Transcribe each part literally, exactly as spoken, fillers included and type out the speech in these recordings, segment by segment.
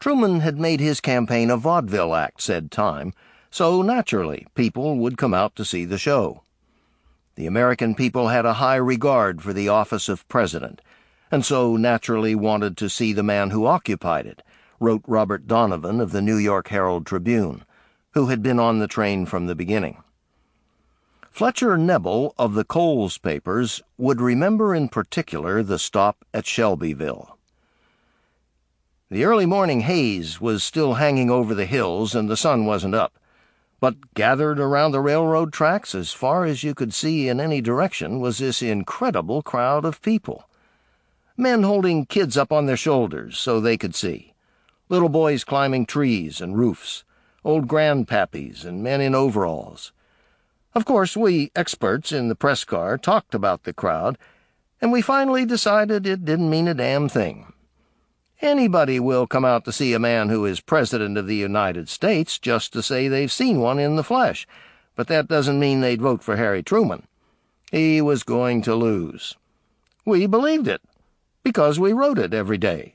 Truman had made his campaign a vaudeville act, said Time, so naturally people would come out to see the show. The American people had a high regard for the office of president, and so naturally wanted to see the man who occupied it, wrote Robert Donovan of the New York Herald Tribune, who had been on the train from the beginning. Fletcher Nebel of the Coles papers would remember in particular the stop at Shelbyville. The early morning haze was still hanging over the hills and the sun wasn't up, but gathered around the railroad tracks as far as you could see in any direction was this incredible crowd of people. Men holding kids up on their shoulders so they could see, little boys climbing trees and roofs, old grandpappies and men in overalls. Of course, we experts in the press car talked about the crowd, and we finally decided it didn't mean a damn thing. Anybody will come out to see a man who is President of the United States just to say they've seen one in the flesh, but that doesn't mean they'd vote for Harry Truman. He was going to lose. We believed it, because we wrote it every day.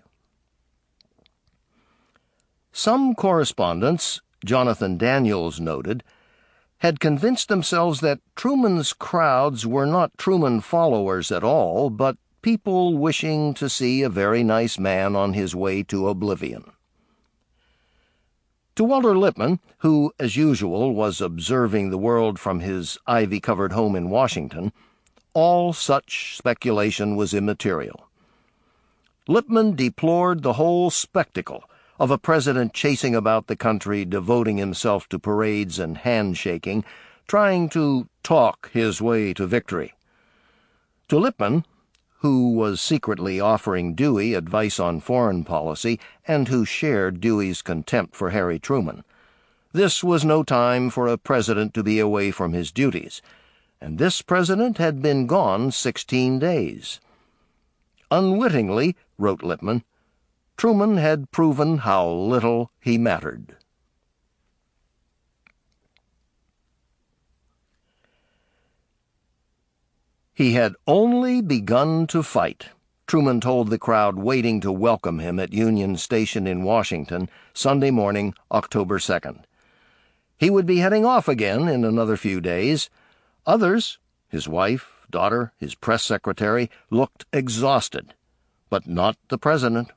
Some correspondents, Jonathan Daniels noted, had convinced themselves that Truman's crowds were not Truman followers at all, but people wishing to see a very nice man on his way to oblivion. To Walter Lippmann, who, as usual, was observing the world from his ivy-covered home in Washington, all such speculation was immaterial. Lippmann deplored the whole spectacle of a president chasing about the country, devoting himself to parades and handshaking, trying to talk his way to victory. To Lippmann, who was secretly offering Dewey advice on foreign policy and who shared Dewey's contempt for Harry Truman, this was no time for a president to be away from his duties, and this president had been gone sixteen days. Unwittingly, wrote Lippmann, Truman had proven how little he mattered. He had only begun to fight, Truman told the crowd waiting to welcome him at Union Station in Washington, Sunday morning, October second. He would be heading off again in another few days. Others, his wife, daughter, his press secretary, looked exhausted, but not the president.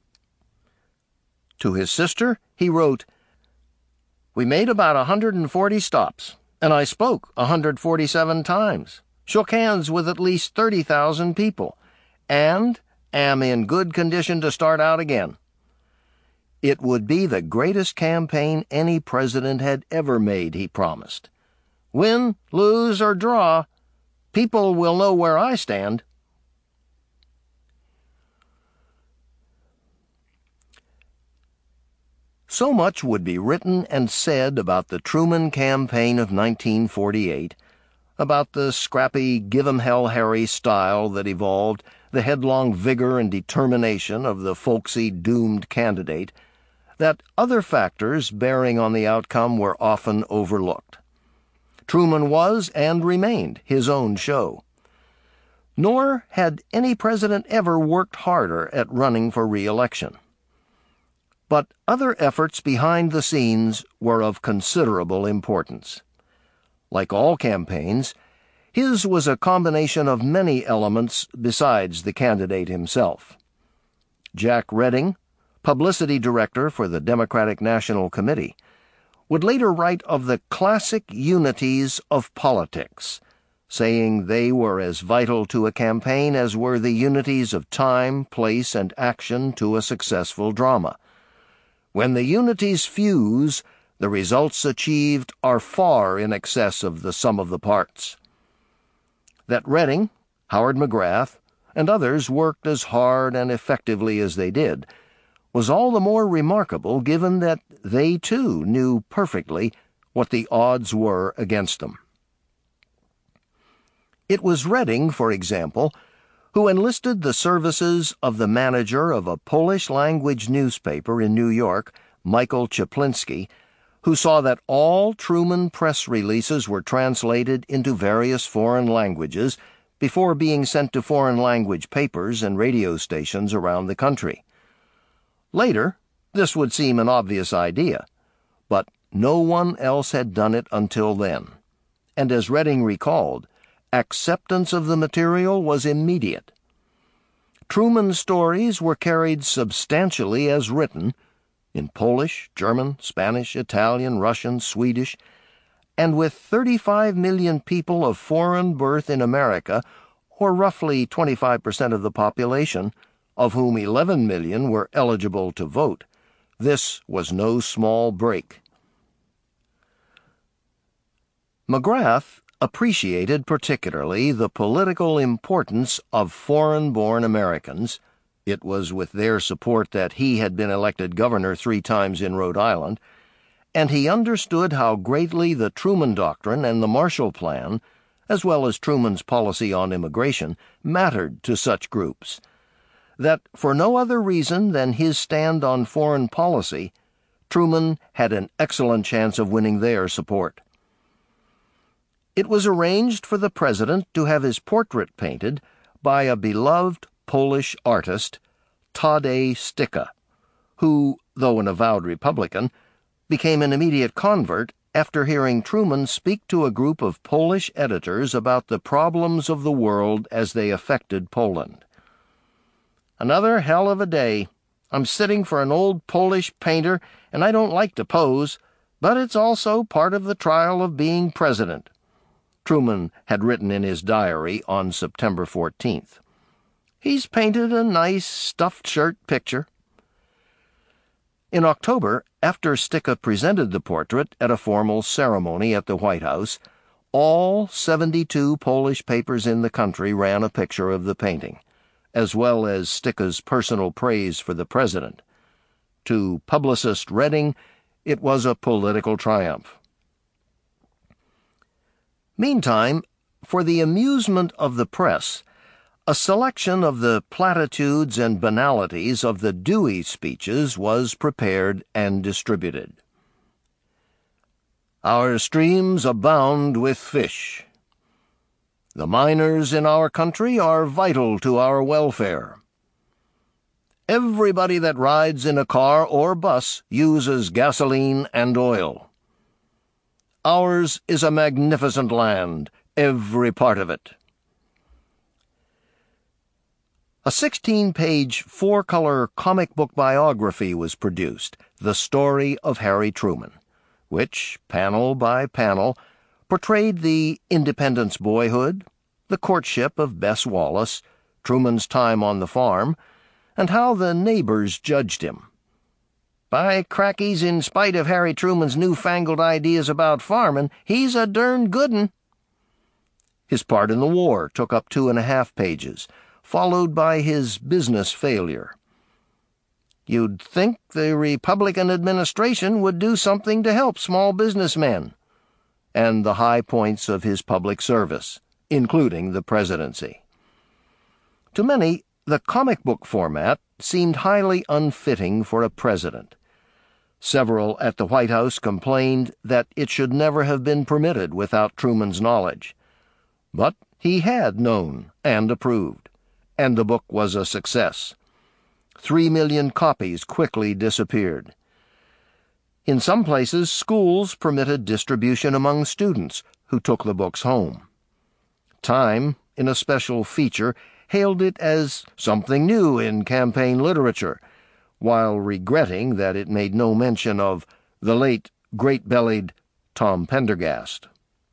To his sister, he wrote, "We made about a hundred and forty stops, and I spoke a hundred forty-seven times, shook hands with at least thirty thousand people, and am in good condition to start out again." It would be the greatest campaign any president had ever made, he promised. Win, lose, or draw, people will know where I stand. So much would be written and said about the Truman campaign of nineteen forty-eight, about the scrappy give-em-hell Harry style that evolved, the headlong vigor and determination of the folksy doomed candidate, that other factors bearing on the outcome were often overlooked. Truman was and remained his own show. Nor had any president ever worked harder at running for re-election. But other efforts behind the scenes were of considerable importance. Like all campaigns, his was a combination of many elements besides the candidate himself. Jack Redding, publicity director for the Democratic National Committee, would later write of the classic unities of politics, saying they were as vital to a campaign as were the unities of time, place, and action to a successful drama. When the unities fuse, the results achieved are far in excess of the sum of the parts. That Redding, Howard McGrath, and others worked as hard and effectively as they did was all the more remarkable given that they too knew perfectly what the odds were against them. It was Redding, for example, who enlisted the services of the manager of a Polish-language newspaper in New York, Michael Czaplinski, who saw that all Truman press releases were translated into various foreign languages before being sent to foreign language papers and radio stations around the country. Later, This would seem an obvious idea, but no one else had done it until then. And as Redding recalled, acceptance of the material was immediate. Truman's stories were carried substantially as written, in Polish, German, Spanish, Italian, Russian, Swedish, and with thirty-five million people of foreign birth in America, or roughly twenty-five percent of the population, of whom eleven million were eligible to vote, this was no small break. McGrath appreciated particularly the political importance of foreign-born Americans. It was with their support that he had been elected governor three times in Rhode Island, and he understood how greatly the Truman Doctrine and the Marshall Plan, as well as Truman's policy on immigration, mattered to such groups, that for no other reason than his stand on foreign policy, Truman had an excellent chance of winning their support. It was arranged for the president to have his portrait painted by a beloved Polish artist, Tadeusz Stika, who, though an avowed Republican, became an immediate convert after hearing Truman speak to a group of Polish editors about the problems of the world as they affected Poland. "Another hell of a day. I'm sitting for an old Polish painter, and I don't like to pose, but it's also part of the trial of being president," Truman had written in his diary on September fourteenth. "He's painted a nice stuffed shirt picture." In October, after Stika presented the portrait at a formal ceremony at the White House, all seventy-two Polish papers in the country ran a picture of the painting, as well as Stika's personal praise for the president. To publicist Redding, it was a political triumph. Meantime, for the amusement of the press, a selection of the platitudes and banalities of the Dewey speeches was prepared and distributed. "Our streams abound with fish. The miners in our country are vital to our welfare. Everybody that rides in a car or bus uses gasoline and oil. Ours is a magnificent land, every part of it." A sixteen-page, four-color comic book biography was produced, The Story of Harry Truman, which, panel by panel, portrayed the Independence boyhood, the courtship of Bess Wallace, Truman's time on the farm, and how the neighbors judged him. "By crackies, in spite of Harry Truman's newfangled ideas about farmin', he's a dern good 'un." His part in the war took up two and a half pages, followed by his business failure. "You'd think the Republican administration would do something to help small businessmen," and the high points of his public service, including the presidency. To many, the comic book format seemed highly unfitting for a president. Several at the White House complained that it should never have been permitted without Truman's knowledge. But he had known and approved, and the book was a success. Three million copies quickly disappeared. In some places, schools permitted distribution among students who took the books home. Time, in a special feature, hailed it as something new in campaign literature, while regretting that it made no mention of the late great-bellied Tom Pendergast.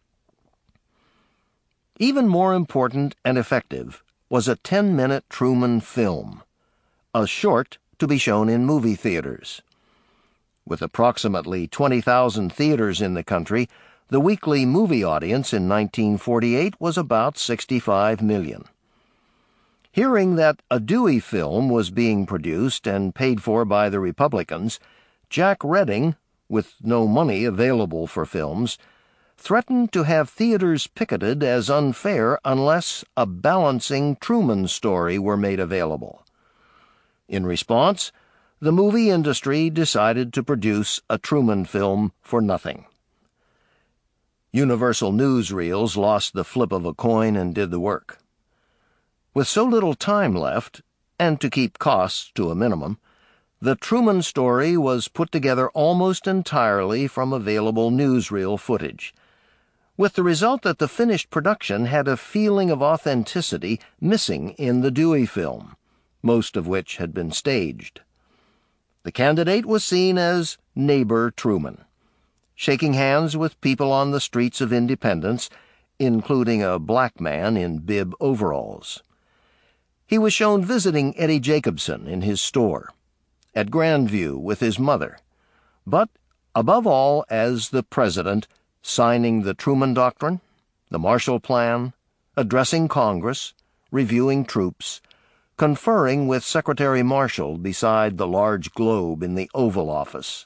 Even more important and effective was a ten-minute Truman film, a short to be shown in movie theaters. With approximately twenty thousand theaters in the country, the weekly movie audience in nineteen forty-eight was about sixty-five million. Hearing that a Dewey film was being produced and paid for by the Republicans, Jack Redding, with no money available for films, threatened to have theaters picketed as unfair unless a balancing Truman story were made available. In response, the movie industry decided to produce a Truman film for nothing. Universal newsreels lost the flip of a coin and did the work. With so little time left, and to keep costs to a minimum, The Truman story was put together almost entirely from available newsreel footage, with the result that the finished production had a feeling of authenticity missing in the Dewey film, most of which had been staged. The candidate was seen as Neighbor Truman, shaking hands with people on the streets of Independence, including a black man in bib overalls. He was shown visiting Eddie Jacobson in his store, at Grandview with his mother, but above all as the president, signing the Truman Doctrine, the Marshall Plan, addressing Congress, reviewing troops, conferring with Secretary Marshall beside the large globe in the Oval Office.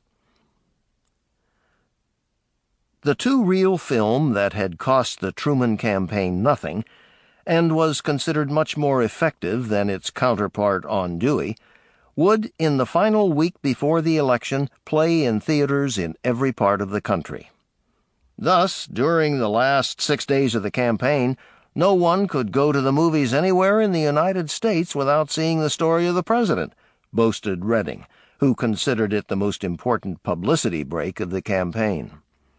The two-reel film that had cost the Truman campaign nothing and was considered much more effective than its counterpart on Dewey would, in the final week before the election, play in theaters in every part of the country. Thus, during the last six days of the campaign, no one could go to the movies anywhere in the United States without seeing the story of the president, boasted Redding, who considered it the most important publicity break of the campaign.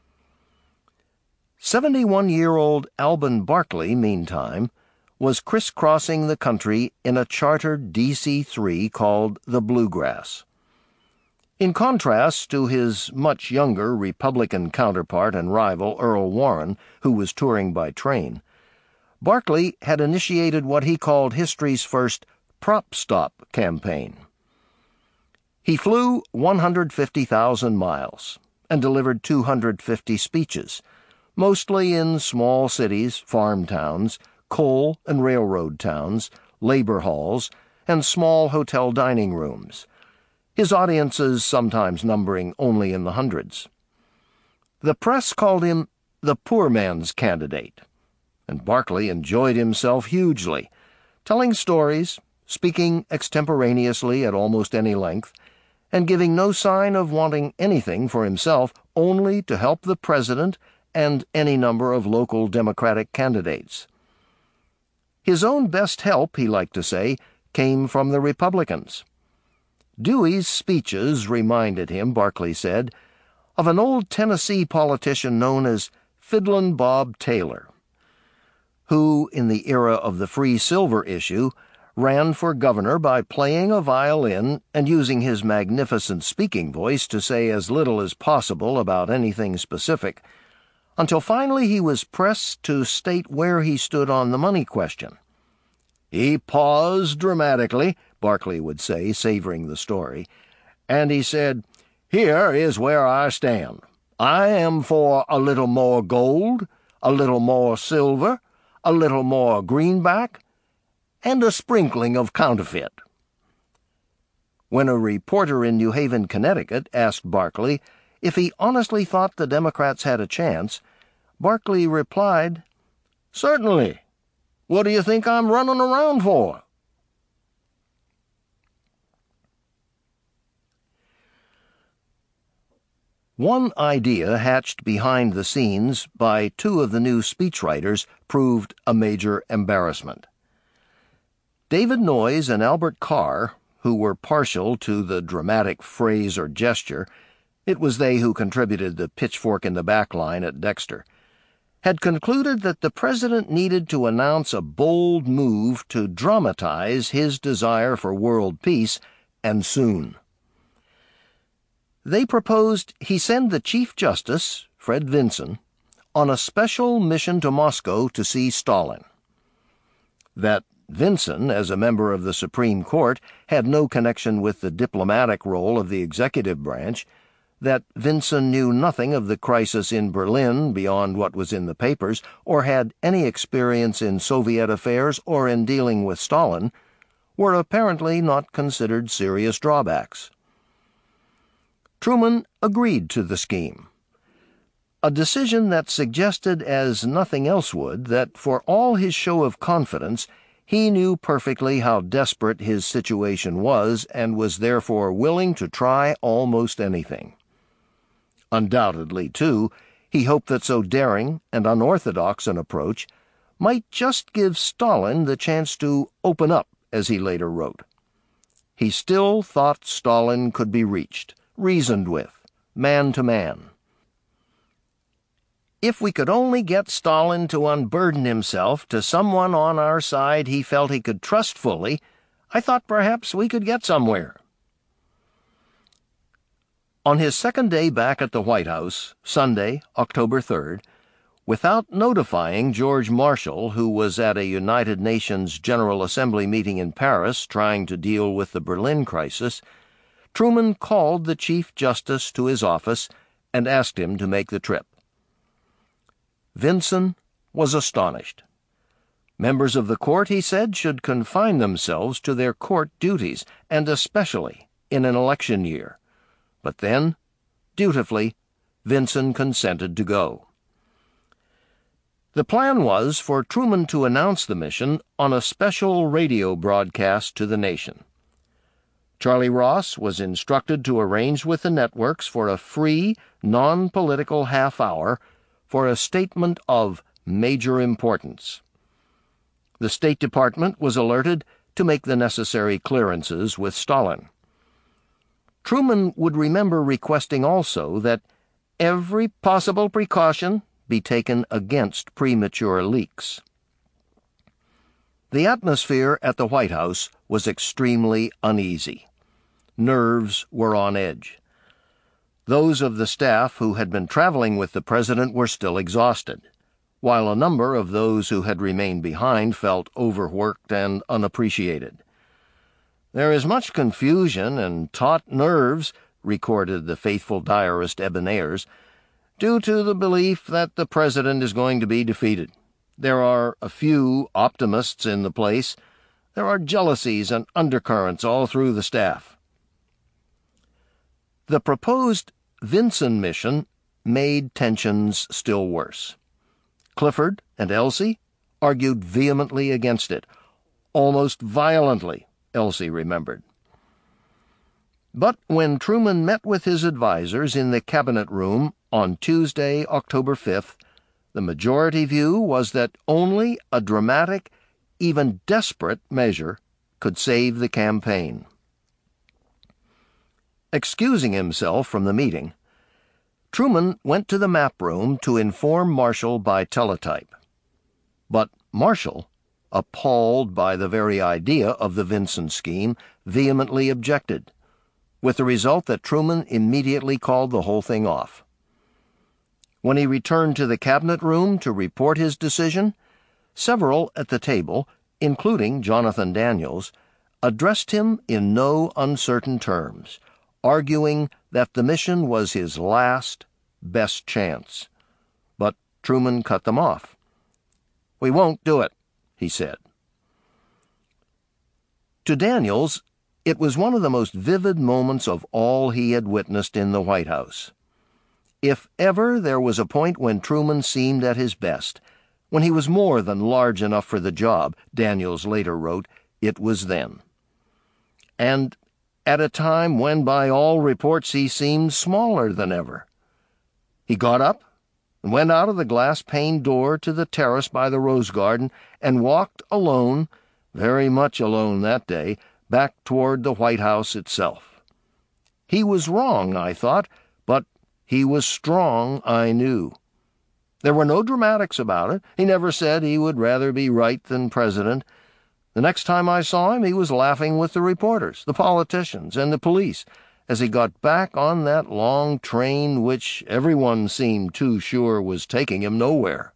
Seventy-one-year-old Alben Barkley, meantime, was crisscrossing the country in a chartered D C three called the Bluegrass. In contrast to his much younger Republican counterpart and rival Earl Warren, who was touring by train, Barkley had initiated what he called history's first prop stop campaign. He flew one hundred fifty thousand miles and delivered two hundred fifty speeches, mostly in small cities, farm towns, coal and railroad towns, labor halls, and small hotel dining rooms, his audiences sometimes numbering only in the hundreds. The press called him the poor man's candidate, and Barkley enjoyed himself hugely, telling stories, speaking extemporaneously at almost any length, and giving no sign of wanting anything for himself, only to help the president and any number of local Democratic candidates. His own best help, he liked to say, came from the Republicans. Dewey's speeches reminded him, Barkley said, of an old Tennessee politician known as Fiddlin' Bob Taylor, who, in the era of the free silver issue, ran for governor by playing a violin and using his magnificent speaking voice to say as little as possible about anything specific, until finally he was pressed to state where he stood on the money question. He paused dramatically, Barkley would say, savoring the story, and he said, "Here is where I stand. I am for a little more gold, a little more silver, a little more greenback, and a sprinkling of counterfeit." When a reporter in New Haven, Connecticut, asked Barkley if he honestly thought the Democrats had a chance, Barkley replied, "Certainly. What do you think I'm running around for?" One idea hatched behind the scenes by two of the new speechwriters proved a major embarrassment. David Noyes and Albert Carr, who were partial to the dramatic phrase or gesture — it was they who contributed the pitchfork in the back line at Dexter — had concluded that the president needed to announce a bold move to dramatize his desire for world peace, and soon. They proposed he send the Chief Justice, Fred Vinson, on a special mission to Moscow to see Stalin. That Vinson, as a member of the Supreme Court, had no connection with the diplomatic role of the executive branch, that Vinson knew nothing of the crisis in Berlin beyond what was in the papers, or had any experience in Soviet affairs or in dealing with Stalin, were apparently not considered serious drawbacks. Truman agreed to the scheme, a decision that suggested, as nothing else would, that for all his show of confidence, he knew perfectly how desperate his situation was and was therefore willing to try almost anything. Undoubtedly, too, he hoped that so daring and unorthodox an approach might just give Stalin the chance to open up, as he later wrote. he still thought Stalin could be reached, reasoned with, man to man. If we could only get Stalin to unburden himself to someone on our side he felt he could trust fully, I thought perhaps we could get somewhere. On his second day back at the White House, Sunday, October third, without notifying George Marshall, who was at a United Nations General Assembly meeting in Paris trying to deal with the Berlin crisis, Truman called the Chief Justice to his office and asked him to make the trip. Vinson was astonished. Members of the court, he said, should confine themselves to their court duties, and especially in an election year. But then, dutifully, Vinson consented to go. The plan was for Truman to announce the mission on a special radio broadcast to the nation. Charlie Ross was instructed to arrange with the networks for a free, non-political half-hour for a statement of major importance. The State Department was alerted to make the necessary clearances with Stalin. Truman would remember requesting also that every possible precaution be taken against premature leaks. The atmosphere at the White House was extremely uneasy. Nerves were on edge. Those of the staff who had been traveling with the president were still exhausted, while a number of those who had remained behind felt overworked and unappreciated. "There is much confusion and taut nerves," recorded the faithful diarist Eben Ayers, "due to the belief that the president is going to be defeated. There are a few optimists in the place. There are jealousies and undercurrents all through the staff." The proposed Vinson mission made tensions still worse. Clifford and Elsie argued vehemently against it, almost violently, Elsie remembered. But when Truman met with his advisers in the cabinet room on Tuesday, October fifth, the majority view was that only a dramatic, even desperate measure could save the campaign. Excusing himself from the meeting, Truman went to the map room to inform Marshall by teletype. But Marshall, appalled by the very idea of the Vinson scheme, vehemently objected, with the result that Truman immediately called the whole thing off. When he returned to the cabinet room to report his decision, several at the table, including Jonathan Daniels, addressed him in no uncertain terms, arguing that the mission was his last, best chance. But Truman cut them off. "We won't do it," he said. To Daniels, it was one of the most vivid moments of all he had witnessed in the White House. If ever there was a point when Truman seemed at his best, when he was more than large enough for the job, Daniels later wrote, it was then. And at a time when by all reports he seemed smaller than ever. He got up and went out of the glass-paned door to the terrace by the rose garden and walked alone, very much alone that day, back toward the White House itself. He was wrong, I thought, but he was strong, I knew. There were no dramatics about it. He never said he would rather be right than president. The next time I saw him, he was laughing with the reporters, the politicians, and the police, as he got back on that long train which everyone seemed too sure was taking him nowhere.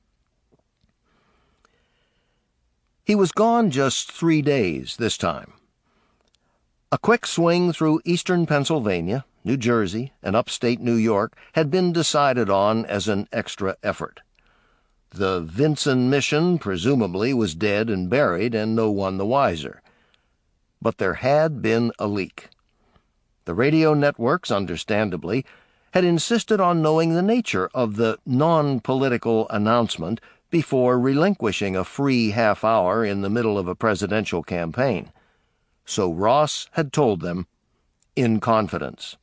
He was gone just three days this time. A quick swing through eastern Pennsylvania, New Jersey, and upstate New York had been decided on as an extra effort. The Vinson mission presumably was dead and buried, and no one the wiser. But there had been a leak. The radio networks, understandably, had insisted on knowing the nature of the non-political announcement before relinquishing a free half hour in the middle of a presidential campaign. So Ross had told them, in confidence.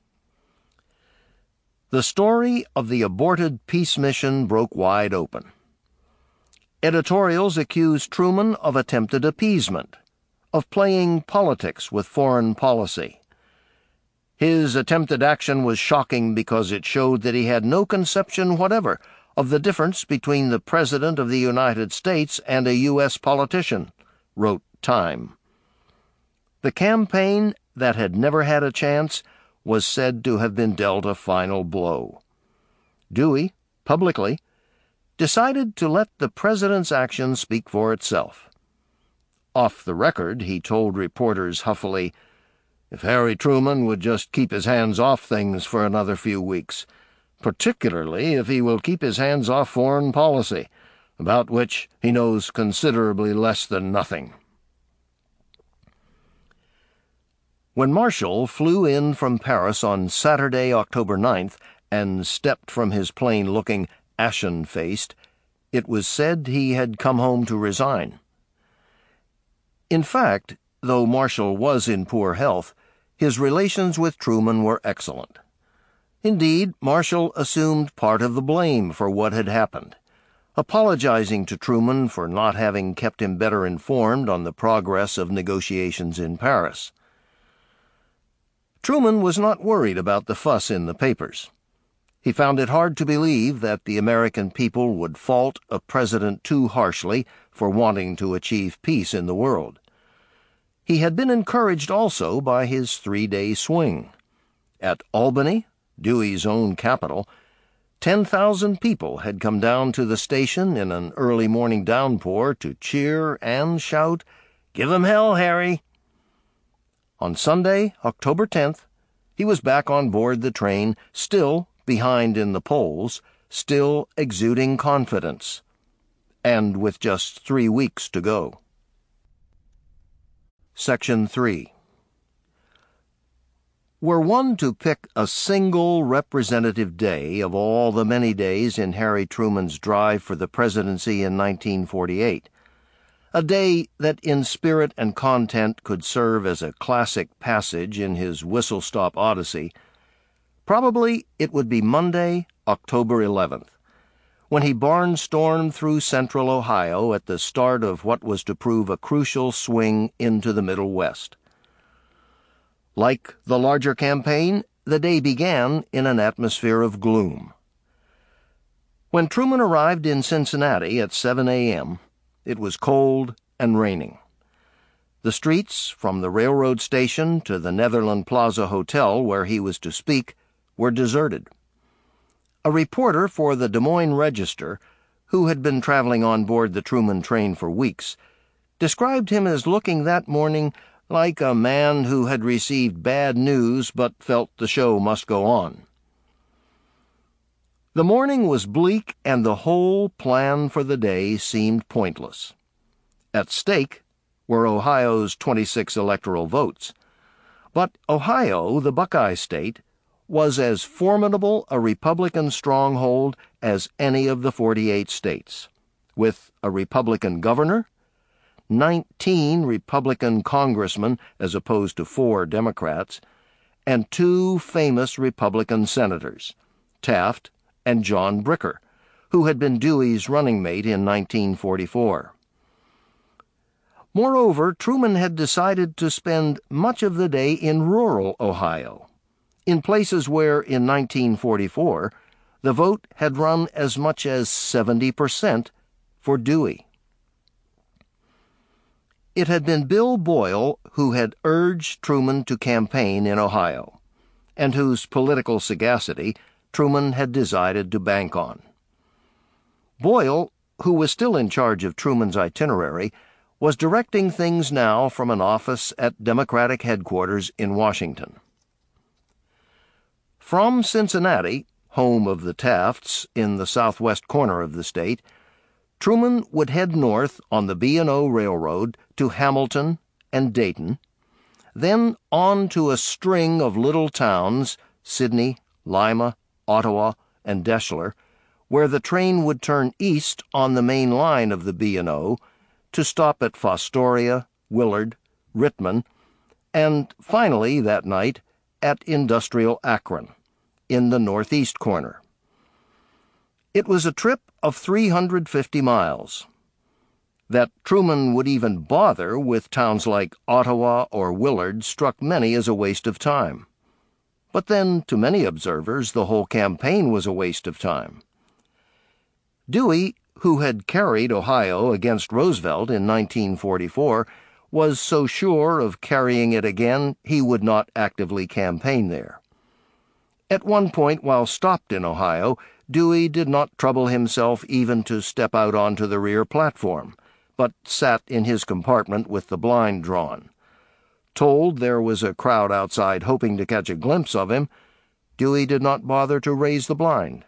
The story of the aborted peace mission broke wide open. Editorials accused Truman of attempted appeasement, of playing politics with foreign policy. His attempted action was shocking because it showed that he had no conception whatever of the difference between the President of the United States and a U S politician, wrote Time. The campaign that had never had a chance was said to have been dealt a final blow. Dewey, publicly, decided to let the president's action speak for itself. Off the record, he told reporters huffily, "If Harry Truman would just keep his hands off things for another few weeks, particularly if he will keep his hands off foreign policy, about which he knows considerably less than nothing." When Marshall flew in from Paris on Saturday, October ninth, and stepped from his plane looking ashen-faced, it was said he had come home to resign. In fact, though Marshall was in poor health, his relations with Truman were excellent. Indeed, Marshall assumed part of the blame for what had happened, apologizing to Truman for not having kept him better informed on the progress of negotiations in Paris. Truman was not worried about the fuss in the papers. He found it hard to believe that the American people would fault a president too harshly for wanting to achieve peace in the world. He had been encouraged also by his three-day swing. At Albany, Dewey's own capital, ten thousand people had come down to the station in an early morning downpour to cheer and shout, "Give 'em hell, Harry!" On Sunday, October tenth, he was back on board the train, still behind in the polls, still exuding confidence, and with just three weeks to go. Section three. Were one to pick a single representative day of all the many days in Harry Truman's drive for the presidency in nineteen forty-eight, a day that in spirit and content could serve as a classic passage in his whistle-stop odyssey, probably it would be Monday, October eleventh, when he barnstormed through central Ohio at the start of what was to prove a crucial swing into the Middle West. Like the larger campaign, the day began in an atmosphere of gloom. When Truman arrived in Cincinnati at seven a.m., it was cold and raining. The streets, from the railroad station to the Netherland Plaza Hotel where he was to speak, were deserted. A reporter for the Des Moines Register, who had been traveling on board the Truman train for weeks, described him as looking that morning like a man who had received bad news but felt the show must go on. The morning was bleak, and the whole plan for the day seemed pointless. At stake were Ohio's twenty-six electoral votes. But Ohio, the Buckeye State, was as formidable a Republican stronghold as any of the forty-eight states, with a Republican governor, nineteen Republican congressmen as opposed to four Democrats, and two famous Republican senators, Taft and John Bricker, who had been Dewey's running mate in nineteen forty-four. Moreover, Truman had decided to spend much of the day in rural Ohio, in places where, in nineteen forty-four, the vote had run as much as seventy percent for Dewey. It had been Bill Boyle who had urged Truman to campaign in Ohio, and whose political sagacity Truman had decided to bank on. Boyle, who was still in charge of Truman's itinerary, was directing things now from an office at Democratic headquarters in Washington. From Cincinnati, home of the Tafts in the southwest corner of the state, Truman would head north on the B and O Railroad to Hamilton and Dayton, then on to a string of little towns, Sidney, Lima, Ottawa, and Deschler, where the train would turn east on the main line of the B and O to stop at Fostoria, Willard, Rittman, and finally that night at industrial Akron, in the northeast corner. It was a trip of three hundred fifty miles. That Truman would even bother with towns like Ottawa or Willard struck many as a waste of time. But then, to many observers, the whole campaign was a waste of time. Dewey, who had carried Ohio against Roosevelt in nineteen forty-four, was so sure of carrying it again he would not actively campaign there. At one point, while stopped in Ohio, Dewey did not trouble himself even to step out onto the rear platform, but sat in his compartment with the blind drawn. Told there was a crowd outside hoping to catch a glimpse of him, Dewey did not bother to raise the blind.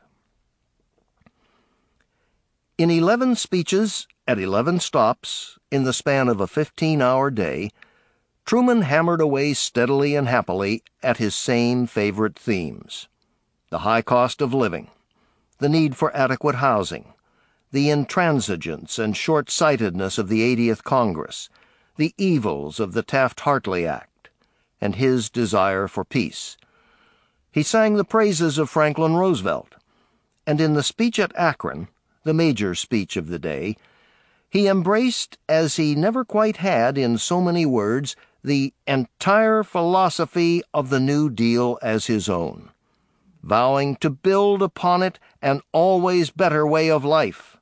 In eleven speeches at eleven stops, in the span of a fifteen-hour day, Truman hammered away steadily and happily at his same favorite themes: the high cost of living, the need for adequate housing, the intransigence and short-sightedness of the eightieth Congress, the evils of the Taft-Hartley Act, and his desire for peace. He sang the praises of Franklin Roosevelt, and in the speech at Akron, the major speech of the day, he embraced, as he never quite had in so many words, the entire philosophy of the New Deal as his own, vowing to build upon it an always better way of life.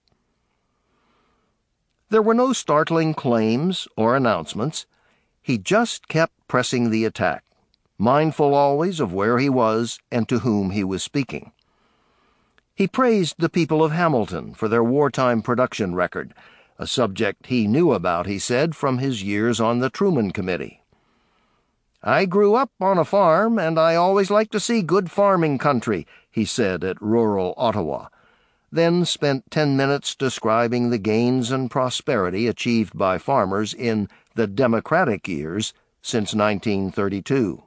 There were no startling claims or announcements. He just kept pressing the attack, mindful always of where he was and to whom he was speaking. He praised the people of Hamilton for their wartime production record, a subject he knew about, he said, from his years on the Truman Committee. "I grew up on a farm, and I always liked to see good farming country," he said at rural Ottawa, then spent ten minutes describing the gains and prosperity achieved by farmers in the Democratic years since nineteen thirty-two.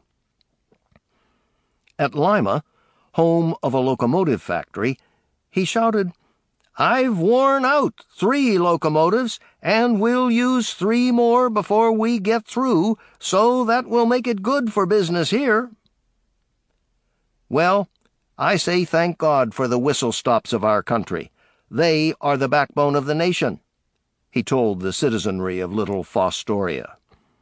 At Lima, home of a locomotive factory, he shouted, "I've worn out three locomotives, and we'll use three more before we get through, so that will make it good for business here." Well, I say thank God for the whistle-stops of our country. They are the backbone of the nation, he told the citizenry of Little Fostoria.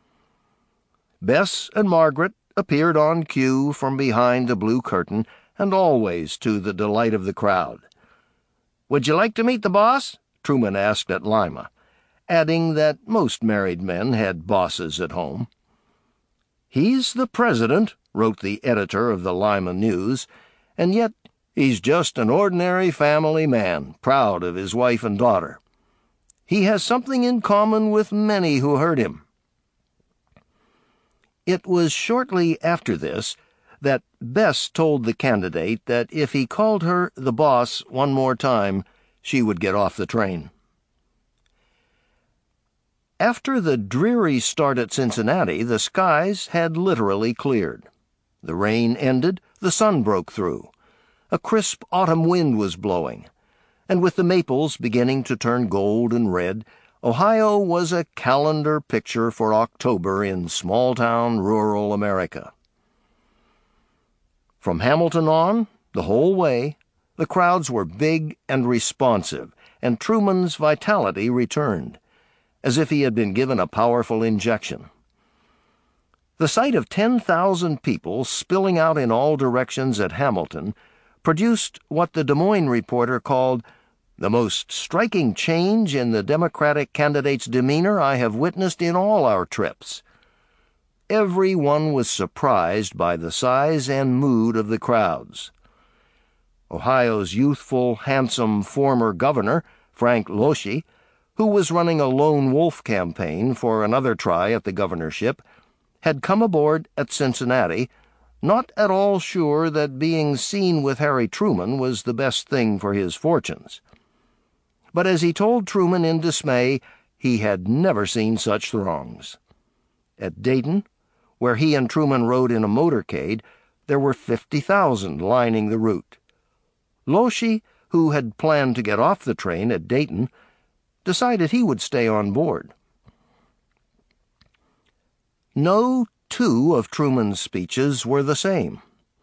Bess and Margaret appeared on cue from behind the blue curtain, and always to the delight of the crowd. "Would you like to meet the boss?" Truman asked at Lima, adding that most married men had bosses at home. "He's the president," wrote the editor of the Lima News, "and yet he's just an ordinary family man, proud of his wife and daughter. He has something in common with many who heard him." It was shortly after this that Bess told the candidate that if he called her the boss one more time, she would get off the train. After the dreary start at Cincinnati, the skies had literally cleared. The rain ended, the sun broke through. A crisp autumn wind was blowing, and with the maples beginning to turn gold and red, Ohio was a calendar picture for October in small-town rural America. From Hamilton on, the whole way, the crowds were big and responsive, and Truman's vitality returned, as if he had been given a powerful injection. The sight of ten thousand people spilling out in all directions at Hamilton produced what the Des Moines Reporter called the most striking change in the Democratic candidate's demeanor I have witnessed in all our trips. Every one was surprised by the size and mood of the crowds. Ohio's youthful, handsome former governor, Frank Loesche, who was running a lone wolf campaign for another try at the governorship, had come aboard at Cincinnati, not at all sure that being seen with Harry Truman was the best thing for his fortunes. But as he told Truman in dismay, he had never seen such throngs. At Dayton, where he and Truman rode in a motorcade, there were fifty thousand lining the route. Loesche, who had planned to get off the train at Dayton, decided he would stay on board. No two of Truman's speeches were the same.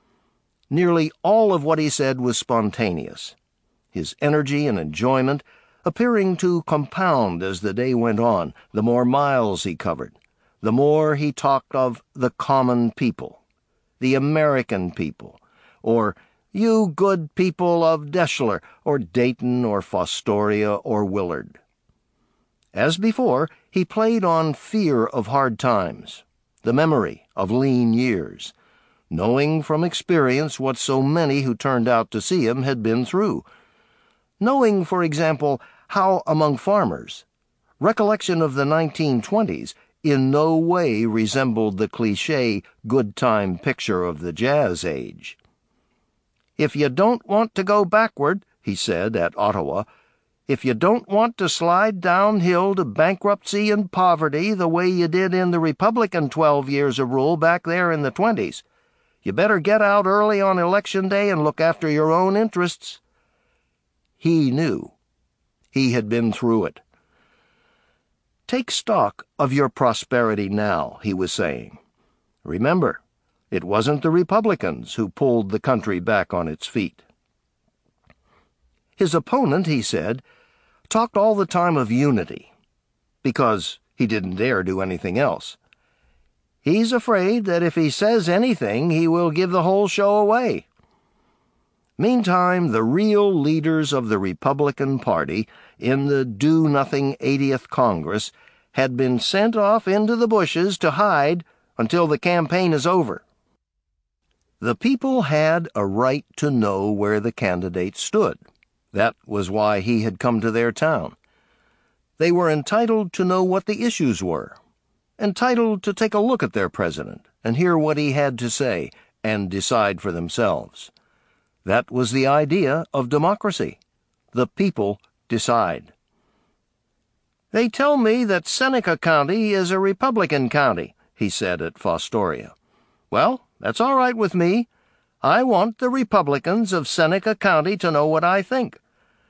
Nearly all of what he said was spontaneous. His energy and enjoyment, appearing to compound as the day went on, the more miles he covered, the more he talked of the common people, the American people, or you good people of Deschler, or Dayton, or Fostoria, or Willard. As before, he played on fear of hard times, the memory of lean years, knowing from experience what so many who turned out to see him had been through. Knowing, for example, how among farmers, recollection of the nineteen twenties in no way resembled the cliché good-time picture of the Jazz Age. "If you don't want to go backward," he said at Ottawa, "if you don't want to slide downhill to bankruptcy and poverty the way you did in the Republican twelve years of rule back there in the twenties, you better get out early on Election Day and look after your own interests." He knew. He had been through it. Take stock of your prosperity now, he was saying. Remember, it wasn't the Republicans who pulled the country back on its feet. His opponent, he said, talked all the time of unity, because he didn't dare do anything else. He's afraid that if he says anything, he will give the whole show away. Meantime, the real leaders of the Republican Party in the do-nothing eightieth Congress had been sent off into the bushes to hide until the campaign is over. The people had a right to know where the candidates stood. That was why he had come to their town. They were entitled to know what the issues were, entitled to take a look at their president and hear what he had to say and decide for themselves. That was the idea of democracy. The people decide. "They tell me that Seneca County is a Republican county," he said at Fostoria. "Well, that's all right with me. I want the Republicans of Seneca County to know what I think."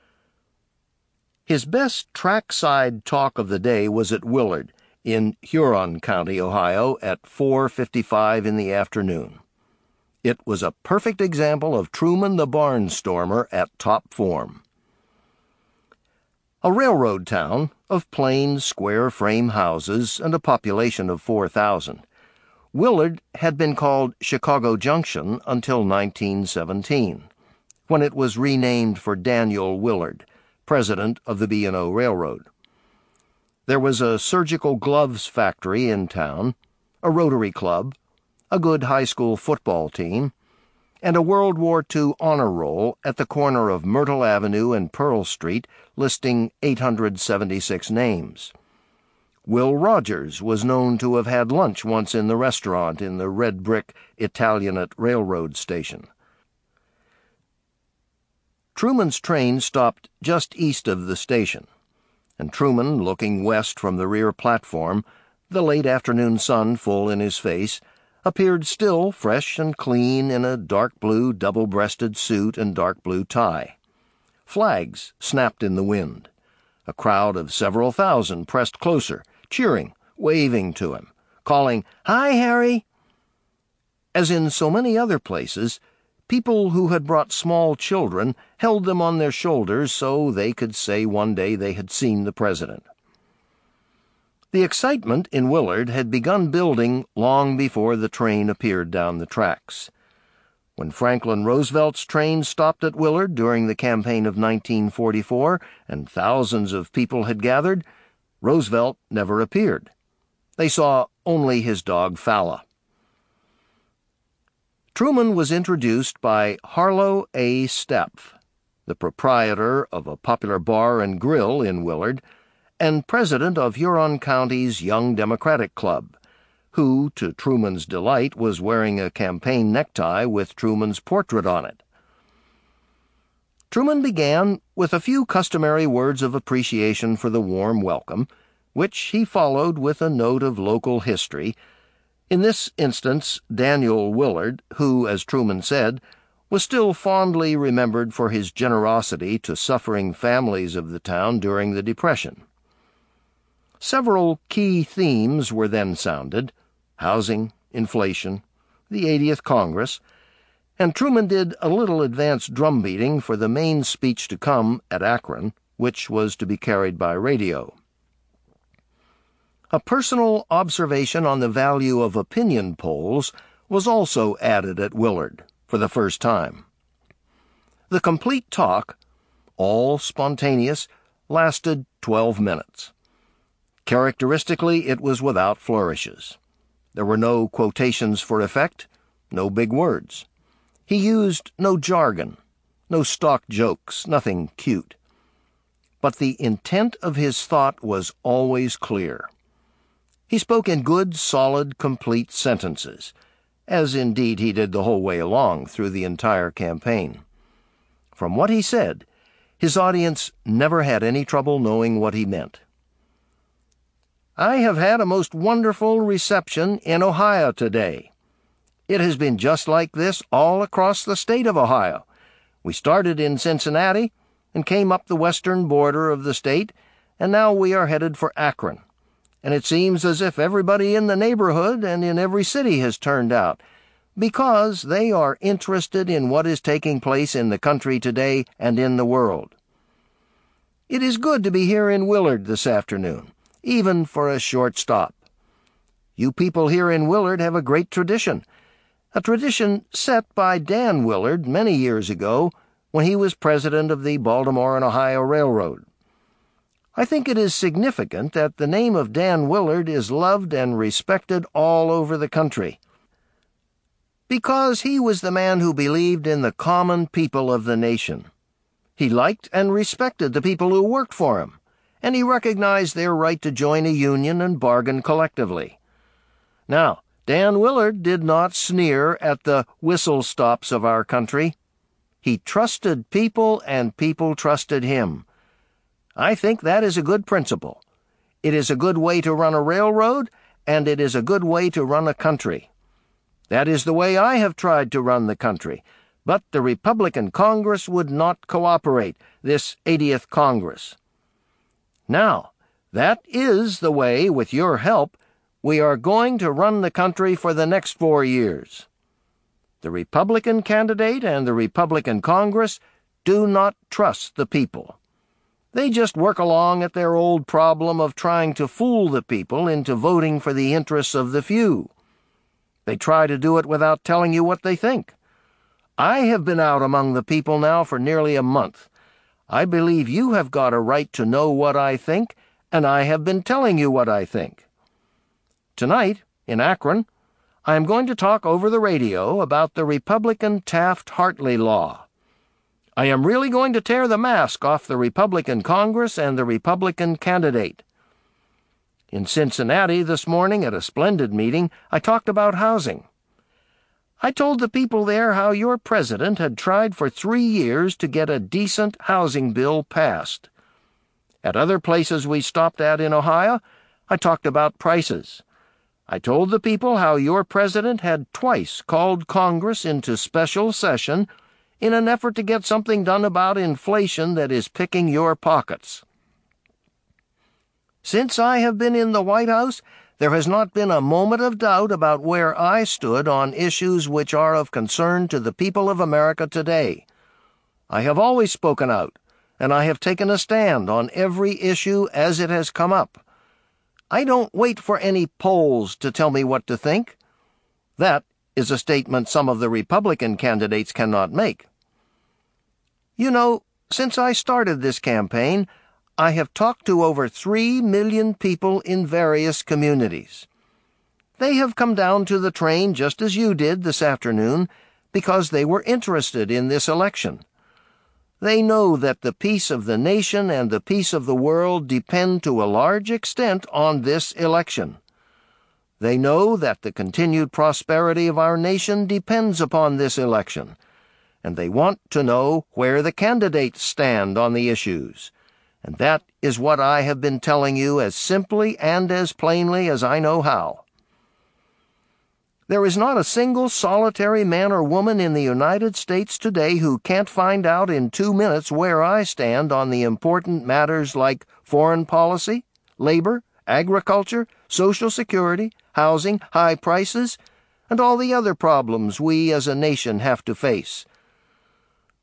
His best trackside talk of the day was at Willard, in Huron County, Ohio, at four fifty-five in the afternoon. It was a perfect example of Truman the Barnstormer at top form. A railroad town of plain, square-frame houses and a population of four thousand, Willard had been called Chicago Junction until nineteen seventeen, when it was renamed for Daniel Willard, president of the B and O Railroad. There was a surgical gloves factory in town, a Rotary Club, a good high school football team, and a World War Two honor roll at the corner of Myrtle Avenue and Pearl Street listing eight hundred seventy-six names. Will Rogers was known to have had lunch once in the restaurant in the red-brick Italianate railroad station. Truman's train stopped just east of the station, and Truman, looking west from the rear platform, the late afternoon sun full in his face, appeared still fresh and clean in a dark blue double-breasted suit and dark blue tie. Flags snapped in the wind. A crowd of several thousand pressed closer, cheering, waving to him, calling, "Hi, Harry!" As in so many other places, people who had brought small children held them on their shoulders so they could say one day they had seen the president. The excitement in Willard had begun building long before the train appeared down the tracks. When Franklin Roosevelt's train stopped at Willard during the campaign of nineteen forty-four and thousands of people had gathered, Roosevelt never appeared. They saw only his dog Fala. Truman was introduced by Harlow A. Stepf, the proprietor of a popular bar and grill in Willard, and president of Huron County's Young Democratic Club, who, to Truman's delight, was wearing a campaign necktie with Truman's portrait on it. Truman began with a few customary words of appreciation for the warm welcome, which he followed with a note of local history. In this instance, Daniel Willard, who, as Truman said, was still fondly remembered for his generosity to suffering families of the town during the Depression. Several key themes were then sounded: housing, inflation, the eightieth Congress, and Truman did a little advance drum beating for the main speech to come at Akron, which was to be carried by radio. A personal observation on the value of opinion polls was also added at Willard for the first time. The complete talk, all spontaneous, lasted twelve minutes. Characteristically, it was without flourishes. There were no quotations for effect, no big words. He used no jargon, no stock jokes, nothing cute. But the intent of his thought was always clear. He spoke in good, solid, complete sentences, as indeed he did the whole way along through the entire campaign. From what he said, his audience never had any trouble knowing what he meant. I have had a most wonderful reception in Ohio today. It has been just like this all across the state of Ohio. We started in Cincinnati and came up the western border of the state, and now we are headed for Akron. And it seems as if everybody in the neighborhood and in every city has turned out, because they are interested in what is taking place in the country today and in the world. It is good to be here in Willard this afternoon, even for a short stop. You people here in Willard have a great tradition, a tradition set by Dan Willard many years ago when he was president of the Baltimore and Ohio Railroad. I think it is significant that the name of Dan Willard is loved and respected all over the country, because he was the man who believed in the common people of the nation. He liked and respected the people who worked for him, and he recognized their right to join a union and bargain collectively. Now, Dan Willard did not sneer at the whistle-stops of our country. He trusted people, and people trusted him. I think that is a good principle. It is a good way to run a railroad, and it is a good way to run a country. That is the way I have tried to run the country, but the Republican Congress would not cooperate, this eightieth Congress. Now, that is the way, with your help, we are going to run the country for the next four years. The Republican candidate and the Republican Congress do not trust the people. They just work along at their old problem of trying to fool the people into voting for the interests of the few. They try to do it without telling you what they think. I have been out among the people now for nearly a month. I believe you have got a right to know what I think, and I have been telling you what I think. Tonight, in Akron, I am going to talk over the radio about the Republican Taft-Hartley law. I am really going to tear the mask off the Republican Congress and the Republican candidate. In Cincinnati this morning at a splendid meeting, I talked about housing. I told the people there how your president had tried for three years to get a decent housing bill passed. At other places we stopped at in Ohio, I talked about prices. I told the people how your president had twice called Congress into special session in an effort to get something done about inflation that is picking your pockets. Since I have been in the White House, there has not been a moment of doubt about where I stood on issues which are of concern to the people of America today. I have always spoken out, and I have taken a stand on every issue as it has come up. I don't wait for any polls to tell me what to think. That is a statement some of the Republican candidates cannot make. You know, since I started this campaign, I have talked to over three million people in various communities. They have come down to the train just as you did this afternoon because they were interested in this election. They know that the peace of the nation and the peace of the world depend to a large extent on this election. They know that the continued prosperity of our nation depends upon this election, and they want to know where the candidates stand on the issues. And that is what I have been telling you as simply and as plainly as I know how. There is not a single solitary man or woman in the United States today who can't find out in two minutes where I stand on the important matters like foreign policy, labor, agriculture, Social Security, housing, high prices, and all the other problems we as a nation have to face.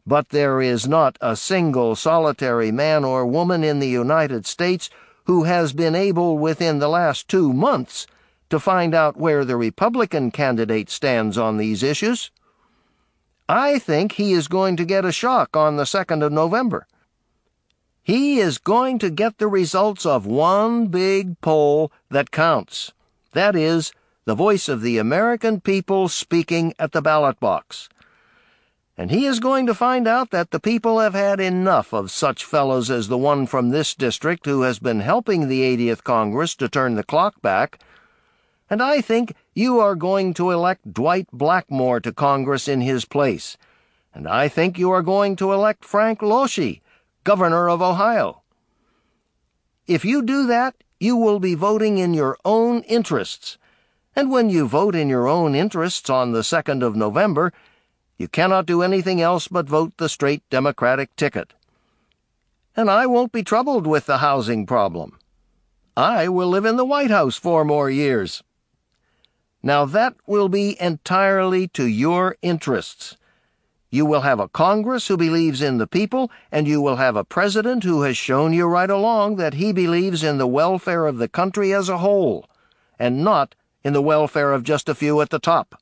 But there is not a single solitary man or woman in the United States who has been able within the last two months to find out where the Republican candidate stands on these issues. I think he is going to get a shock on the second of November. He is going to get the results of one big poll that counts. That is, the voice of the American people speaking at the ballot box. And he is going to find out that the people have had enough of such fellows as the one from this district who has been helping the eightieth Congress to turn the clock back. And I think you are going to elect Dwight Blackmore to Congress in his place. And I think you are going to elect Frank Loesche, Governor of Ohio. If you do that, you will be voting in your own interests. And when you vote in your own interests on the second of November, you cannot do anything else but vote the straight Democratic ticket. And I won't be troubled with the housing problem. I will live in the White House four more years. Now that will be entirely to your interests. You will have a Congress who believes in the people, and you will have a president who has shown you right along that he believes in the welfare of the country as a whole, and not in the welfare of just a few at the top.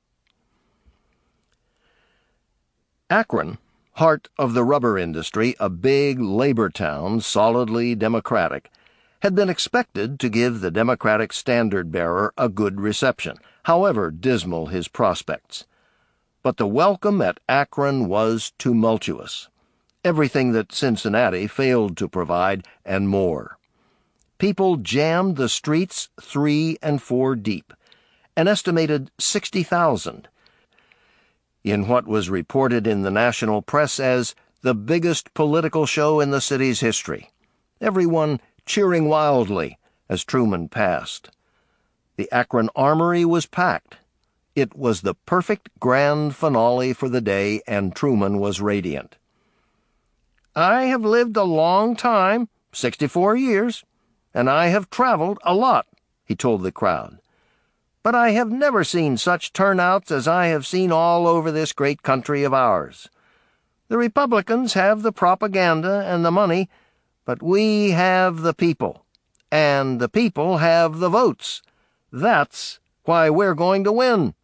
Akron, heart of the rubber industry, a big labor town, solidly Democratic, had been expected to give the Democratic standard-bearer a good reception, however dismal his prospects. But the welcome at Akron was tumultuous. Everything that Cincinnati failed to provide, and more. People jammed the streets three and four deep, an estimated sixty thousand, in what was reported in the national press as the biggest political show in the city's history, everyone cheering wildly as Truman passed. The Akron Armory was packed. It was the perfect grand finale for the day, and Truman was radiant. I have lived a long time, sixty-four years, and I have traveled a lot, he told the crowd. But I have never seen such turnouts as I have seen all over this great country of ours. The Republicans have the propaganda and the money, but we have the people, and the people have the votes. That's why we're going to win.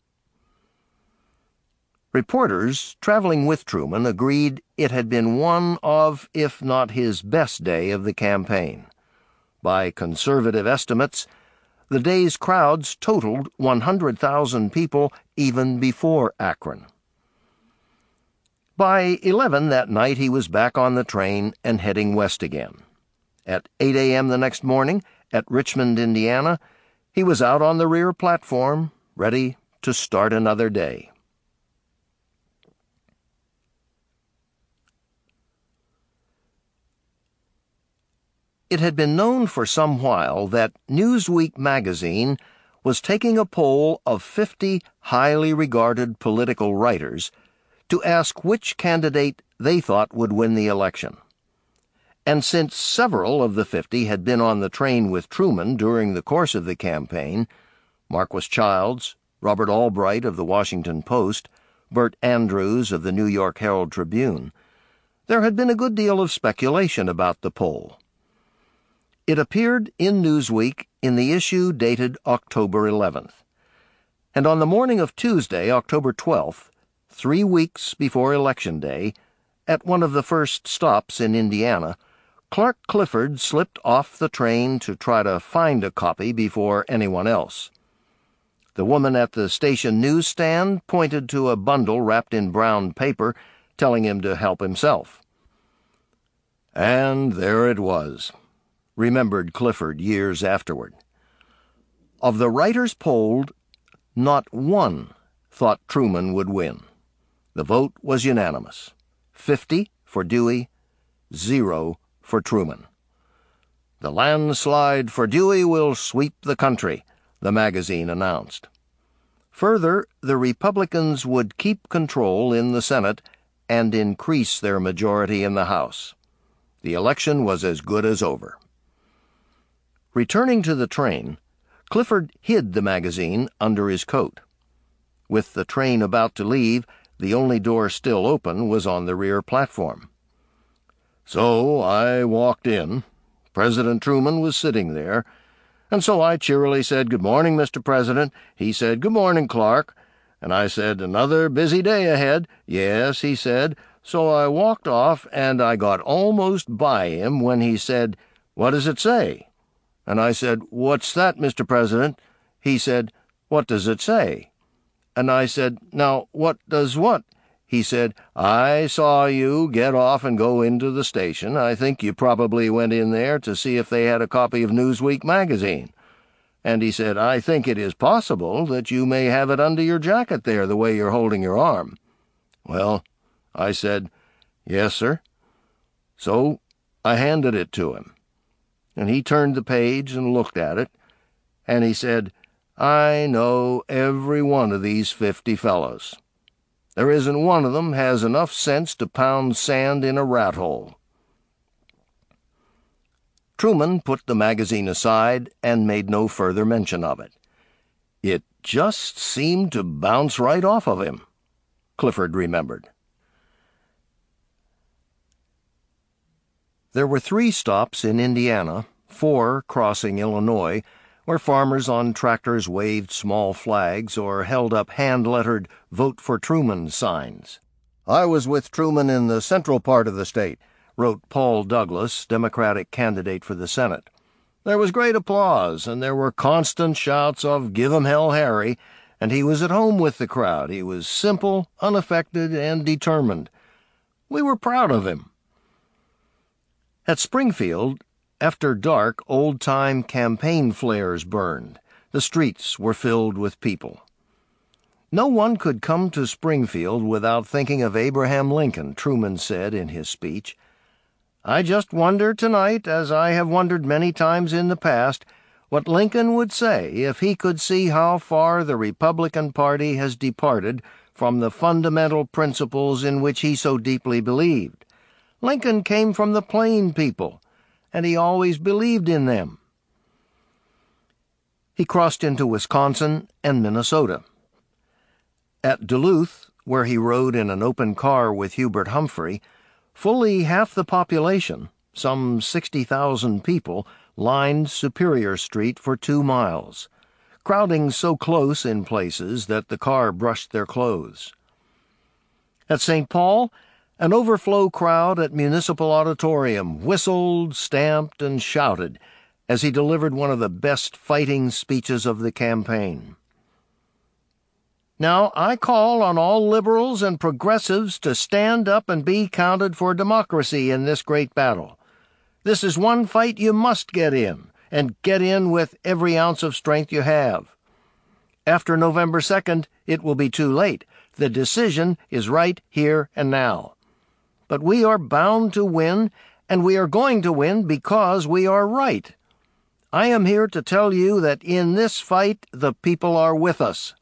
Reporters traveling with Truman agreed it had been one of, if not his best day of the campaign. By conservative estimates, the day's crowds totaled one hundred thousand people even before Akron. By eleven that night he was back on the train and heading west again. At eight a.m. the next morning, at Richmond, Indiana, he was out on the rear platform, ready to start another day. It had been known for some while that Newsweek magazine was taking a poll of fifty highly regarded political writers to ask which candidate they thought would win the election. And since several of the fifty had been on the train with Truman during the course of the campaign, Marquis Childs, Robert Albright of the Washington Post, Bert Andrews of the New York Herald Tribune, there had been a good deal of speculation about the poll. It appeared in Newsweek in the issue dated October eleventh. And on the morning of Tuesday, October twelfth, three weeks before Election Day, at one of the first stops in Indiana, Clark Clifford slipped off the train to try to find a copy before anyone else. The woman at the station newsstand pointed to a bundle wrapped in brown paper, telling him to help himself. And there it was, remembered Clifford years afterward. Of the writers polled, not one thought Truman would win. The vote was unanimous. Fifty for Dewey, zero for Truman. The landslide for Dewey will sweep the country, the magazine announced. Further, the Republicans would keep control in the Senate and increase their majority in the House. The election was as good as over. Returning to the train, Clifford hid the magazine under his coat. With the train about to leave, The only door still open was on the rear platform. So I walked in. President Truman was sitting there, and so I cheerily said, "Good morning, Mister President." He said, "Good morning, Clark." And I said, "Another busy day ahead." "Yes," he said. So I walked off, and I got almost by him when he said, "What does it say?" And I said, "What's that, Mister President?" He said, "What does it say?" And I said, "Now, what does what?" He said, "I saw you get off and go into the station. I think you probably went in there to see if they had a copy of Newsweek magazine." And he said, "I think it is possible that you may have it under your jacket there, the way you're holding your arm." Well, I said, "Yes, sir." So I handed it to him, and he turned the page and looked at it, and he said, "I know every one of these fifty fellows. There isn't one of them has enough sense to pound sand in a rat hole." Truman put the magazine aside and made no further mention of it. It just seemed to bounce right off of him, Clifford remembered. There were three stops in Indiana, four crossing Illinois, where farmers on tractors waved small flags or held up hand-lettered "Vote for Truman" signs. "I was with Truman in the central part of the state," wrote Paul Douglas, Democratic candidate for the Senate. "There was great applause, and there were constant shouts of 'Give 'em hell, Harry,' and he was at home with the crowd. He was simple, unaffected, and determined. We were proud of him." At Springfield, after dark, old-time campaign flares burned. The streets were filled with people. "No one could come to Springfield without thinking of Abraham Lincoln," Truman said in his speech. "I just wonder tonight, as I have wondered many times in the past, what Lincoln would say if he could see how far the Republican Party has departed from the fundamental principles in which he so deeply believed. Lincoln came from the plain people, and he always believed in them." He crossed into Wisconsin and Minnesota. At Duluth, where he rode in an open car with Hubert Humphrey, fully half the population, some sixty thousand people, lined Superior Street for two miles, crowding so close in places that the car brushed their clothes. At Saint Paul, an overflow crowd at Municipal Auditorium whistled, stamped, and shouted as he delivered one of the best fighting speeches of the campaign. "Now I call on all liberals and progressives to stand up and be counted for democracy in this great battle. This is one fight you must get in, and get in with every ounce of strength you have. After November second, it will be too late. The decision is right here and now. But we are bound to win, and we are going to win because we are right. I am here to tell you that in this fight the people are with us."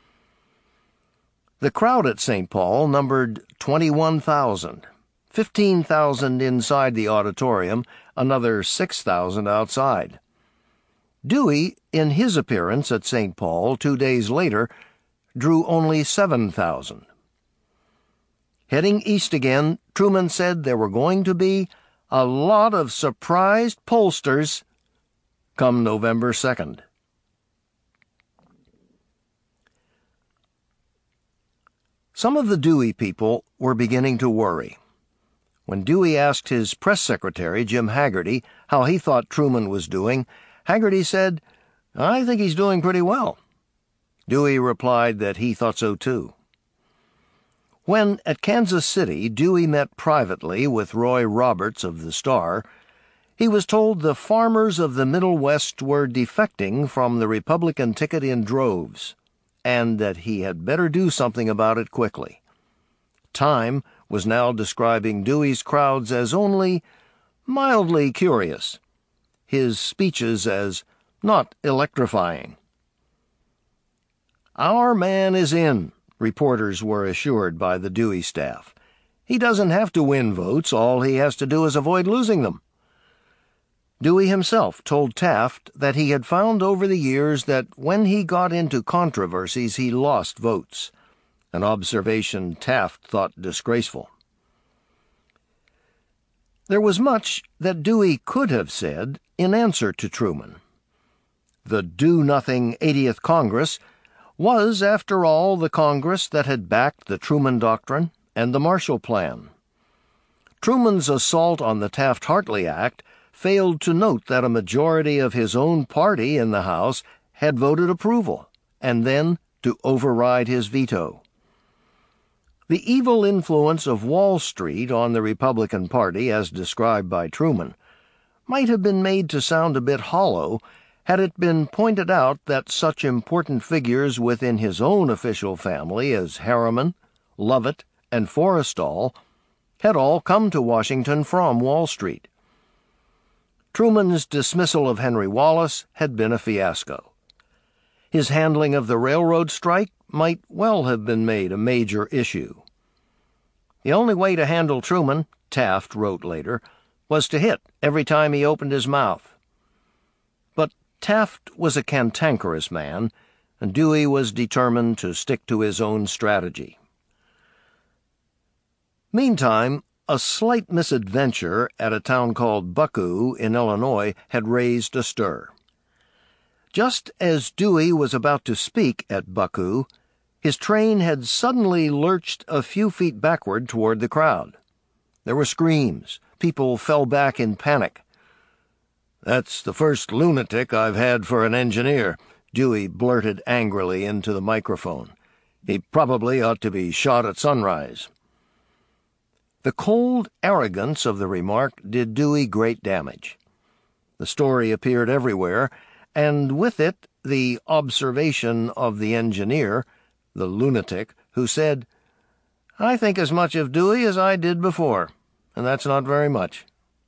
The crowd at Saint Paul numbered twenty-one thousand, fifteen thousand inside the auditorium, another six thousand outside. Dewey, in his appearance at Saint Paul two days later, drew only seven thousand. Heading east again, Truman said there were going to be a lot of surprised pollsters come November second. Some of the Dewey people were beginning to worry. When Dewey asked his press secretary, Jim Hagerty, how he thought Truman was doing, Hagerty said, "I think he's doing pretty well." Dewey replied that he thought so too. When, at Kansas City, Dewey met privately with Roy Roberts of the Star, he was told the farmers of the Middle West were defecting from the Republican ticket in droves, and that he had better do something about it quickly. Time was now describing Dewey's crowds as only mildly curious, his speeches as not electrifying. "Our man is in," reporters were assured by the Dewey staff. "He doesn't have to win votes. All he has to do is avoid losing them." Dewey himself told Taft that he had found over the years that when he got into controversies he lost votes. an observation Taft thought disgraceful. There was much that Dewey could have said in answer to Truman. The do-nothing eightieth Congress was, after all, the Congress that had backed the Truman Doctrine and the Marshall Plan. Truman's assault on the Taft-Hartley Act failed to note that a majority of his own party in the House had voted approval, and then to override his veto. The evil influence of Wall Street on the Republican Party, as described by Truman, might have been made to sound a bit hollow had it been pointed out that such important figures within his own official family as Harriman, Lovett, and Forrestal had all come to Washington from Wall Street. Truman's dismissal of Henry Wallace had been a fiasco. His handling of the railroad strike might well have been made a major issue. The only way to handle Truman, Taft wrote later, was to hit every time he opened his mouth. But Taft was a cantankerous man, and Dewey was determined to stick to his own strategy. Meantime, a slight misadventure at a town called Bucku in Illinois had raised a stir. Just as Dewey was about to speak at Bucku, his train had suddenly lurched a few feet backward toward the crowd. There were screams. People fell back in panic. "That's the first lunatic I've had for an engineer," Dewey blurted angrily into the microphone. "He probably ought to be shot at sunrise." The cold arrogance of the remark did Dewey great damage. The story appeared everywhere, and with it the observation of the engineer, the lunatic, who said, "I think as much of Dewey as I did before, and that's not very much."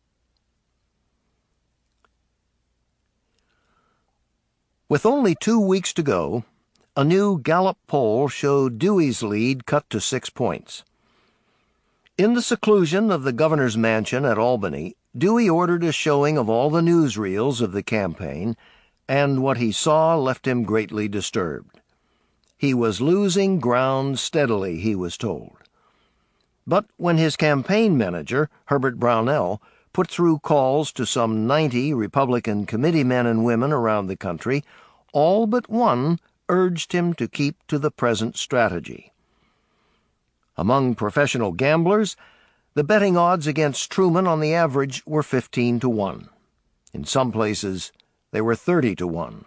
With only two weeks to go, a new Gallup poll showed Dewey's lead cut to six points. In the seclusion of the governor's mansion at Albany, Dewey ordered a showing of all the newsreels of the campaign, and what he saw left him greatly disturbed. He was losing ground steadily, he was told. But when his campaign manager, Herbert Brownell, put through calls to some ninety Republican committeemen and women around the country, all but one urged him to keep to the present strategy. Among professional gamblers, the betting odds against Truman on the average were fifteen to one. In some places, they were thirty to one.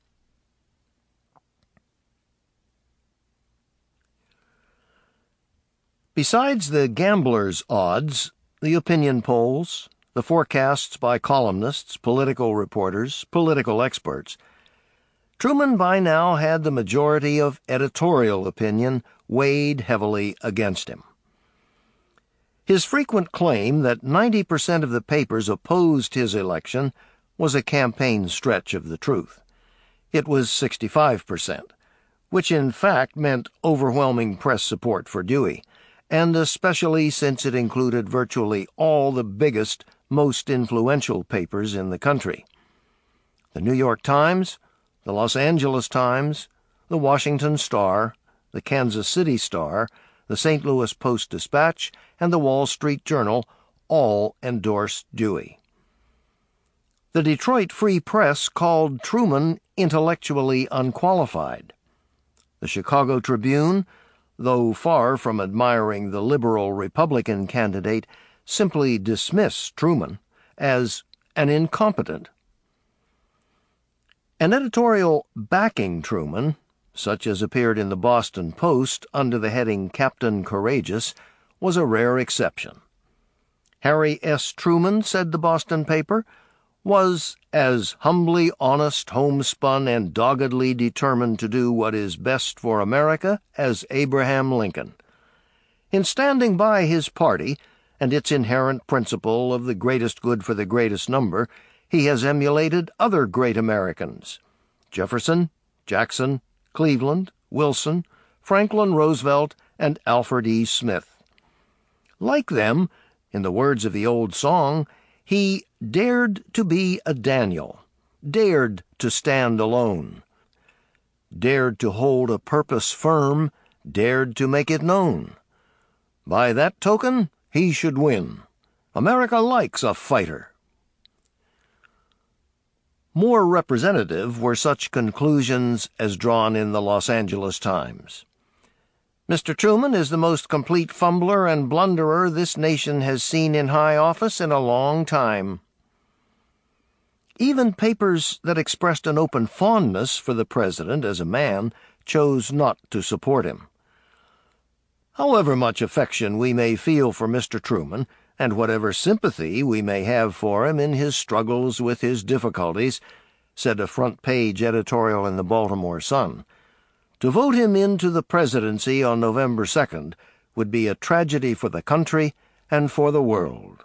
Besides the gamblers' odds, the opinion polls, the forecasts by columnists, political reporters, political experts, Truman by now had the majority of editorial opinion weighed heavily against him. His frequent claim that ninety percent of the papers opposed his election was a campaign stretch of the truth. It was sixty-five percent, which in fact meant overwhelming press support for Dewey, and especially since it included virtually all the biggest, most influential papers in the country. The New York Times, the Los Angeles Times, the Washington Star, the Kansas City Star, the Saint Louis Post-Dispatch, and the Wall Street Journal all endorsed Dewey. The Detroit Free Press called Truman intellectually unqualified. The Chicago Tribune, though far from admiring the liberal Republican candidate, simply dismissed Truman as an incompetent. An editorial backing Truman, such as appeared in the Boston Post under the heading Captain Courageous, was a rare exception. Harry S. Truman, said the Boston paper, was as humbly honest, homespun, and doggedly determined to do what is best for America as Abraham Lincoln. In standing by his party and its inherent principle of the greatest good for the greatest number, he has emulated other great Americans: Jefferson, Jackson, Cleveland, Wilson, Franklin Roosevelt, and Alfred E. Smith. Like them, in the words of the old song, he dared to be a Daniel, dared to stand alone, dared to hold a purpose firm, dared to make it known. By that token, he should win. America likes a fighter. More representative were such conclusions as drawn in the Los Angeles Times. Mister Truman is the most complete fumbler and blunderer this nation has seen in high office in a long time. Even papers that expressed an open fondness for the president as a man chose not to support him. However much affection we may feel for Mister Truman, and whatever sympathy we may have for him in his struggles with his difficulties, said a front-page editorial in the Baltimore Sun, to vote him into the presidency on November second would be a tragedy for the country and for the world.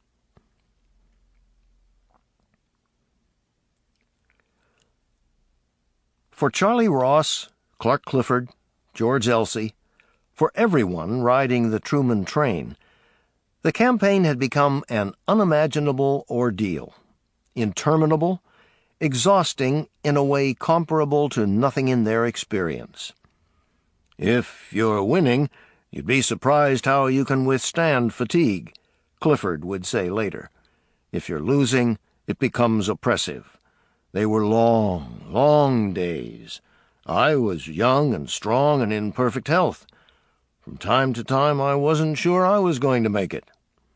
For Charlie Ross, Clark Clifford, George Elsey, for everyone riding the Truman train, the campaign had become an unimaginable ordeal, interminable, exhausting in a way comparable to nothing in their experience. If you're winning, you'd be surprised how you can withstand fatigue, Clifford would say later. If you're losing, it becomes oppressive. They were long, long days. I was young and strong and in perfect health. From time to time I wasn't sure I was going to make it.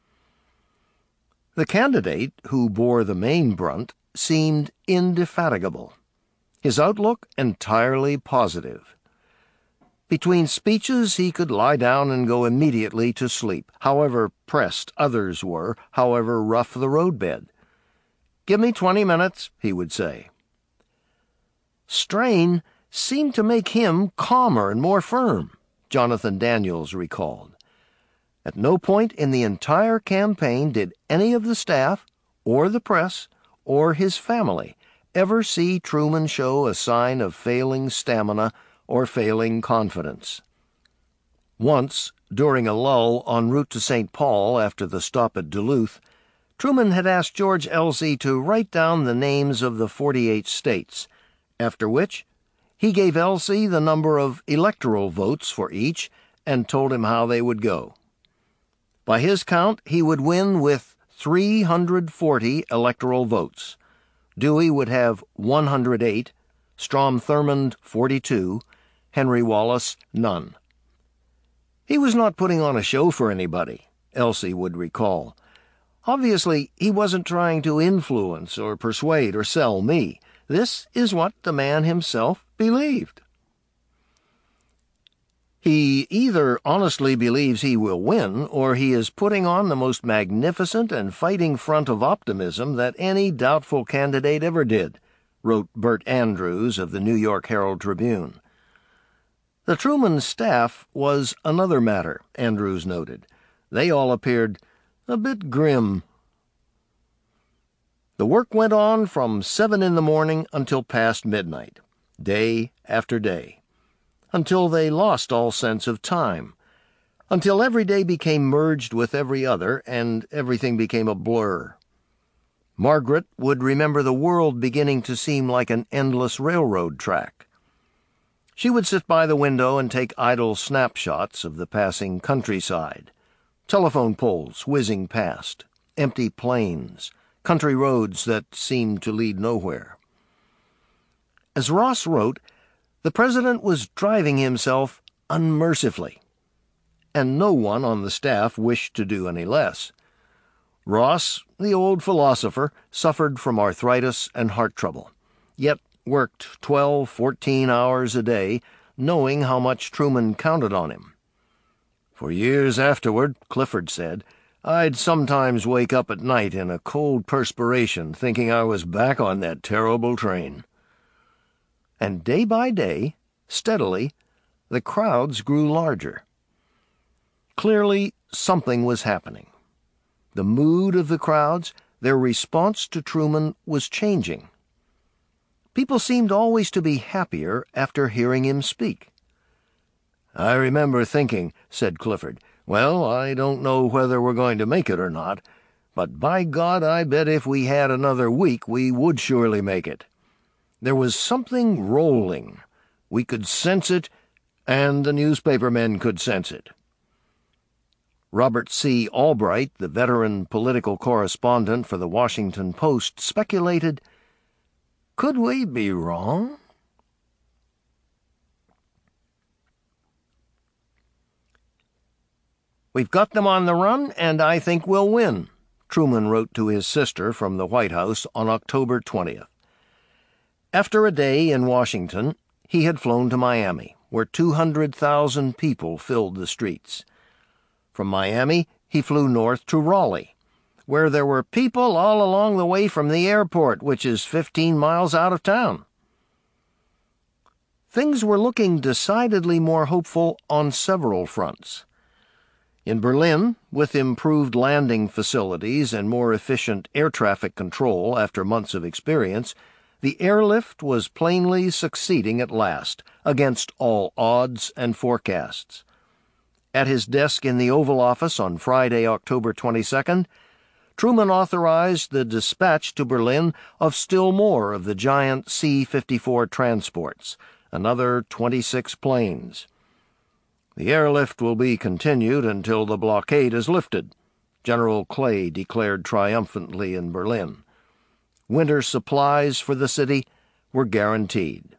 The candidate who bore the main brunt seemed indefatigable, his outlook entirely positive. Between speeches he could lie down and go immediately to sleep, however pressed others were, however rough the roadbed. "Give me twenty minutes," he would say. Strain seemed to make him calmer and more firm, Jonathan Daniels recalled. At no point in the entire campaign did any of the staff, or the press, or his family ever see Truman show a sign of failing stamina or failing confidence. Once, during a lull en route to Saint Paul after the stop at Duluth, Truman had asked George Elsey to write down the names of the forty-eight states, after which he gave Elsey the number of electoral votes for each and told him how they would go. By his count, he would win with three hundred forty electoral votes. Dewey would have one hundred eight, Strom Thurmond forty-two, Henry Wallace none. He was not putting on a show for anybody, Elsey would recall. Obviously, he wasn't trying to influence or persuade or sell me. This is what the man himself believed. He either honestly believes he will win, or he is putting on the most magnificent and fighting front of optimism that any doubtful candidate ever did, wrote Bert Andrews of the New York Herald Tribune. The Truman staff was another matter, Andrews noted. They all appeared a bit grim. The work went on from seven in the morning until past midnight, day after day, until they lost all sense of time, until every day became merged with every other and everything became a blur. Margaret would remember the world beginning to seem like an endless railroad track. She would sit by the window and take idle snapshots of the passing countryside, telephone poles whizzing past, empty plains, country roads that seemed to lead nowhere. As Ross wrote, the president was driving himself unmercifully, and no one on the staff wished to do any less. Ross, the old philosopher, suffered from arthritis and heart trouble, yet worked twelve, fourteen hours a day, knowing how much Truman counted on him. For years afterward, Clifford said, I'd sometimes wake up at night in a cold perspiration, thinking I was back on that terrible train. And day by day, steadily, the crowds grew larger. Clearly, something was happening. The mood of the crowds, their response to Truman, was changing. People seemed always to be happier after hearing him speak. I remember thinking, said Clifford, well, I don't know whether we're going to make it or not, but by God, I bet if we had another week we would surely make it. There was something rolling. We could sense it, and the newspaper men could sense it. Robert C. Albright, the veteran political correspondent for the Washington Post, speculated, "Could we be wrong?" "We've got them on the run, and I think we'll win," Truman wrote to his sister from the White House on October twentieth. After a day in Washington, he had flown to Miami, where two hundred thousand people filled the streets. From Miami, he flew north to Raleigh, where there were people all along the way from the airport, which is fifteen miles out of town. Things were looking decidedly more hopeful on several fronts. In Berlin, with improved landing facilities and more efficient air traffic control after months of experience, the airlift was plainly succeeding at last, against all odds and forecasts. At his desk in the Oval Office on Friday, October twenty-second, Truman authorized the dispatch to Berlin of still more of the giant C fifty-four transports, another twenty-six planes. "The airlift will be continued until the blockade is lifted," General Clay declared triumphantly in Berlin. Winter supplies for the city were guaranteed.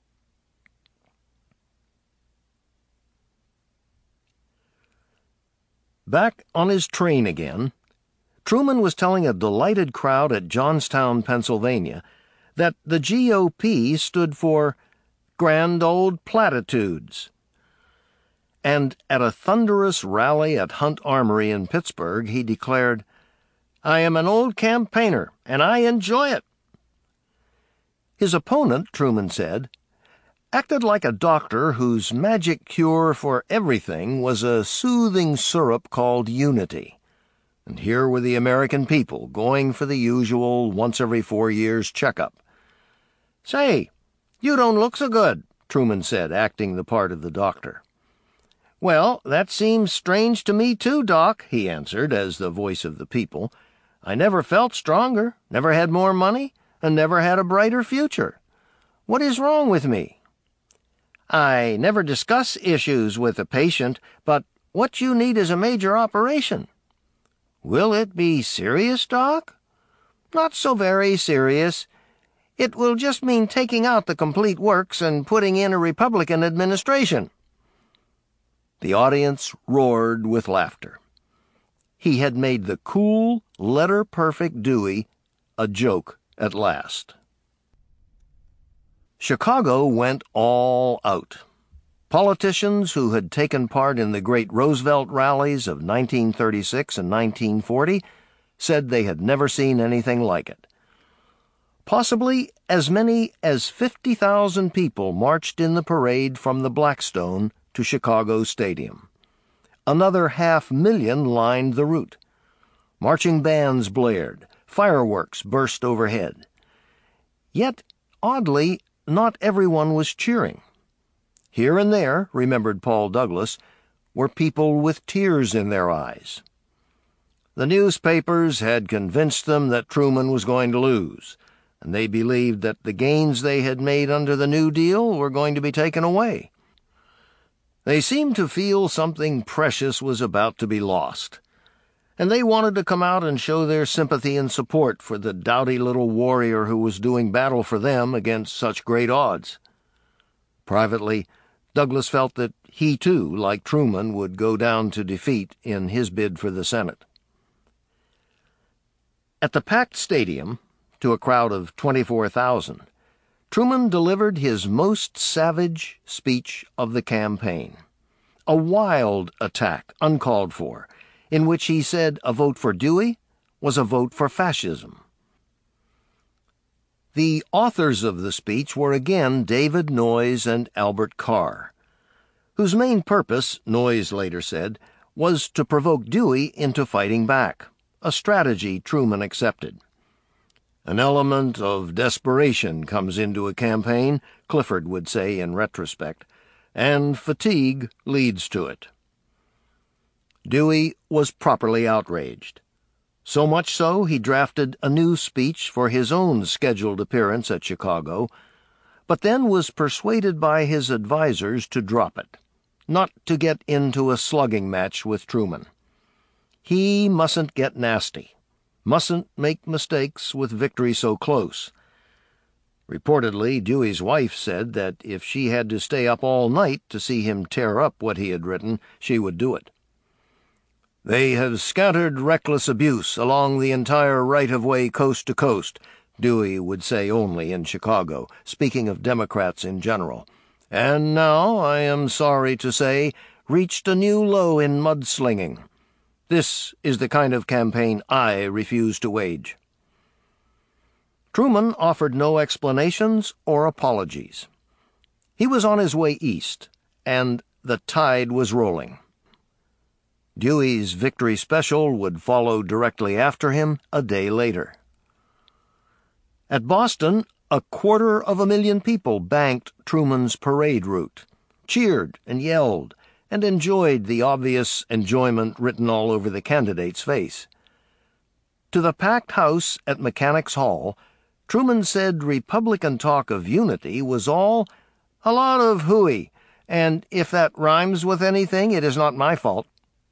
Back on his train again, Truman was telling a delighted crowd at Johnstown, Pennsylvania, that the G O P stood for Grand Old Platitudes. And at a thunderous rally at Hunt Armory in Pittsburgh, he declared, "I am an old campaigner, and I enjoy it." His opponent, Truman said, acted like a doctor whose magic cure for everything was a soothing syrup called unity. And here were the American people going for the usual once-every-four-years checkup. "Say, you don't look so good," Truman said, acting the part of the doctor. "Well, that seems strange to me too, Doc," he answered as the voice of the people. "I never felt stronger, never had more money, and never had a brighter future. What is wrong with me?" "I never discuss issues with a patient, but what you need is a major operation." "Will it be serious, Doc?" "Not so very serious. It will just mean taking out the complete works and putting in a Republican administration." The audience roared with laughter. He had made the cool, letter-perfect Dewey a joke at last. Chicago went all out. Politicians who had taken part in the great Roosevelt rallies of nineteen thirty-six and nineteen forty said they had never seen anything like it. Possibly as many as fifty thousand people marched in the parade from the Blackstone to Chicago Stadium. Another half million lined the route. Marching bands blared, fireworks burst overhead. Yet, oddly, not everyone was cheering. Here and there, remembered Paul Douglas, were people with tears in their eyes. The newspapers had convinced them that Truman was going to lose, and they believed that the gains they had made under the New Deal were going to be taken away. They seemed to feel something precious was about to be lost, and they wanted to come out and show their sympathy and support for the doughty little warrior who was doing battle for them against such great odds. Privately, Douglas felt that he, too, like Truman, would go down to defeat in his bid for the Senate. At the packed stadium, to a crowd of twenty-four thousand, Truman delivered his most savage speech of the campaign, a wild attack uncalled for, in which he said a vote for Dewey was a vote for fascism. The authors of the speech were again David Noyes and Albert Carr, whose main purpose, Noyes later said, was to provoke Dewey into fighting back, a strategy Truman accepted. An element of desperation comes into a campaign, Clifford would say in retrospect, and fatigue leads to it. Dewey was properly outraged. So much so he drafted a new speech for his own scheduled appearance at Chicago, but then was persuaded by his advisers to drop it, not to get into a slugging match with Truman. He mustn't get nasty, mustn't make mistakes with victory so close. Reportedly, Dewey's wife said that if she had to stay up all night to see him tear up what he had written, she would do it. "They have scattered reckless abuse along the entire right-of-way coast to coast," Dewey would say only in Chicago, speaking of Democrats in general, "and now, I am sorry to say, reached a new low in mudslinging. This is the kind of campaign I refuse to wage." Truman offered no explanations or apologies. He was on his way east, and the tide was rolling. Dewey's victory special would follow directly after him a day later. At Boston, a quarter of a million people banked Truman's parade route, cheered and yelled, and enjoyed the obvious enjoyment written all over the candidate's face. To the packed house at Mechanics Hall, Truman said Republican talk of unity was all a lot of hooey, and if that rhymes with anything, it is not my fault.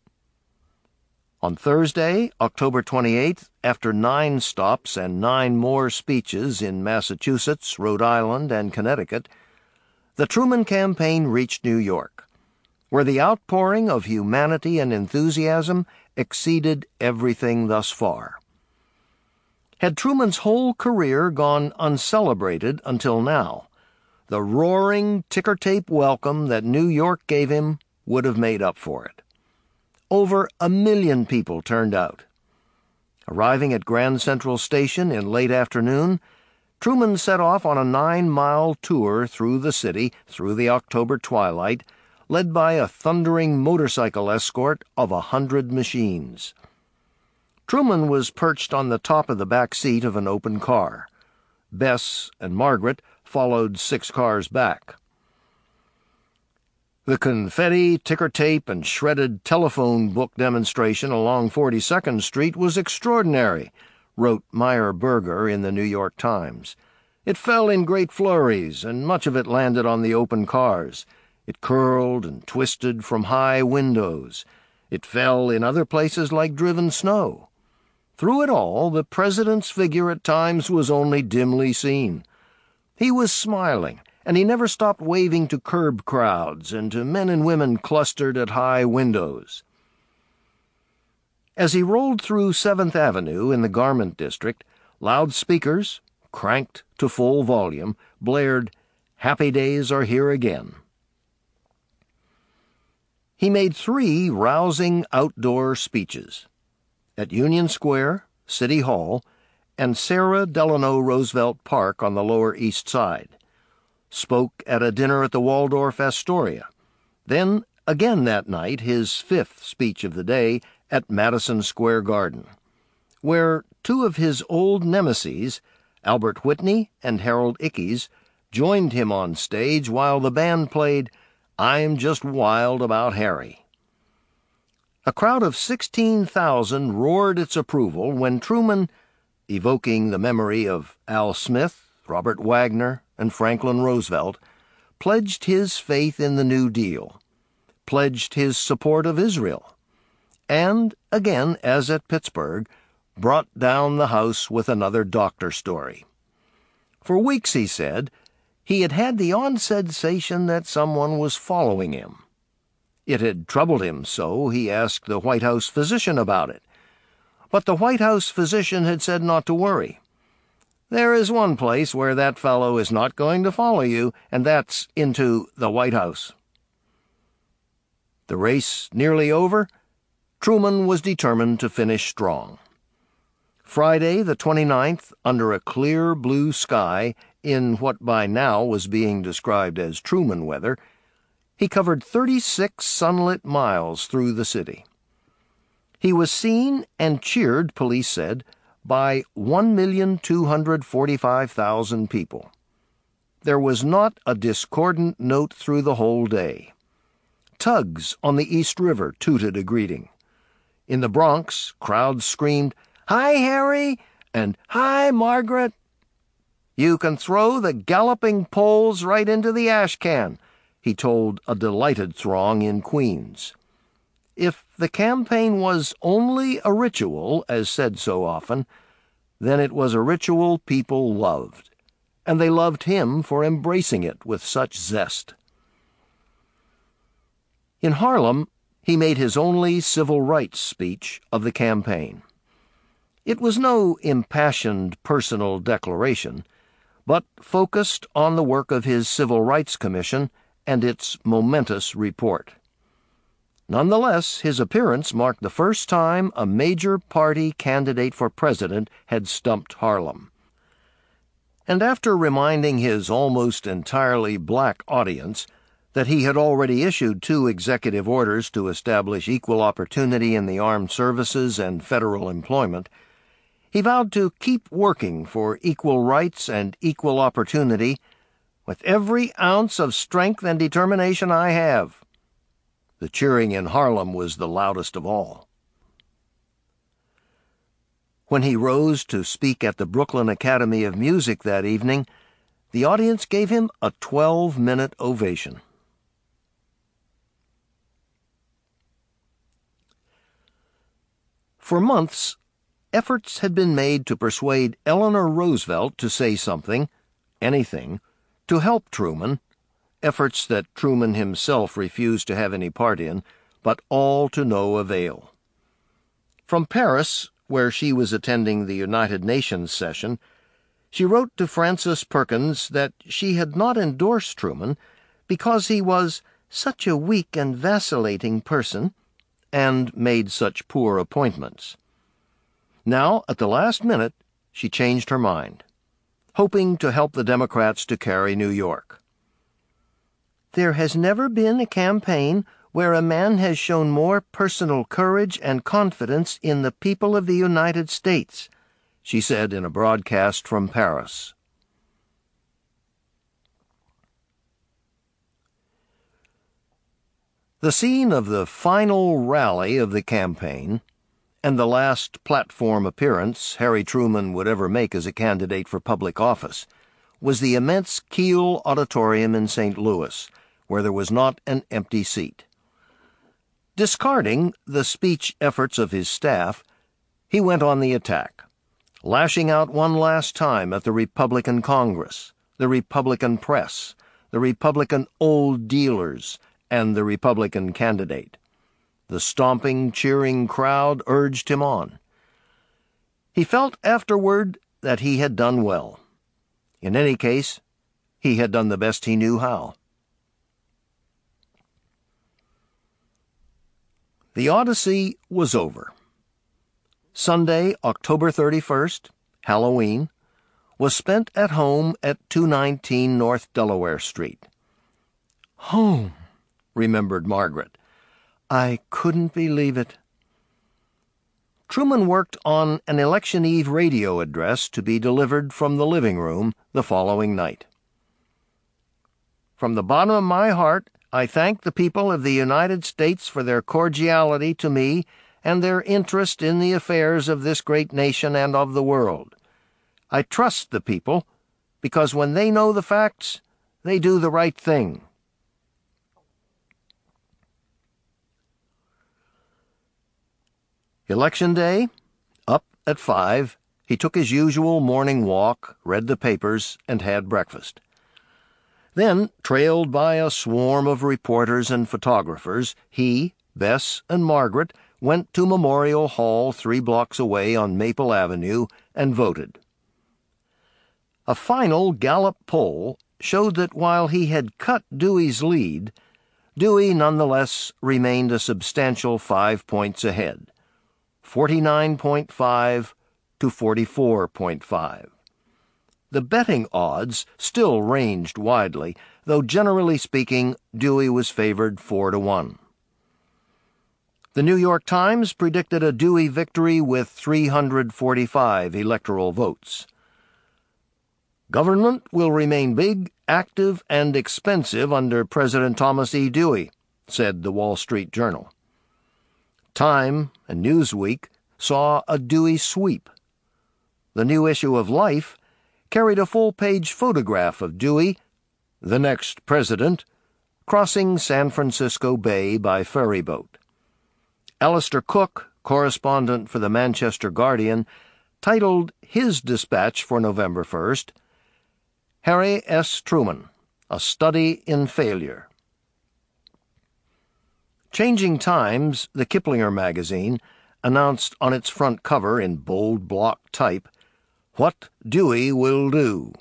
On Thursday, October twenty-eighth, after nine stops and nine more speeches in Massachusetts, Rhode Island, and Connecticut, the Truman campaign reached New York, where the outpouring of humanity and enthusiasm exceeded everything thus far. Had Truman's whole career gone uncelebrated until now, the roaring ticker-tape welcome that New York gave him would have made up for it. Over a million people turned out. Arriving at Grand Central Station in late afternoon, Truman set off on a nine-mile tour through the city through the October twilight, led by a thundering motorcycle escort of a hundred machines. Truman was perched on the top of the back seat of an open car. Bess and Margaret followed six cars back. The confetti, ticker tape, and shredded telephone book demonstration along forty-second Street was extraordinary, wrote Meyer Berger in the New York Times. It fell in great flurries, and much of it landed on the open cars. It curled and twisted from high windows. It fell in other places like driven snow. Through it all, the president's figure at times was only dimly seen. He was smiling, and he never stopped waving to curb crowds and to men and women clustered at high windows. As he rolled through Seventh Avenue in the Garment District, loudspeakers, cranked to full volume, blared, "Happy days are here again." He made three rousing outdoor speeches at Union Square, City Hall, and Sarah Delano Roosevelt Park on the Lower East Side, spoke at a dinner at the Waldorf Astoria, then again that night his fifth speech of the day at Madison Square Garden, where two of his old nemeses, Albert Whitney and Harold Ickes, joined him on stage while the band played "I'm Just Wild About Harry." A crowd of sixteen thousand roared its approval when Truman, evoking the memory of Al Smith, Robert Wagner, and Franklin Roosevelt, pledged his faith in the New Deal, pledged his support of Israel, and, again as at Pittsburgh, brought down the house with another doctor story. For weeks, he said, he had had the odd sensation that someone was following him. It had troubled him so he asked the White House physician about it. But the White House physician had said not to worry. "There is one place where that fellow is not going to follow you, and that's into the White House." The race nearly over, Truman was determined to finish strong. Friday, the twenty-ninth, under a clear blue sky, in what by now was being described as Truman weather, he covered thirty-six sunlit miles through the city. He was seen and cheered, police said, by one million two hundred forty-five thousand people. There was not a discordant note through the whole day. Tugs on the East River tooted a greeting. In the Bronx, crowds screamed, "Hi, Harry!" and "Hi, Margaret!" "You can throw the galloping Poles right into the ash can," he told a delighted throng in Queens. If the campaign was only a ritual, as said so often, then it was a ritual people loved, and they loved him for embracing it with such zest. In Harlem, he made his only civil rights speech of the campaign. It was no impassioned personal declaration, but focused on the work of his Civil Rights Commission and its momentous report. Nonetheless, his appearance marked the first time a major party candidate for president had stumped Harlem. And after reminding his almost entirely black audience that he had already issued two executive orders to establish equal opportunity in the armed services and federal employment, he vowed to keep working for equal rights and equal opportunity with every ounce of strength and determination I have. The cheering in Harlem was the loudest of all. When he rose to speak at the Brooklyn Academy of Music that evening, the audience gave him a twelve-minute ovation. For months, efforts had been made to persuade Eleanor Roosevelt to say something, anything, to help Truman, efforts that Truman himself refused to have any part in, but all to no avail. From Paris, where she was attending the United Nations session, she wrote to Frances Perkins that she had not endorsed Truman because he was such a weak and vacillating person and made such poor appointments. Now, at the last minute, she changed her mind, hoping to help the Democrats to carry New York. There has never been a campaign where a man has shown more personal courage and confidence in the people of the United States, she said in a broadcast from Paris. The scene of the final rally of the campaign, and the last platform appearance Harry Truman would ever make as a candidate for public office, was the immense Kiel Auditorium in Saint Louis, where there was not an empty seat. Discarding the speech efforts of his staff, he went on the attack, lashing out one last time at the Republican Congress, the Republican press, the Republican old dealers, and the Republican candidate. The stomping, cheering crowd urged him on. He felt afterward that he had done well. In any case, he had done the best he knew how. The Odyssey was over. Sunday, October thirty-first, Halloween, was spent at home at two nineteen North Delaware Street. Home, remembered Margaret. I couldn't believe it. Truman worked on an election eve radio address to be delivered from the living room the following night. From the bottom of my heart, I thank the people of the United States for their cordiality to me and their interest in the affairs of this great nation and of the world. I trust the people, because when they know the facts, they do the right thing. Election day, up at five, he took his usual morning walk, read the papers, and had breakfast. Then, trailed by a swarm of reporters and photographers, he, Bess, and Margaret went to Memorial Hall three blocks away on Maple Avenue and voted. A final Gallup poll showed that while he had cut Dewey's lead, Dewey nonetheless remained a substantial five points ahead, forty-nine point five to forty-four point five. The betting odds still ranged widely, though generally speaking, Dewey was favored four to one. The New York Times predicted a Dewey victory with three hundred forty-five electoral votes. Government will remain big, active, and expensive under President Thomas E. Dewey, said the Wall Street Journal. Time and Newsweek saw a Dewey sweep. The new issue of Life carried a full-page photograph of Dewey, the next president, crossing San Francisco Bay by ferry boat. Alistair Cook, correspondent for the Manchester Guardian, titled his dispatch for November first, Harry S. Truman, A Study in Failure. Changing Times, the Kiplinger magazine, announced on its front cover in bold block type, "What Dewey Will Do."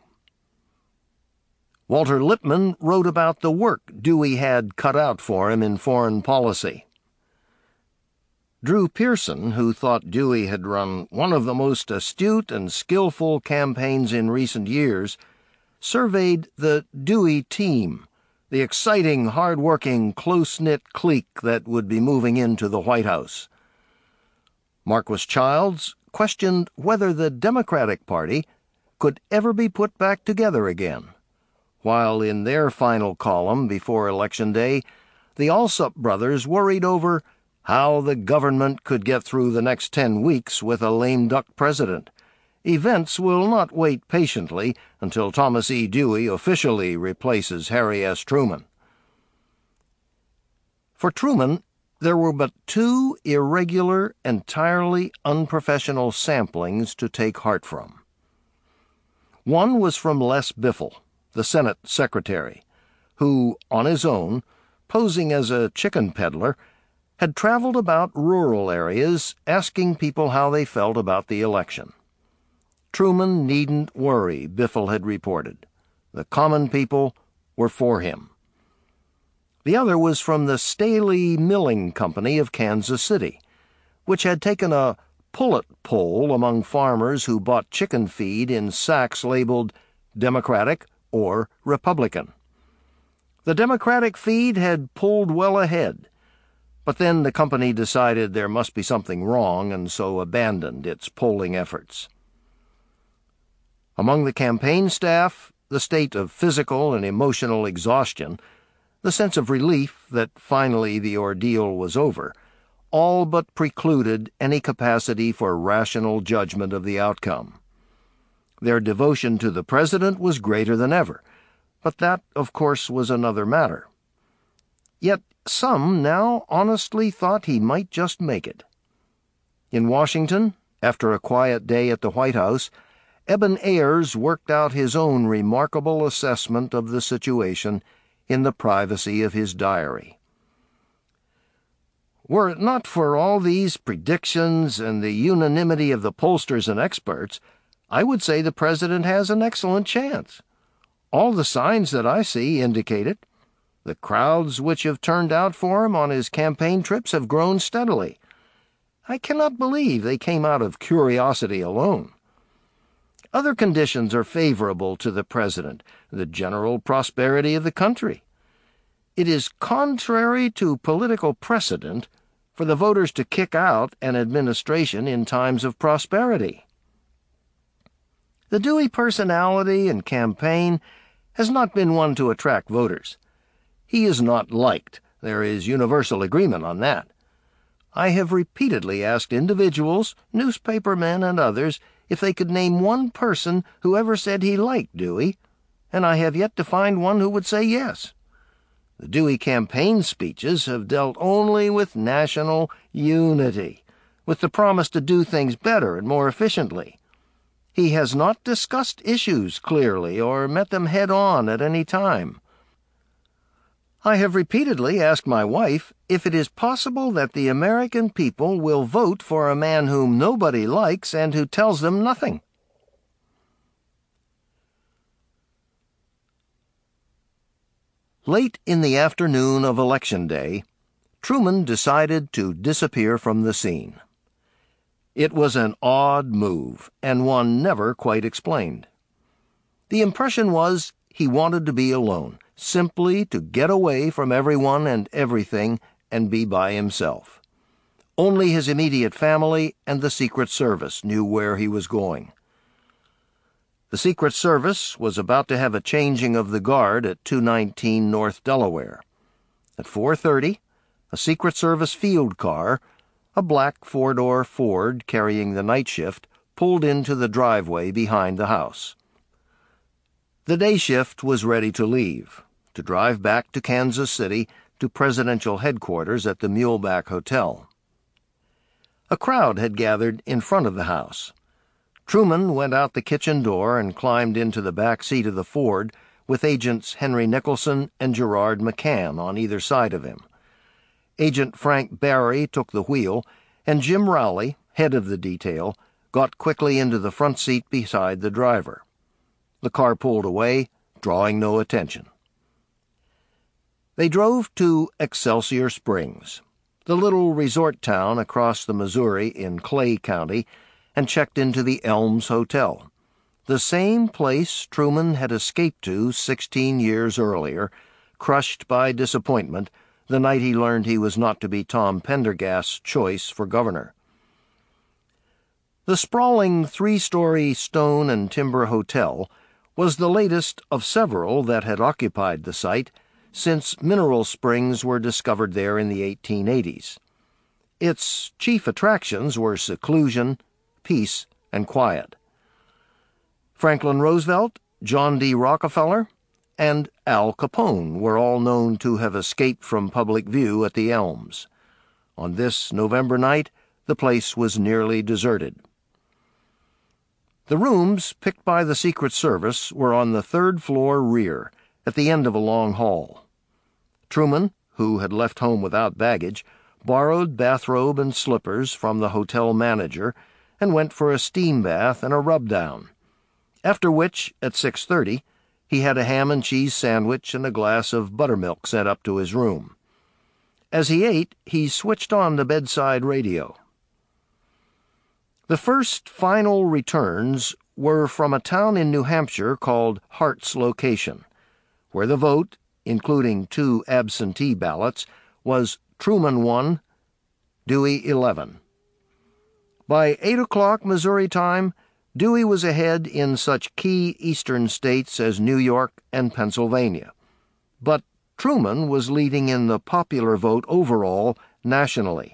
Walter Lippmann wrote about the work Dewey had cut out for him in foreign policy. Drew Pearson, who thought Dewey had run one of the most astute and skillful campaigns in recent years, surveyed the Dewey team, the exciting, hard-working, close-knit clique that would be moving into the White House. Marquis Childs questioned whether the Democratic Party could ever be put back together again, while in their final column before Election Day, the Alsop brothers worried over how the government could get through the next ten weeks with a lame duck president. Events will not wait patiently until Thomas E. Dewey officially replaces Harry S. Truman. For Truman, there were but two irregular, entirely unprofessional samplings to take heart from. One was from Les Biffle, the Senate Secretary, who, on his own, posing as a chicken peddler, had traveled about rural areas asking people how they felt about the election. Truman needn't worry, Biffle had reported. The common people were for him. The other was from the Staley Milling Company of Kansas City, which had taken a pullet poll among farmers who bought chicken feed in sacks labeled Democratic or Republican. The Democratic feed had pulled well ahead, but then the company decided there must be something wrong and so abandoned its polling efforts. Among the campaign staff, the state of physical and emotional exhaustion, the sense of relief that finally the ordeal was over, all but precluded any capacity for rational judgment of the outcome. Their devotion to the president was greater than ever, but that, of course, was another matter. Yet some now honestly thought he might just make it. In Washington, after a quiet day at the White House, Eben Ayers worked out his own remarkable assessment of the situation in the privacy of his diary. Were it not for all these predictions and the unanimity of the pollsters and experts, I would say the president has an excellent chance. All the signs that I see indicate it. The crowds which have turned out for him on his campaign trips have grown steadily. I cannot believe they came out of curiosity alone. Other conditions are favorable to the president, the general prosperity of the country. It is contrary to political precedent for the voters to kick out an administration in times of prosperity. The Dewey personality and campaign has not been one to attract voters. He is not liked. There is universal agreement on that. I have repeatedly asked individuals, newspapermen and others, if they could name one person who ever said he liked Dewey, and I have yet to find one who would say yes. The Dewey campaign speeches have dealt only with national unity, with the promise to do things better and more efficiently. He has not discussed issues clearly or met them head-on at any time. I have repeatedly asked my wife if it is possible that the American people will vote for a man whom nobody likes and who tells them nothing. Late in the afternoon of Election Day, Truman decided to disappear from the scene. It was an odd move, and one never quite explained. The impression was he wanted to be alone, simply to get away from everyone and everything and be by himself. Only his immediate family and the Secret Service knew where he was going. The Secret Service was about to have a changing of the guard at two nineteen North Delaware. At four thirty, a Secret Service field car, a black four-door Ford carrying the night shift, pulled into the driveway behind the house. The day shift was ready to leave. to drive back to Kansas City to presidential headquarters at the Muleback Hotel. A crowd had gathered in front of the house. Truman went out the kitchen door and climbed into the back seat of the Ford with Agents Henry Nicholson and Gerard McCann on either side of him. Agent Frank Barry took the wheel, and Jim Rowley, head of the detail, got quickly into the front seat beside the driver. The car pulled away, drawing no attention. They drove to Excelsior Springs, the little resort town across the Missouri in Clay County, and checked into the Elms Hotel, the same place Truman had escaped to sixteen years earlier, crushed by disappointment the night he learned he was not to be Tom Pendergast's choice for governor. The sprawling three-story stone and timber hotel was the latest of several that had occupied the site since mineral springs were discovered there in the eighteen eighties. Its chief attractions were seclusion, peace, and quiet. Franklin Roosevelt, John D. Rockefeller, and Al Capone were all known to have escaped from public view at the Elms. On this November night, the place was nearly deserted. The rooms picked by the Secret Service were on the third floor rear, at the end of a long hall. Truman, who had left home without baggage, borrowed bathrobe and slippers from the hotel manager and went for a steam bath and a rub-down, after which, at six thirty, he had a ham and cheese sandwich and a glass of buttermilk sent up to his room. As he ate, he switched on the bedside radio. The first final returns were from a town in New Hampshire called Hart's Location, where the vote, including two absentee ballots, was Truman one, Dewey eleven. By eight o'clock Missouri time, Dewey was ahead in such key eastern states as New York and Pennsylvania, but Truman was leading in the popular vote overall nationally.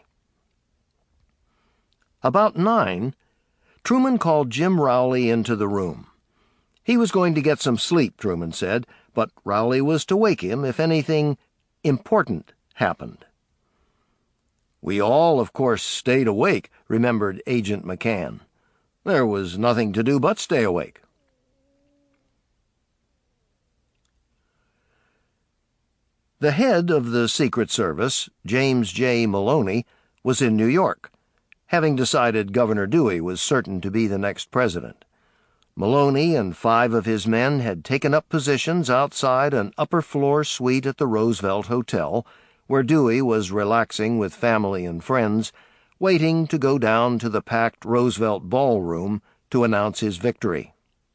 About nine, Truman called Jim Rowley into the room. He was going to get some sleep, Truman said, but Rowley was to wake him if anything important happened. We all, of course, stayed awake, remembered Agent McCann. There was nothing to do but stay awake. The head of the Secret Service, James J. Maloney, was in New York, having decided Governor Dewey was certain to be the next president. Maloney and five of his men had taken up positions outside an upper-floor suite at the Roosevelt Hotel, where Dewey was relaxing with family and friends, waiting to go down to the packed Roosevelt ballroom to announce his victory.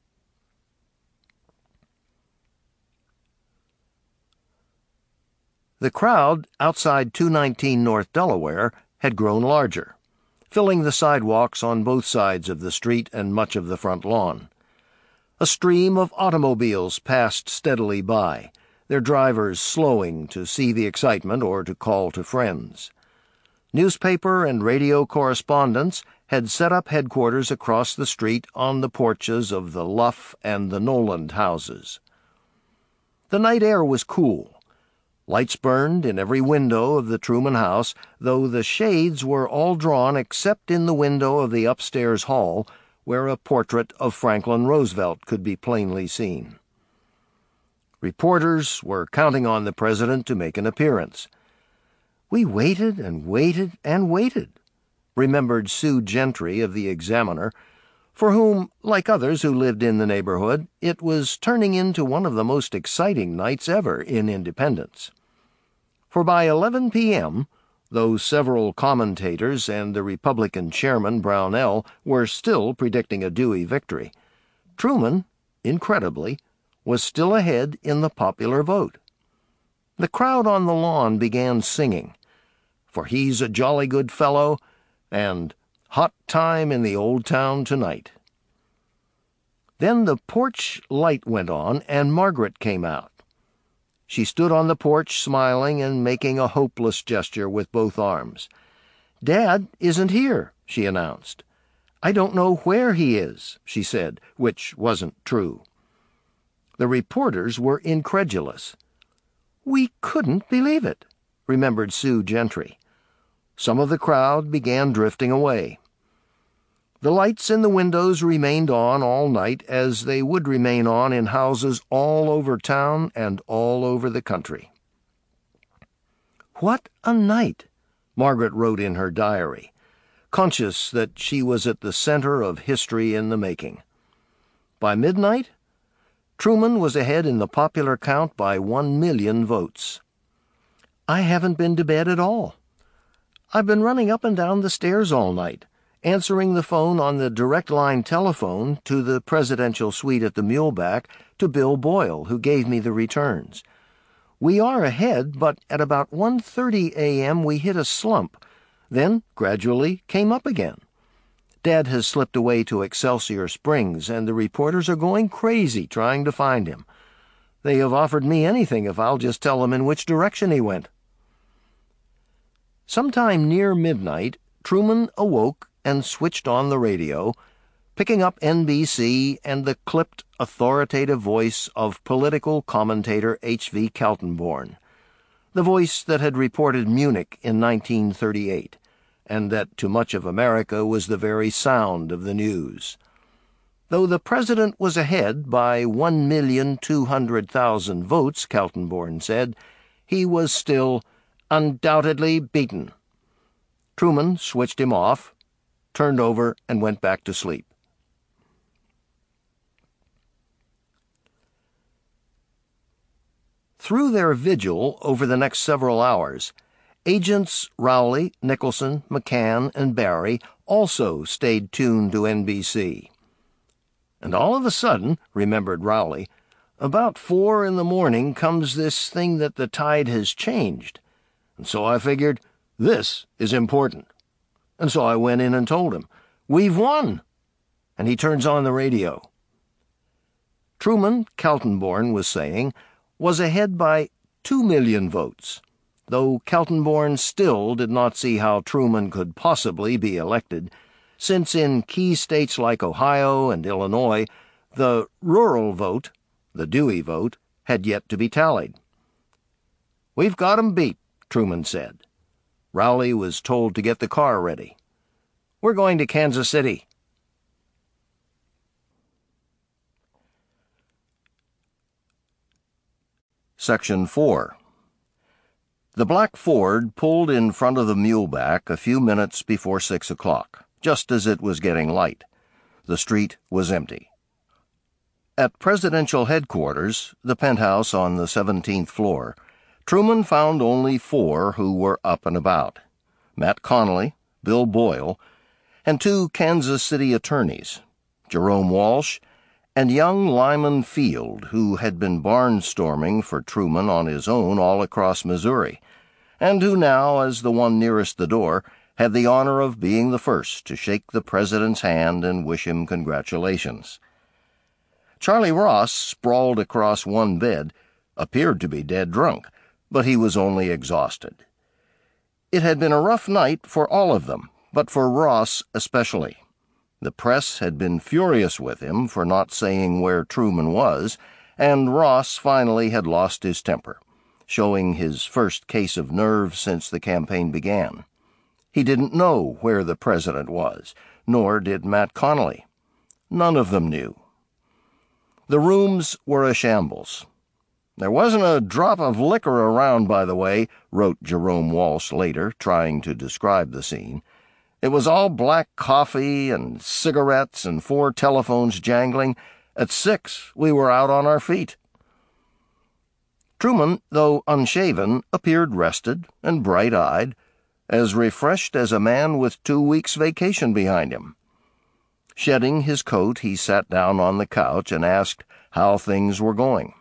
The crowd outside two nineteen North Delaware had grown larger, filling the sidewalks on both sides of the street and much of the front lawn. A stream of automobiles passed steadily by, their drivers slowing to see the excitement or to call to friends. Newspaper and radio correspondents had set up headquarters across the street on the porches of the Luff and the Noland houses. The night air was cool. Lights burned in every window of the Truman house, though the shades were all drawn except in the window of the upstairs hall, where a portrait of Franklin Roosevelt could be plainly seen. Reporters were counting on the president to make an appearance. We waited and waited and waited, remembered Sue Gentry of the Examiner, for whom, like others who lived in the neighborhood, it was turning into one of the most exciting nights ever in Independence. For by eleven p.m., though several commentators and the Republican chairman, Brownell, were still predicting a Dewey victory, Truman, incredibly, was still ahead in the popular vote. The crowd on the lawn began singing, "For He's a Jolly Good Fellow," and "Hot Time in the Old Town Tonight." Then the porch light went on, and Margaret came out. She stood on the porch smiling and making a hopeless gesture with both arms. "Dad isn't here," she announced. "I don't know where he is," she said, which wasn't true. The reporters were incredulous. "We couldn't believe it," remembered Sue Gentry. Some of the crowd began drifting away. The lights in the windows remained on all night, as they would remain on in houses all over town and all over the country. "What a night," Margaret wrote in her diary, conscious that she was at the center of history in the making. By midnight, Truman was ahead in the popular count by one million votes. "I haven't been to bed at all. I've been running up and down the stairs all night, answering the phone on the direct line telephone to the presidential suite at the Muleback to Bill Boyle, who gave me the returns. We are ahead, but at about one thirty a.m. we hit a slump, then gradually came up again. Dad has slipped away to Excelsior Springs, and the reporters are going crazy trying to find him. They have offered me anything if I'll just tell them in which direction he went." Sometime near midnight, Truman awoke and switched on the radio, picking up N B C and the clipped, authoritative voice of political commentator H V Kaltenborn, the voice that had reported Munich in nineteen thirty-eight, and that to much of America was the very sound of the news. Though the president was ahead by one million two hundred thousand votes, Kaltenborn said, he was still undoubtedly beaten. Truman switched him off, turned over, and went back to sleep. Through their vigil over the next several hours, Agents Rowley, Nicholson, McCann, and Barry also stayed tuned to N B C. And all of a sudden, remembered Rowley, about four in the morning comes this thing that the tide has changed. And so I figured, this is important. And so I went in and told him, "We've won!" And he turns on the radio. Truman, Kaltenborn was saying, was ahead by two million votes, though Kaltenborn still did not see how Truman could possibly be elected, since in key states like Ohio and Illinois, the rural vote, the Dewey vote, had yet to be tallied. "We've got 'em beat," Truman said. Rowley was told to get the car ready. "We're going to Kansas City." Section four. The black Ford pulled in front of the Muleback a few minutes before six o'clock, just as it was getting light. The street was empty. At presidential headquarters, the penthouse on the seventeenth floor, Truman found only four who were up and about: Matt Connolly, Bill Boyle, and two Kansas City attorneys, Jerome Walsh and young Lyman Field, who had been barnstorming for Truman on his own all across Missouri, and who now, as the one nearest the door, had the honor of being the first to shake the president's hand and wish him congratulations. Charlie Ross, sprawled across one bed, appeared to be dead drunk, but he was only exhausted. It had been a rough night for all of them, but for Ross especially. The press had been furious with him for not saying where Truman was, and Ross finally had lost his temper, showing his first case of nerves since the campaign began. He didn't know where the president was, nor did Matt Connolly. None of them knew. The rooms were a shambles. "There wasn't a drop of liquor around, by the way," wrote Jerome Walsh later, trying to describe the scene. "It was all black coffee and cigarettes and four telephones jangling. At six, we were out on our feet." Truman, though unshaven, appeared rested and bright-eyed, as refreshed as a man with two weeks' vacation behind him. Shedding his coat, he sat down on the couch and asked how things were going.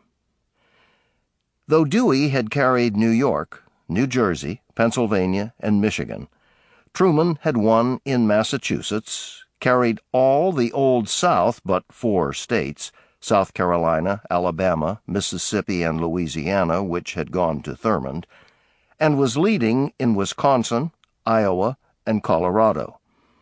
Though Dewey had carried New York, New Jersey, Pennsylvania, and Michigan, Truman had won in Massachusetts, carried all the Old South but four states, South Carolina, Alabama, Mississippi, and Louisiana, which had gone to Thurmond, and was leading in Wisconsin, Iowa, and Colorado.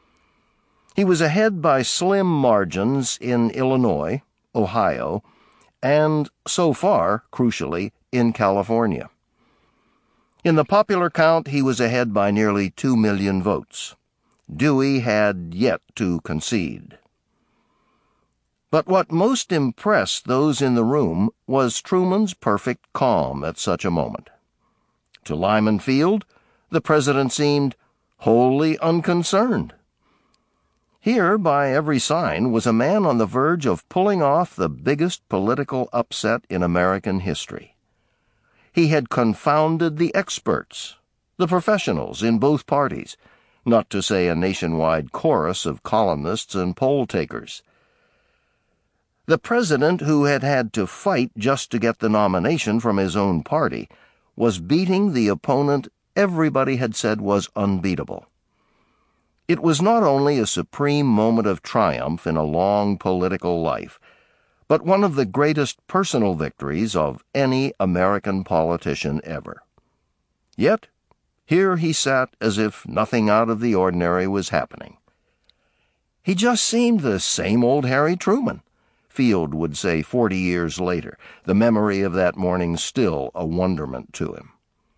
He was ahead by slim margins in Illinois, Ohio, and, so far, crucially, in California. In the popular count, he was ahead by nearly two million votes. Dewey had yet to concede. But what most impressed those in the room was Truman's perfect calm at such a moment. To Lyman Field, the president seemed wholly unconcerned. Here, by every sign, was a man on the verge of pulling off the biggest political upset in American history. He had confounded the experts, the professionals in both parties, not to say a nationwide chorus of columnists and poll-takers. The president, who had had to fight just to get the nomination from his own party, was beating the opponent everybody had said was unbeatable. It was not only a supreme moment of triumph in a long political life, but one of the greatest personal victories of any American politician ever. Yet, here he sat as if nothing out of the ordinary was happening. He just seemed the same old Harry Truman, Field would say forty years later, the memory of that morning still a wonderment to him.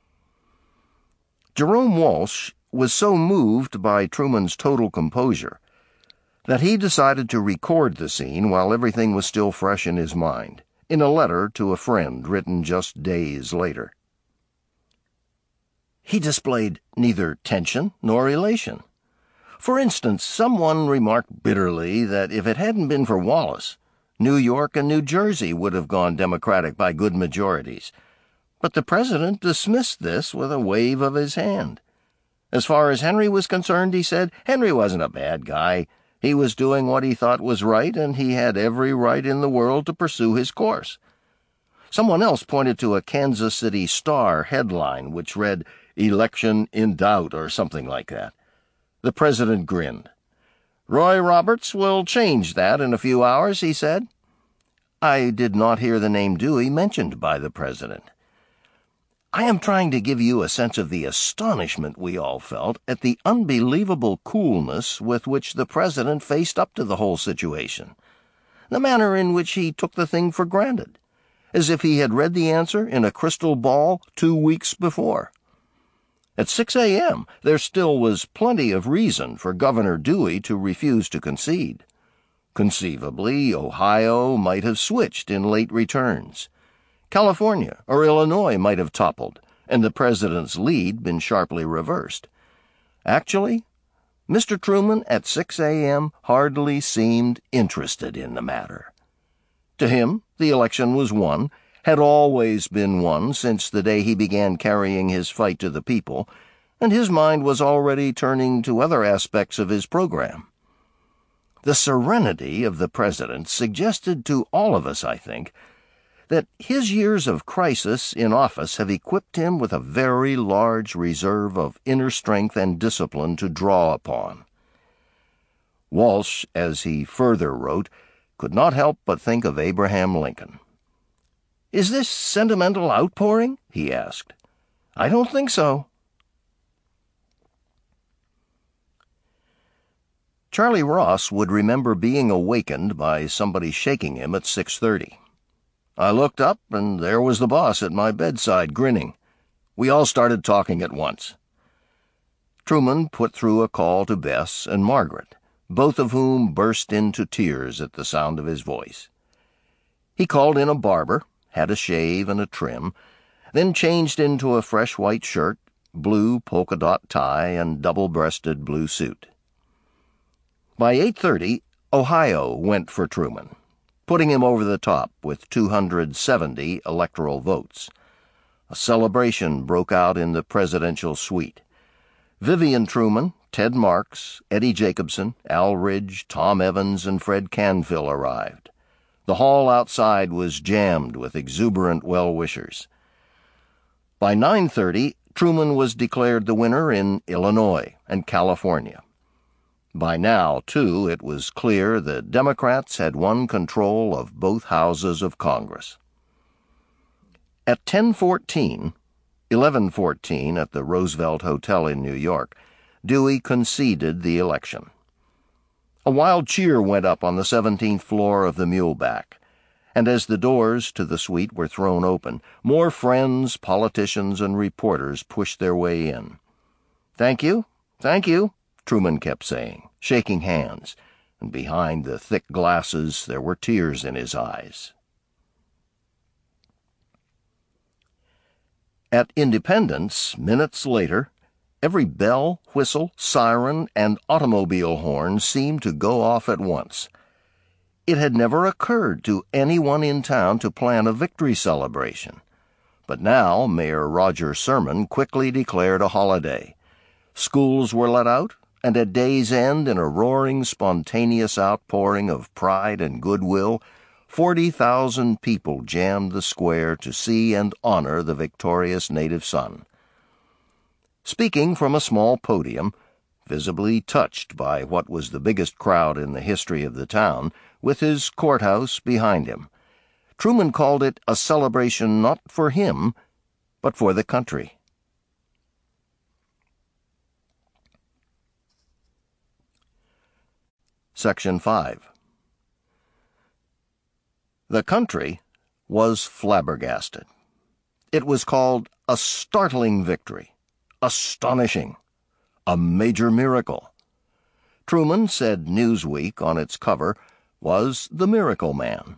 Jerome Walsh was so moved by Truman's total composure that he decided to record the scene while everything was still fresh in his mind, in a letter to a friend written just days later. He displayed neither tension nor elation. For instance, someone remarked bitterly that if it hadn't been for Wallace, New York and New Jersey would have gone Democratic by good majorities. But the president dismissed this with a wave of his hand. As far as Henry was concerned, he said, Henry wasn't a bad guy. He was doing what he thought was right, and he had every right in the world to pursue his course. Someone else pointed to a Kansas City Star headline which read, "Election in doubt," or something like that. The president grinned. "Roy Roberts will change that in a few hours," he said. I did not hear the name Dewey mentioned by the president. I am trying to give you a sense of the astonishment we all felt at the unbelievable coolness with which the president faced up to the whole situation, the manner in which he took the thing for granted, as if he had read the answer in a crystal ball two weeks before. At six a.m., there still was plenty of reason for Governor Dewey to refuse to concede. Conceivably, Ohio might have switched in late returns. California or Illinois might have toppled, and the president's lead been sharply reversed. Actually, Mister Truman at six a.m. hardly seemed interested in the matter. To him, the election was won, had always been won since the day he began carrying his fight to the people, and his mind was already turning to other aspects of his program. The serenity of the president suggested to all of us, I think, that his years of crisis in office have equipped him with a very large reserve of inner strength and discipline to draw upon. Walsh, as he further wrote, could not help but think of Abraham Lincoln. "Is this sentimental outpouring?" he asked. "I don't think so." Charlie Ross would remember being awakened by somebody shaking him at six thirty. I looked up, and there was the boss at my bedside, grinning. We all started talking at once. Truman put through a call to Bess and Margaret, both of whom burst into tears at the sound of his voice. He called in a barber, had a shave and a trim, then changed into a fresh white shirt, blue polka-dot tie, and double-breasted blue suit. By eight thirty, Ohio went for Truman, putting him over the top with two hundred seventy electoral votes. A celebration broke out in the presidential suite. Vivian Truman, Ted Marks, Eddie Jacobson, Al Ridge, Tom Evans, and Fred Canfill arrived. The hall outside was jammed with exuberant well-wishers. By nine thirty, Truman was declared the winner in Illinois and California. By now, too, it was clear the Democrats had won control of both houses of Congress. At ten fourteen, eleven fourteen at the Roosevelt Hotel in New York, Dewey conceded the election. A wild cheer went up on the seventeenth floor of the Muleback, and as the doors to the suite were thrown open, more friends, politicians, and reporters pushed their way in. "Thank you, thank you," Truman kept saying, shaking hands, and behind the thick glasses there were tears in his eyes. At Independence, minutes later, every bell, whistle, siren, and automobile horn seemed to go off at once. It had never occurred to anyone in town to plan a victory celebration. But now Mayor Roger Sherman quickly declared a holiday. Schools were let out, and at day's end, in a roaring, spontaneous outpouring of pride and goodwill, forty thousand people jammed the square to see and honor the victorious native son. Speaking from a small podium, visibly touched by what was the biggest crowd in the history of the town, with his courthouse behind him, Truman called it a celebration not for him, but for the country. Section five. The country was flabbergasted. It was called a startling victory, astonishing, a major miracle. Truman, said Newsweek on its cover, was the Miracle Man.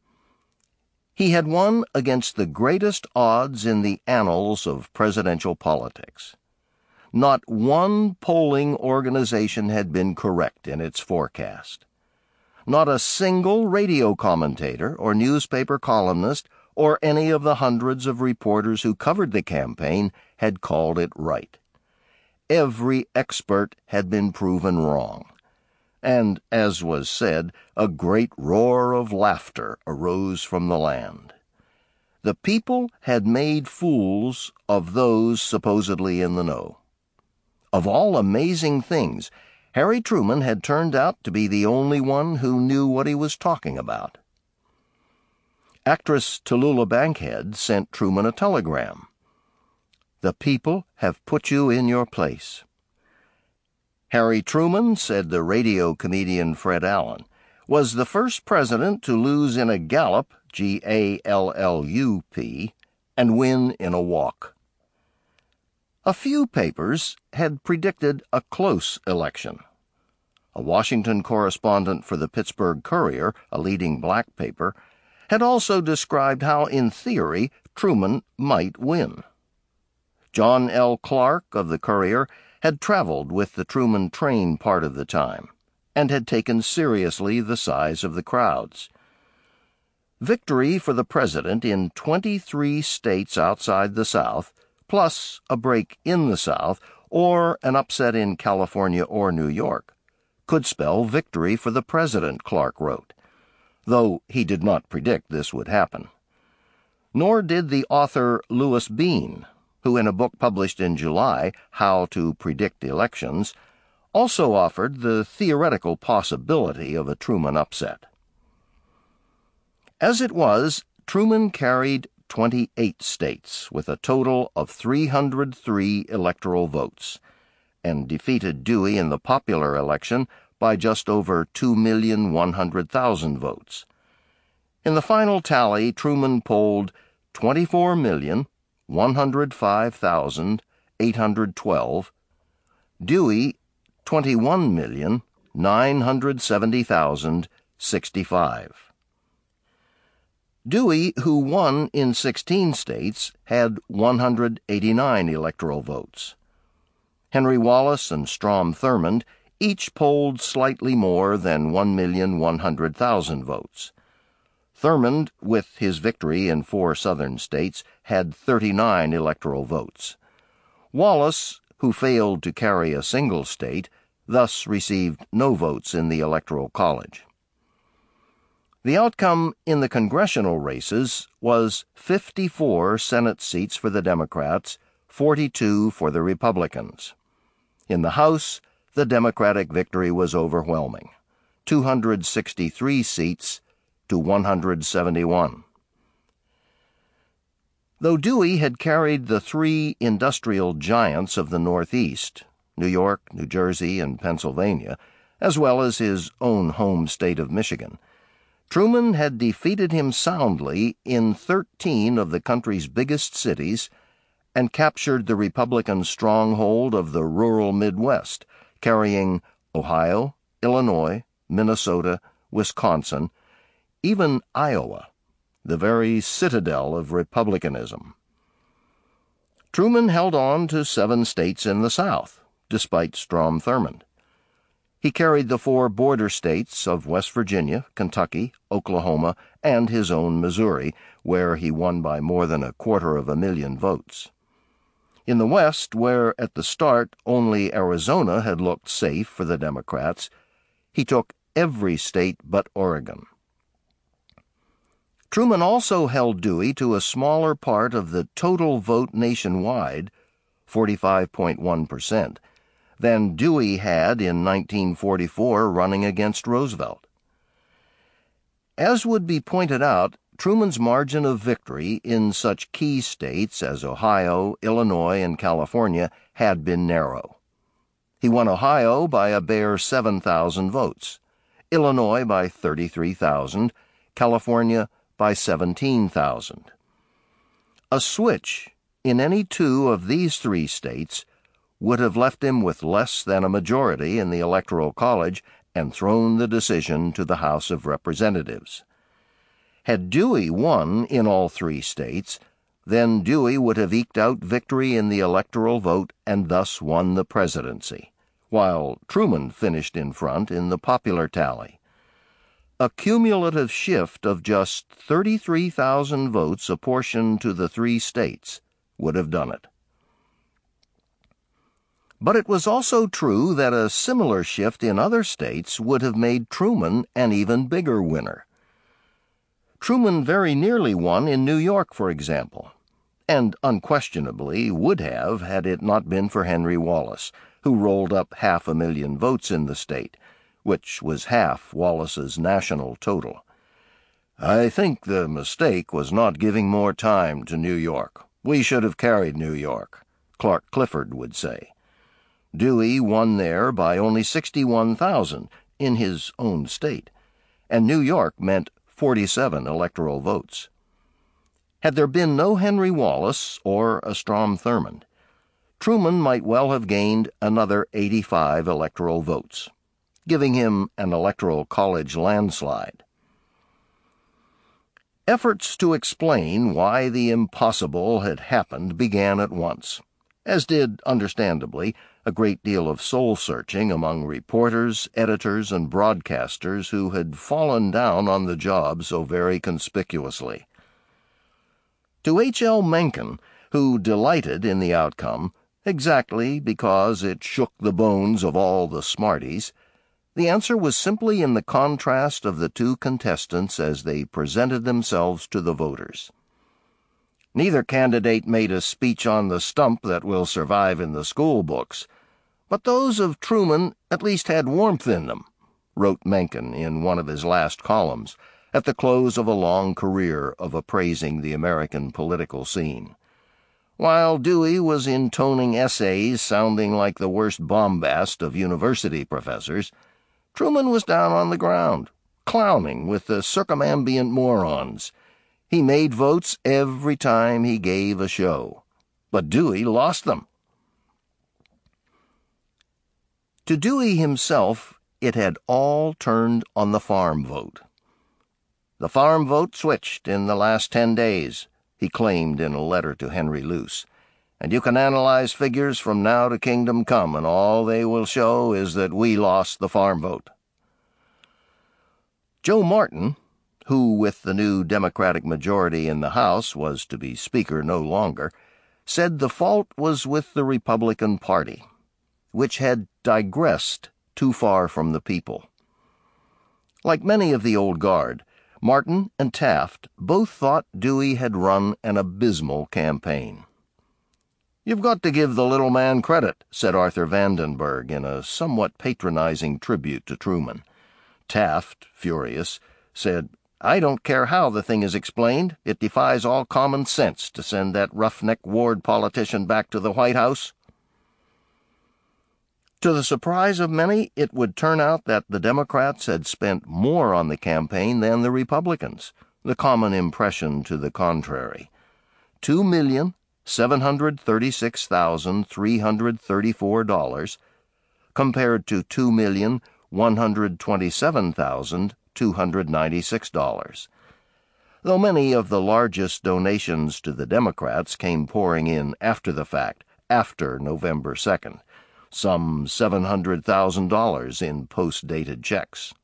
He had won against the greatest odds in the annals of presidential politics. Not one polling organization had been correct in its forecast. Not a single radio commentator or newspaper columnist or any of the hundreds of reporters who covered the campaign had called it right. Every expert had been proven wrong. And, as was said, a great roar of laughter arose from the land. The people had made fools of those supposedly in the know. Of all amazing things, Harry Truman had turned out to be the only one who knew what he was talking about. Actress Tallulah Bankhead sent Truman a telegram. "The people have put you in your place." Harry Truman, said the radio comedian Fred Allen, was the first president to lose in a gallop, G A L L U P, and win in a walk. A few papers had predicted a close election. A Washington correspondent for the Pittsburgh Courier, a leading black paper, had also described how, in theory, Truman might win. John L. Clark of the Courier had traveled with the Truman train part of the time, and had taken seriously the size of the crowds. Victory for the president in twenty-three states outside the South, plus a break in the South, or an upset in California or New York, could spell victory for the president, Clark wrote, though he did not predict this would happen. Nor did the author Louis Bean, who in a book published in July, How to Predict Elections, also offered the theoretical possibility of a Truman upset. As it was, Truman carried twenty-eight states with a total of three hundred three electoral votes, and defeated Dewey in the popular election by just over two million one hundred thousand votes. In the final tally, Truman polled twenty-four million one hundred five thousand eight hundred twelve, Dewey twenty-one million nine hundred seventy thousand sixty-five. Dewey, who won in sixteen states, had one hundred eighty-nine electoral votes. Henry Wallace and Strom Thurmond each polled slightly more than one million one hundred thousand votes. Thurmond, with his victory in four southern states, had thirty-nine electoral votes. Wallace, who failed to carry a single state, thus received no votes in the Electoral College. The outcome in the congressional races was fifty-four Senate seats for the Democrats, forty-two for the Republicans. In the House, the Democratic victory was overwhelming, two hundred sixty-three seats to one hundred seventy-one. Though Dewey had carried the three industrial giants of the Northeast, New York, New Jersey, and Pennsylvania, as well as his own home state of Michigan, Truman had defeated him soundly in thirteen of the country's biggest cities and captured the Republican stronghold of the rural Midwest, carrying Ohio, Illinois, Minnesota, Wisconsin, even Iowa, the very citadel of republicanism. Truman held on to seven states in the South, despite Strom Thurmond. He carried the four border states of West Virginia, Kentucky, Oklahoma, and his own Missouri, where he won by more than a quarter of a million votes. In the West, where at the start only Arizona had looked safe for the Democrats, he took every state but Oregon. Truman also held Dewey to a smaller part of the total vote nationwide, forty-five point one percent, than Dewey had in nineteen forty-four running against Roosevelt. As would be pointed out, Truman's margin of victory in such key states as Ohio, Illinois, and California had been narrow. He won Ohio by a bare seven thousand votes, Illinois by thirty-three thousand, California by seventeen thousand. A switch in any two of these three states would have left him with less than a majority in the Electoral College and thrown the decision to the House of Representatives. Had Dewey won in all three states, then Dewey would have eked out victory in the electoral vote and thus won the presidency, while Truman finished in front in the popular tally. A cumulative shift of just thirty-three thousand votes apportioned to the three states would have done it. But it was also true that a similar shift in other states would have made Truman an even bigger winner. Truman very nearly won in New York, for example, and unquestionably would have had it not been for Henry Wallace, who rolled up half a million votes in the state, which was half Wallace's national total. "I think the mistake was not giving more time to New York. We should have carried New York," Clark Clifford would say. Dewey won there by only sixty-one thousand in his own state, and New York meant forty-seven electoral votes. Had there been no Henry Wallace or a Strom Thurmond, Truman might well have gained another eighty-five electoral votes, giving him an Electoral College landslide. Efforts to explain why the impossible had happened began at once, as did, understandably, a great deal of soul-searching among reporters, editors, and broadcasters who had fallen down on the job so very conspicuously. To H L Mencken, who delighted in the outcome, exactly because it shook the bones of all the smarties, the answer was simply in the contrast of the two contestants as they presented themselves to the voters. Neither candidate made a speech on the stump that will survive in the school books, but those of Truman at least had warmth in them, wrote Mencken in one of his last columns, at the close of a long career of appraising the American political scene. While Dewey was intoning essays sounding like the worst bombast of university professors, Truman was down on the ground, clowning with the circumambient morons. He made votes every time he gave a show, but Dewey lost them. To Dewey himself, it had all turned on the farm vote. "The farm vote switched in the last ten days, he claimed in a letter to Henry Luce, and you can analyze figures from now to kingdom come, and all they will show is that we lost the farm vote." Joe Martin, who with the new Democratic majority in the House was to be Speaker no longer, said the fault was with the Republican Party, which had digressed too far from the people. Like many of the old guard, Martin and Taft both thought Dewey had run an abysmal campaign. "You've got to give the little man credit," said Arthur Vandenberg in a somewhat patronizing tribute to Truman. Taft, furious, said, "I don't care how the thing is explained. It defies all common sense to send that roughneck Ward politician back to the White House." To the surprise of many, it would turn out that the Democrats had spent more on the campaign than the Republicans, the common impression to the contrary. Two million seven hundred thirty-six thousand three hundred thirty-four dollars compared to two million one hundred twenty-seven thousand two hundred ninety-six dollars. Though many of the largest donations to the Democrats came pouring in after the fact, after November second, some seven hundred thousand dollars in post-dated checks.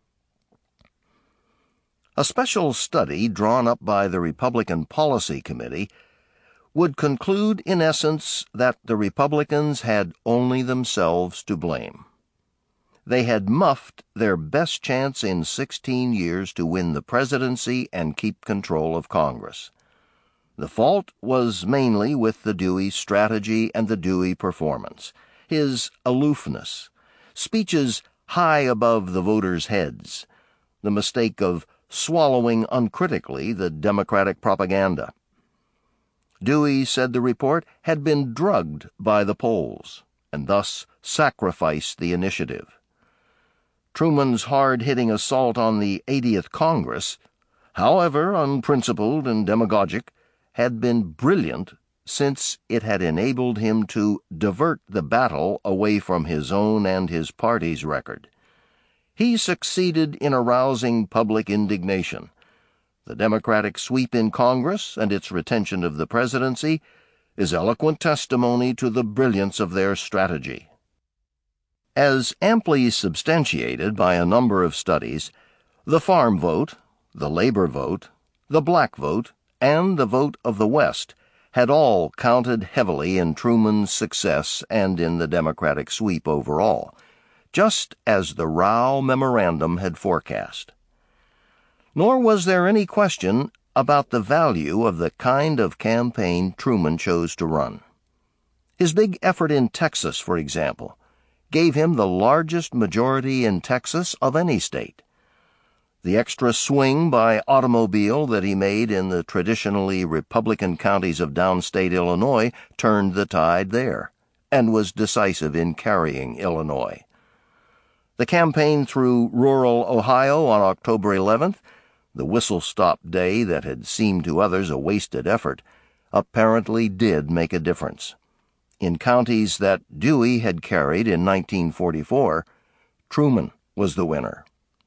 A special study drawn up by the Republican Policy Committee would conclude in essence that the Republicans had only themselves to blame. They had muffed their best chance in sixteen years to win the presidency and keep control of Congress. The fault was mainly with the Dewey strategy and the Dewey performance, his aloofness, speeches high above the voters' heads, the mistake of swallowing uncritically the Democratic propaganda. Dewey, said the report, had been drugged by the polls, and thus sacrificed the initiative. Truman's hard-hitting assault on the eightieth Congress, however unprincipled and demagogic, had been brilliant since it had enabled him to divert the battle away from his own and his party's record. He succeeded in arousing public indignation. The Democratic sweep in Congress and its retention of the presidency is eloquent testimony to the brilliance of their strategy. As amply substantiated by a number of studies, the farm vote, the labor vote, the black vote, and the vote of the West had all counted heavily in Truman's success and in the Democratic sweep overall, just as the Rao Memorandum had forecast. Nor was there any question about the value of the kind of campaign Truman chose to run. His big effort in Texas, for example, gave him the largest majority in Texas of any state. The extra swing by automobile that he made in the traditionally Republican counties of downstate Illinois turned the tide there, and was decisive in carrying Illinois. The campaign through rural Ohio on October eleventh, the whistle-stop day that had seemed to others a wasted effort, apparently did make a difference. In counties that Dewey had carried in nineteen forty-four, Truman was the winner.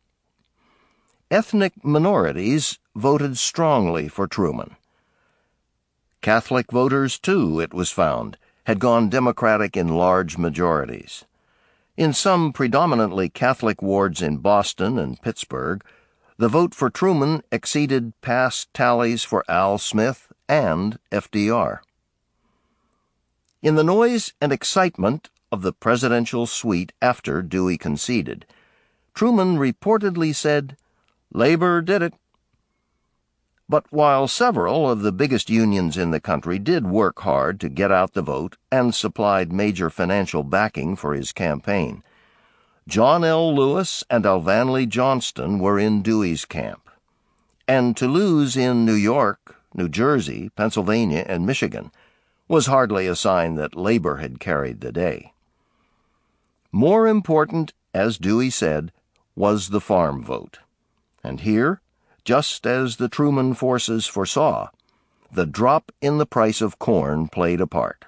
Ethnic minorities voted strongly for Truman. Catholic voters, too, it was found, had gone Democratic in large majorities. In some predominantly Catholic wards in Boston and Pittsburgh, the vote for Truman exceeded past tallies for Al Smith and F D R. In the noise and excitement of the presidential suite after Dewey conceded, Truman reportedly said, "Labor did it." But while several of the biggest unions in the country did work hard to get out the vote and supplied major financial backing for his campaign, John L. Lewis and Alvanley Johnston were in Dewey's camp. And to lose in New York, New Jersey, Pennsylvania, and Michigan was hardly a sign that labor had carried the day. More important, as Dewey said, was the farm vote. And here, just as the Truman forces foresaw, the drop in the price of corn played a part.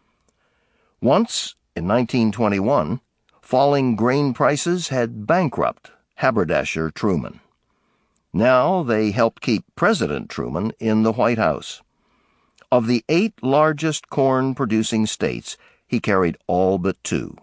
Once, in nineteen twenty-one, falling grain prices had bankrupted haberdasher Truman. Now they helped keep President Truman in the White House. Of the eight largest corn-producing states, he carried all but two.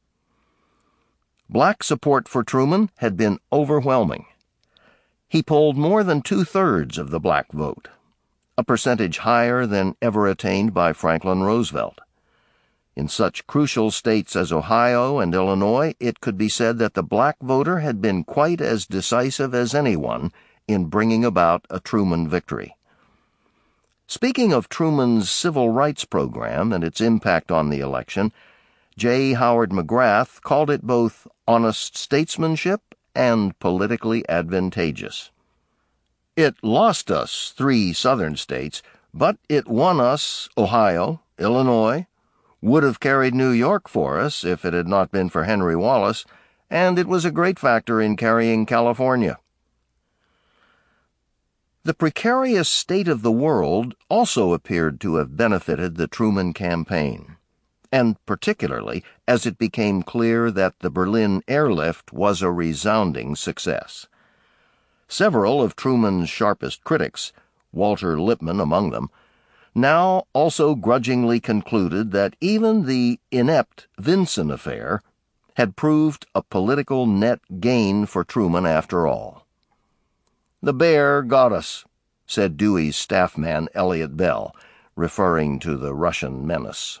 Black support for Truman had been overwhelming. He polled more than two-thirds of the black vote, a percentage higher than ever attained by Franklin Roosevelt. In such crucial states as Ohio and Illinois, it could be said that the black voter had been quite as decisive as anyone in bringing about a Truman victory. Speaking of Truman's civil rights program and its impact on the election, J. Howard McGrath called it both honest statesmanship and politically advantageous. It lost us three southern states, but it won us Ohio, Illinois, would have carried New York for us if it had not been for Henry Wallace, and it was a great factor in carrying California. The precarious state of the world also appeared to have benefited the Truman campaign, and particularly as it became clear that the Berlin airlift was a resounding success. Several of Truman's sharpest critics, Walter Lippmann among them, now also grudgingly concluded that even the inept Vinson affair had proved a political net gain for Truman after all. "The bear got us," said Dewey's staff man Elliott Bell, referring to the Russian menace.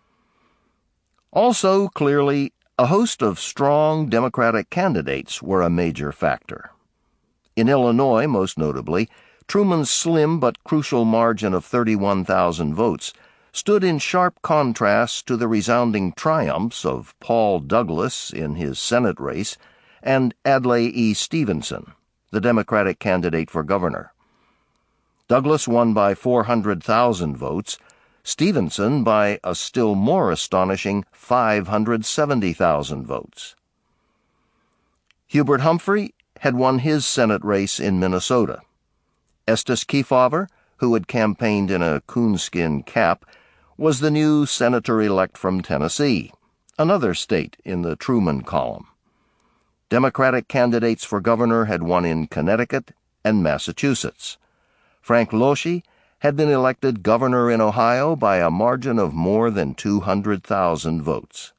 Also, clearly, a host of strong Democratic candidates were a major factor. In Illinois, most notably, Truman's slim but crucial margin of thirty-one thousand votes stood in sharp contrast to the resounding triumphs of Paul Douglas in his Senate race and Adlai E. Stevenson, the Democratic candidate for governor. Douglas won by four hundred thousand votes, Stevenson by a still more astonishing five hundred seventy thousand votes. Hubert Humphrey had won his Senate race in Minnesota. Estes Kefauver, who had campaigned in a coonskin cap, was the new senator-elect from Tennessee, another state in the Truman column. Democratic candidates for governor had won in Connecticut and Massachusetts. Frank Loesche had been elected governor in Ohio by a margin of more than two hundred thousand votes.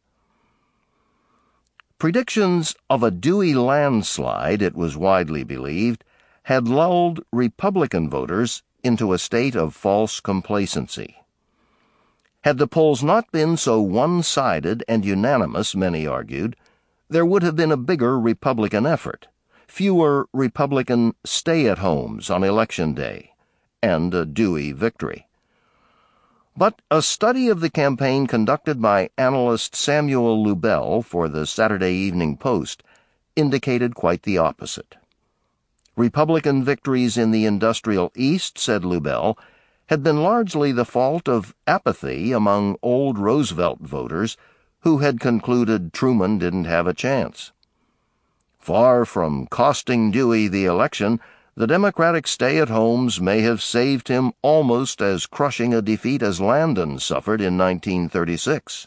Predictions of a Dewey landslide, it was widely believed, had lulled Republican voters into a state of false complacency. Had the polls not been so one-sided and unanimous, many argued, there would have been a bigger Republican effort, fewer Republican stay-at-homes on Election Day, and a Dewey victory. But a study of the campaign conducted by analyst Samuel Lubell for the Saturday Evening Post indicated quite the opposite. Republican victories in the industrial East, said Lubell, had been largely the fault of apathy among old Roosevelt voters who had concluded Truman didn't have a chance. Far from costing Dewey the election, the Democratic stay-at-homes may have saved him almost as crushing a defeat as Landon suffered in nineteen thirty-six.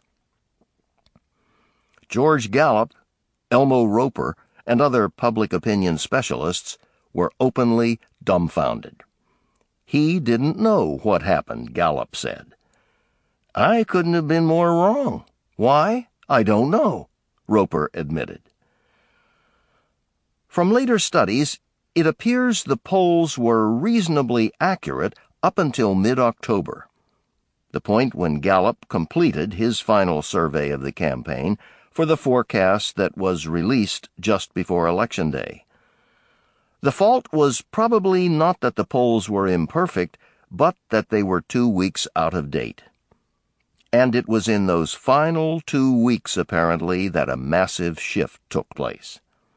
George Gallup, Elmo Roper, and other public opinion specialists were openly dumbfounded. He didn't know what happened, Gallup said. "I couldn't have been more wrong. Why? I don't know," Roper admitted. From later studies, it appears the polls were reasonably accurate up until mid-October, the point when Gallup completed his final survey of the campaign for the forecast that was released just before Election Day. The fault was probably not that the polls were imperfect, but that they were two weeks out of date. And it was in those final two weeks, apparently, that a massive shift took place.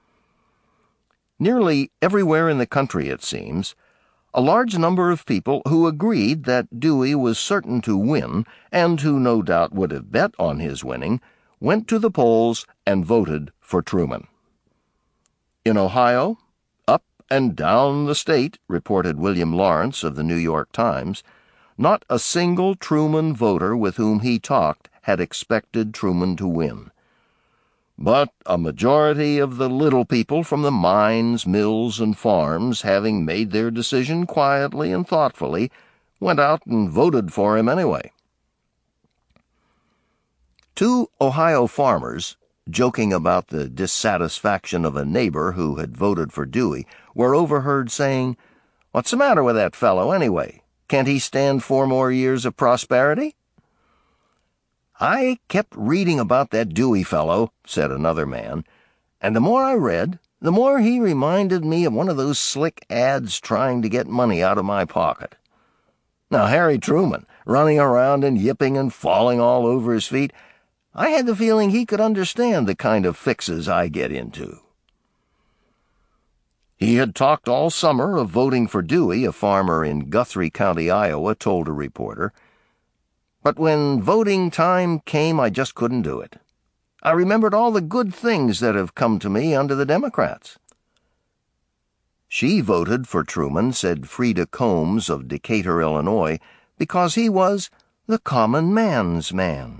Nearly everywhere in the country, it seems, a large number of people who agreed that Dewey was certain to win, and who no doubt would have bet on his winning, went to the polls and voted for Truman. In Ohio, up and down the state, reported William Lawrence of the New York Times, not a single Truman voter with whom he talked had expected Truman to win. But a majority of the little people from the mines, mills, and farms, having made their decision quietly and thoughtfully, went out and voted for him anyway. Two Ohio farmers, joking about the dissatisfaction of a neighbor who had voted for Dewey, were overheard saying, "What's the matter with that fellow, anyway? Can't he stand four more years of prosperity?" "I kept reading about that Dewey fellow," said another man, "and the more I read, the more he reminded me of one of those slick ads trying to get money out of my pocket. Now, Harry Truman, running around and yipping and falling all over his feet, I had the feeling he could understand the kind of fixes I get into." He had talked all summer of voting for Dewey, a farmer in Guthrie County, Iowa, told a reporter. But when voting time came, I just couldn't do it. I remembered all the good things that have come to me under the Democrats." She voted for Truman, said Frida Combs of Decatur, Illinois, because he was the common man's man.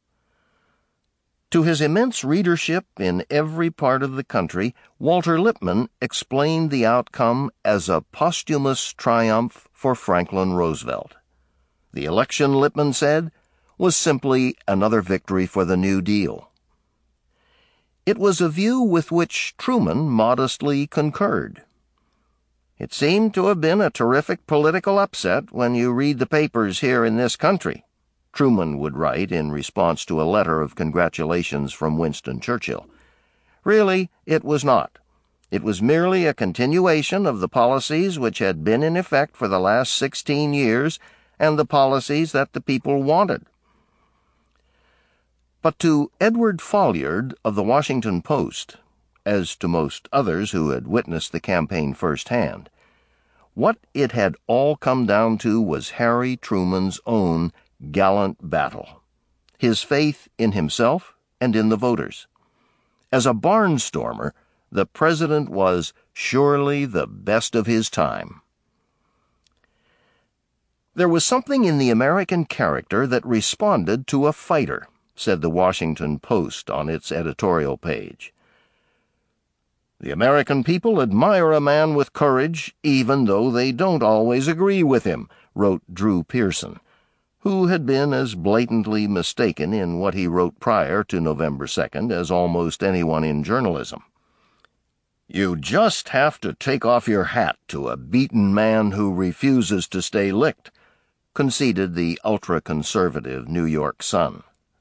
To his immense readership in every part of the country, Walter Lippmann explained the outcome as a posthumous triumph for Franklin Roosevelt. The election, Lippmann said, was simply another victory for the New Deal. It was a view with which Truman modestly concurred. "It seemed to have been a terrific political upset when you read the papers here in this country," Truman would write in response to a letter of congratulations from Winston Churchill. Really, it was not. It was merely a continuation of the policies which had been in effect for the last sixteen years and the policies that the people wanted. But to Edward Folliard of the Washington Post, as to most others who had witnessed the campaign firsthand, what it had all come down to was Harry Truman's own gallant battle, his faith in himself and in the voters. As a barnstormer, the president was surely the best of his time. "There was something in the American character that responded to a fighter," said the Washington Post on its editorial page. "The American people admire a man with courage, even though they don't always agree with him," wrote Drew Pearson, who had been as blatantly mistaken in what he wrote prior to November second as almost anyone in journalism. "You just have to take off your hat to a beaten man who refuses to stay licked," conceded the ultra-conservative New York Sun.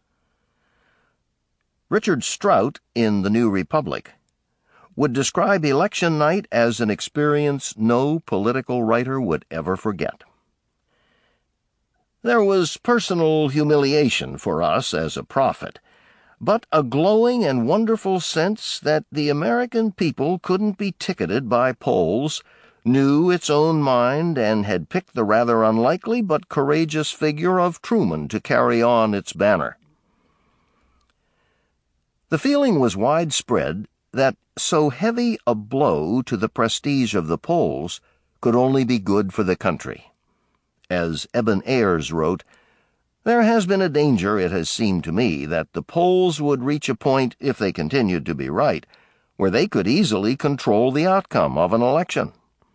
Richard Strout, in The New Republic, would describe election night as an experience no political writer would ever forget. "There was personal humiliation for us as a prophet, but a glowing and wonderful sense that the American people couldn't be ticketed by polls, knew its own mind, and had picked the rather unlikely but courageous figure of Truman to carry on its banner." The feeling was widespread that so heavy a blow to the prestige of the polls could only be good for the country. As Eben Ayers wrote, "There has been a danger, it has seemed to me, that the polls would reach a point, if they continued to be right, where they could easily control the outcome of an election."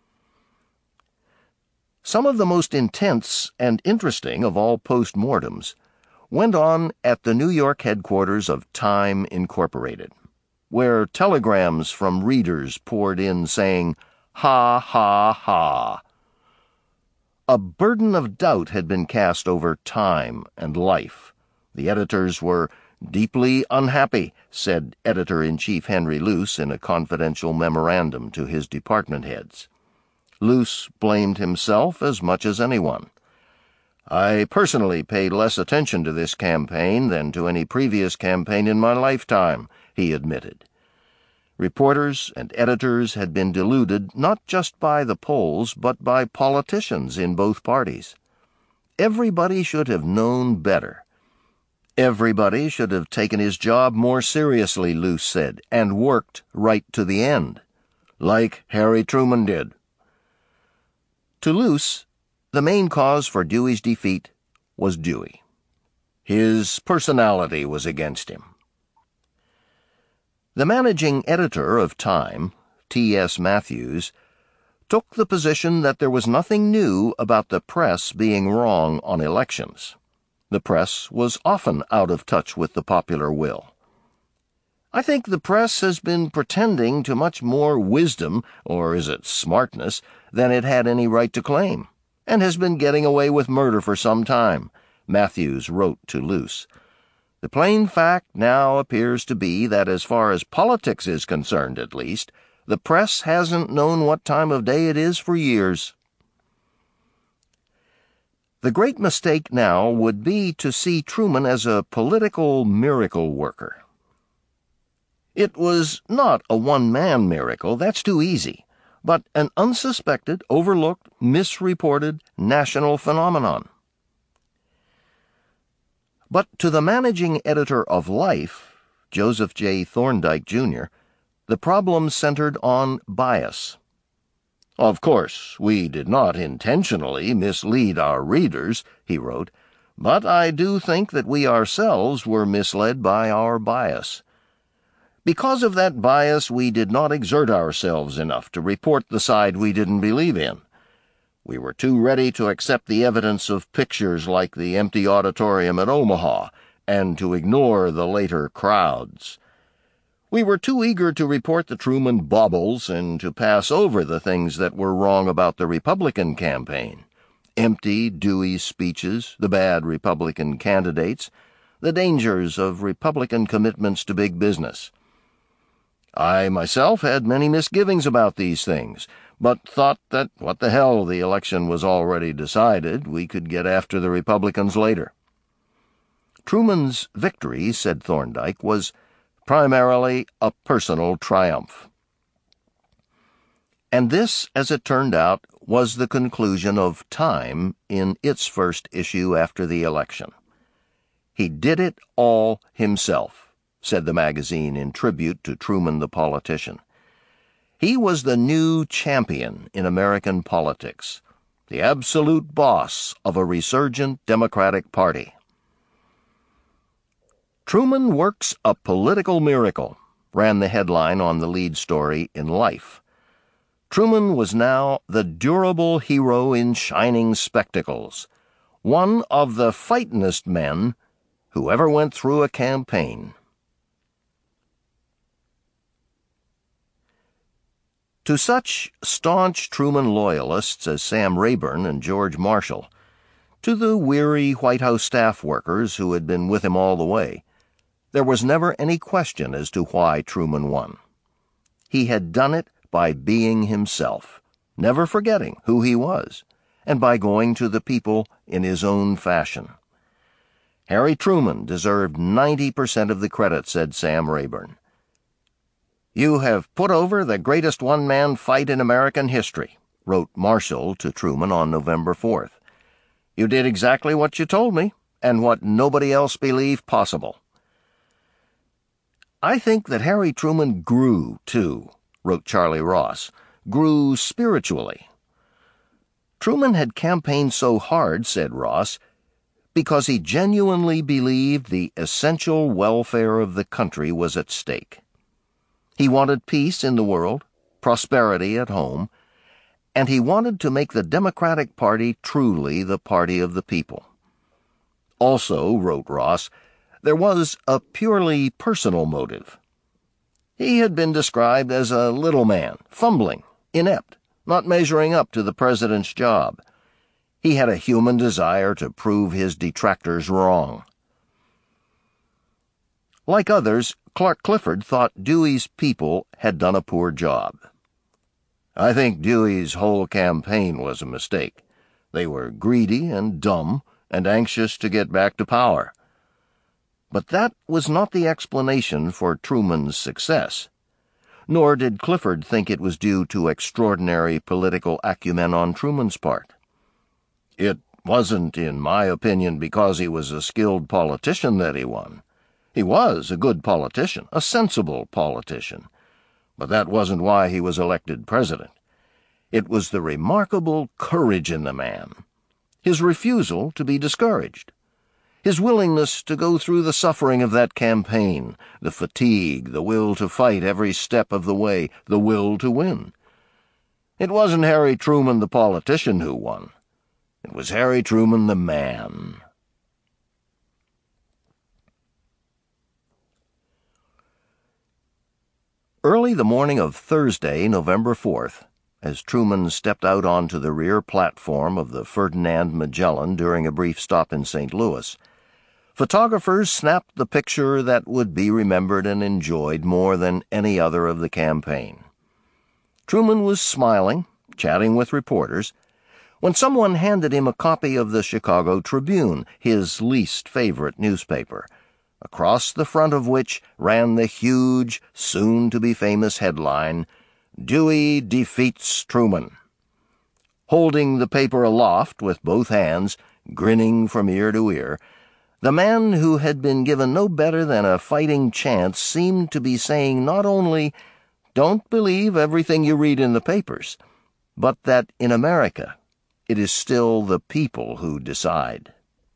Some of the most intense and interesting of all postmortems went on at the New York headquarters of Time Incorporated, where telegrams from readers poured in saying, "Ha, ha, ha." A burden of doubt had been cast over time and life. The editors were deeply unhappy, said Editor-in-Chief Henry Luce in a confidential memorandum to his department heads. Luce blamed himself as much as anyone. "I personally paid less attention to this campaign than to any previous campaign in my lifetime," he admitted. Reporters and editors had been deluded not just by the polls, but by politicians in both parties. Everybody should have known better. Everybody should have taken his job more seriously, Luce said, and worked right to the end, like Harry Truman did. To Luce, the main cause for Dewey's defeat was Dewey. His personality was against him. The managing editor of Time, T S Matthews, took the position that there was nothing new about the press being wrong on elections. The press was often out of touch with the popular will. "I think the press has been pretending to much more wisdom, or is it smartness, than it had any right to claim, and has been getting away with murder for some time," Matthews wrote to Luce. "The plain fact now appears to be that as far as politics is concerned, at least, the press hasn't known what time of day it is for years." The great mistake now would be to see Truman as a political miracle worker. It was not a one-man miracle, that's too easy, but an unsuspected, overlooked, misreported national phenomenon. But to the managing editor of Life, Joseph J. Thorndike, Junior, the problem centered on bias. "Of course, we did not intentionally mislead our readers," he wrote, "but I do think that we ourselves were misled by our bias. Because of that bias, we did not exert ourselves enough to report the side we didn't believe in. We were too ready to accept the evidence of pictures like the empty auditorium at Omaha and to ignore the later crowds. We were too eager to report the Truman baubles and to pass over the things that were wrong about the Republican campaign: empty Dewey speeches, the bad Republican candidates, the dangers of Republican commitments to big business. I myself had many misgivings about these things, but thought that, what the hell, the election was already decided, we could get after the Republicans later." Truman's victory, said Thorndike, was primarily a personal triumph. And this, as it turned out, was the conclusion of Time in its first issue after the election. "He did it all himself," said the magazine in tribute to Truman the politician. "He was the new champion in American politics, the absolute boss of a resurgent Democratic Party." "Truman works a political miracle," ran the headline on the lead story in Life. Truman was now the durable hero in shining spectacles, one of the fightin'est men who ever went through a campaign. To such staunch Truman loyalists as Sam Rayburn and George Marshall, to the weary White House staff workers who had been with him all the way, there was never any question as to why Truman won. He had done it by being himself, never forgetting who he was, and by going to the people in his own fashion. Harry Truman deserved ninety percent of the credit, said Sam Rayburn. "You have put over the greatest one-man fight in American history," wrote Marshall to Truman on November fourth. "You did exactly what you told me, and what nobody else believed possible." "I think that Harry Truman grew, too," wrote Charlie Ross, "grew spiritually. Truman had campaigned so hard," said Ross, "because he genuinely believed the essential welfare of the country was at stake. He wanted peace in the world, prosperity at home, and he wanted to make the Democratic Party truly the party of the people. Also," wrote Ross, "there was a purely personal motive. He had been described as a little man, fumbling, inept, not measuring up to the president's job. He had a human desire to prove his detractors wrong." Like others, Clark Clifford thought Dewey's people had done a poor job. "I think Dewey's whole campaign was a mistake. They were greedy and dumb and anxious to get back to power." But that was not the explanation for Truman's success. Nor did Clifford think it was due to extraordinary political acumen on Truman's part. "It wasn't, in my opinion, because he was a skilled politician that he won. He was a good politician, a sensible politician, but that wasn't why he was elected president. It was the remarkable courage in the man, his refusal to be discouraged, his willingness to go through the suffering of that campaign, the fatigue, the will to fight every step of the way, the will to win. It wasn't Harry Truman the politician who won. It was Harry Truman the man." Early the morning of Thursday, November fourth, as Truman stepped out onto the rear platform of the Ferdinand Magellan during a brief stop in Saint Louis, photographers snapped the picture that would be remembered and enjoyed more than any other of the campaign. Truman was smiling, chatting with reporters, when someone handed him a copy of the Chicago Tribune, his least favorite newspaper, across the front of which ran the huge, soon-to-be-famous headline, "Dewey Defeats Truman." Holding the paper aloft with both hands, grinning from ear to ear, The man who had been given no better than a fighting chance seemed to be saying not only, "Don't believe everything you read in the papers," but that in America it is still the people who decide.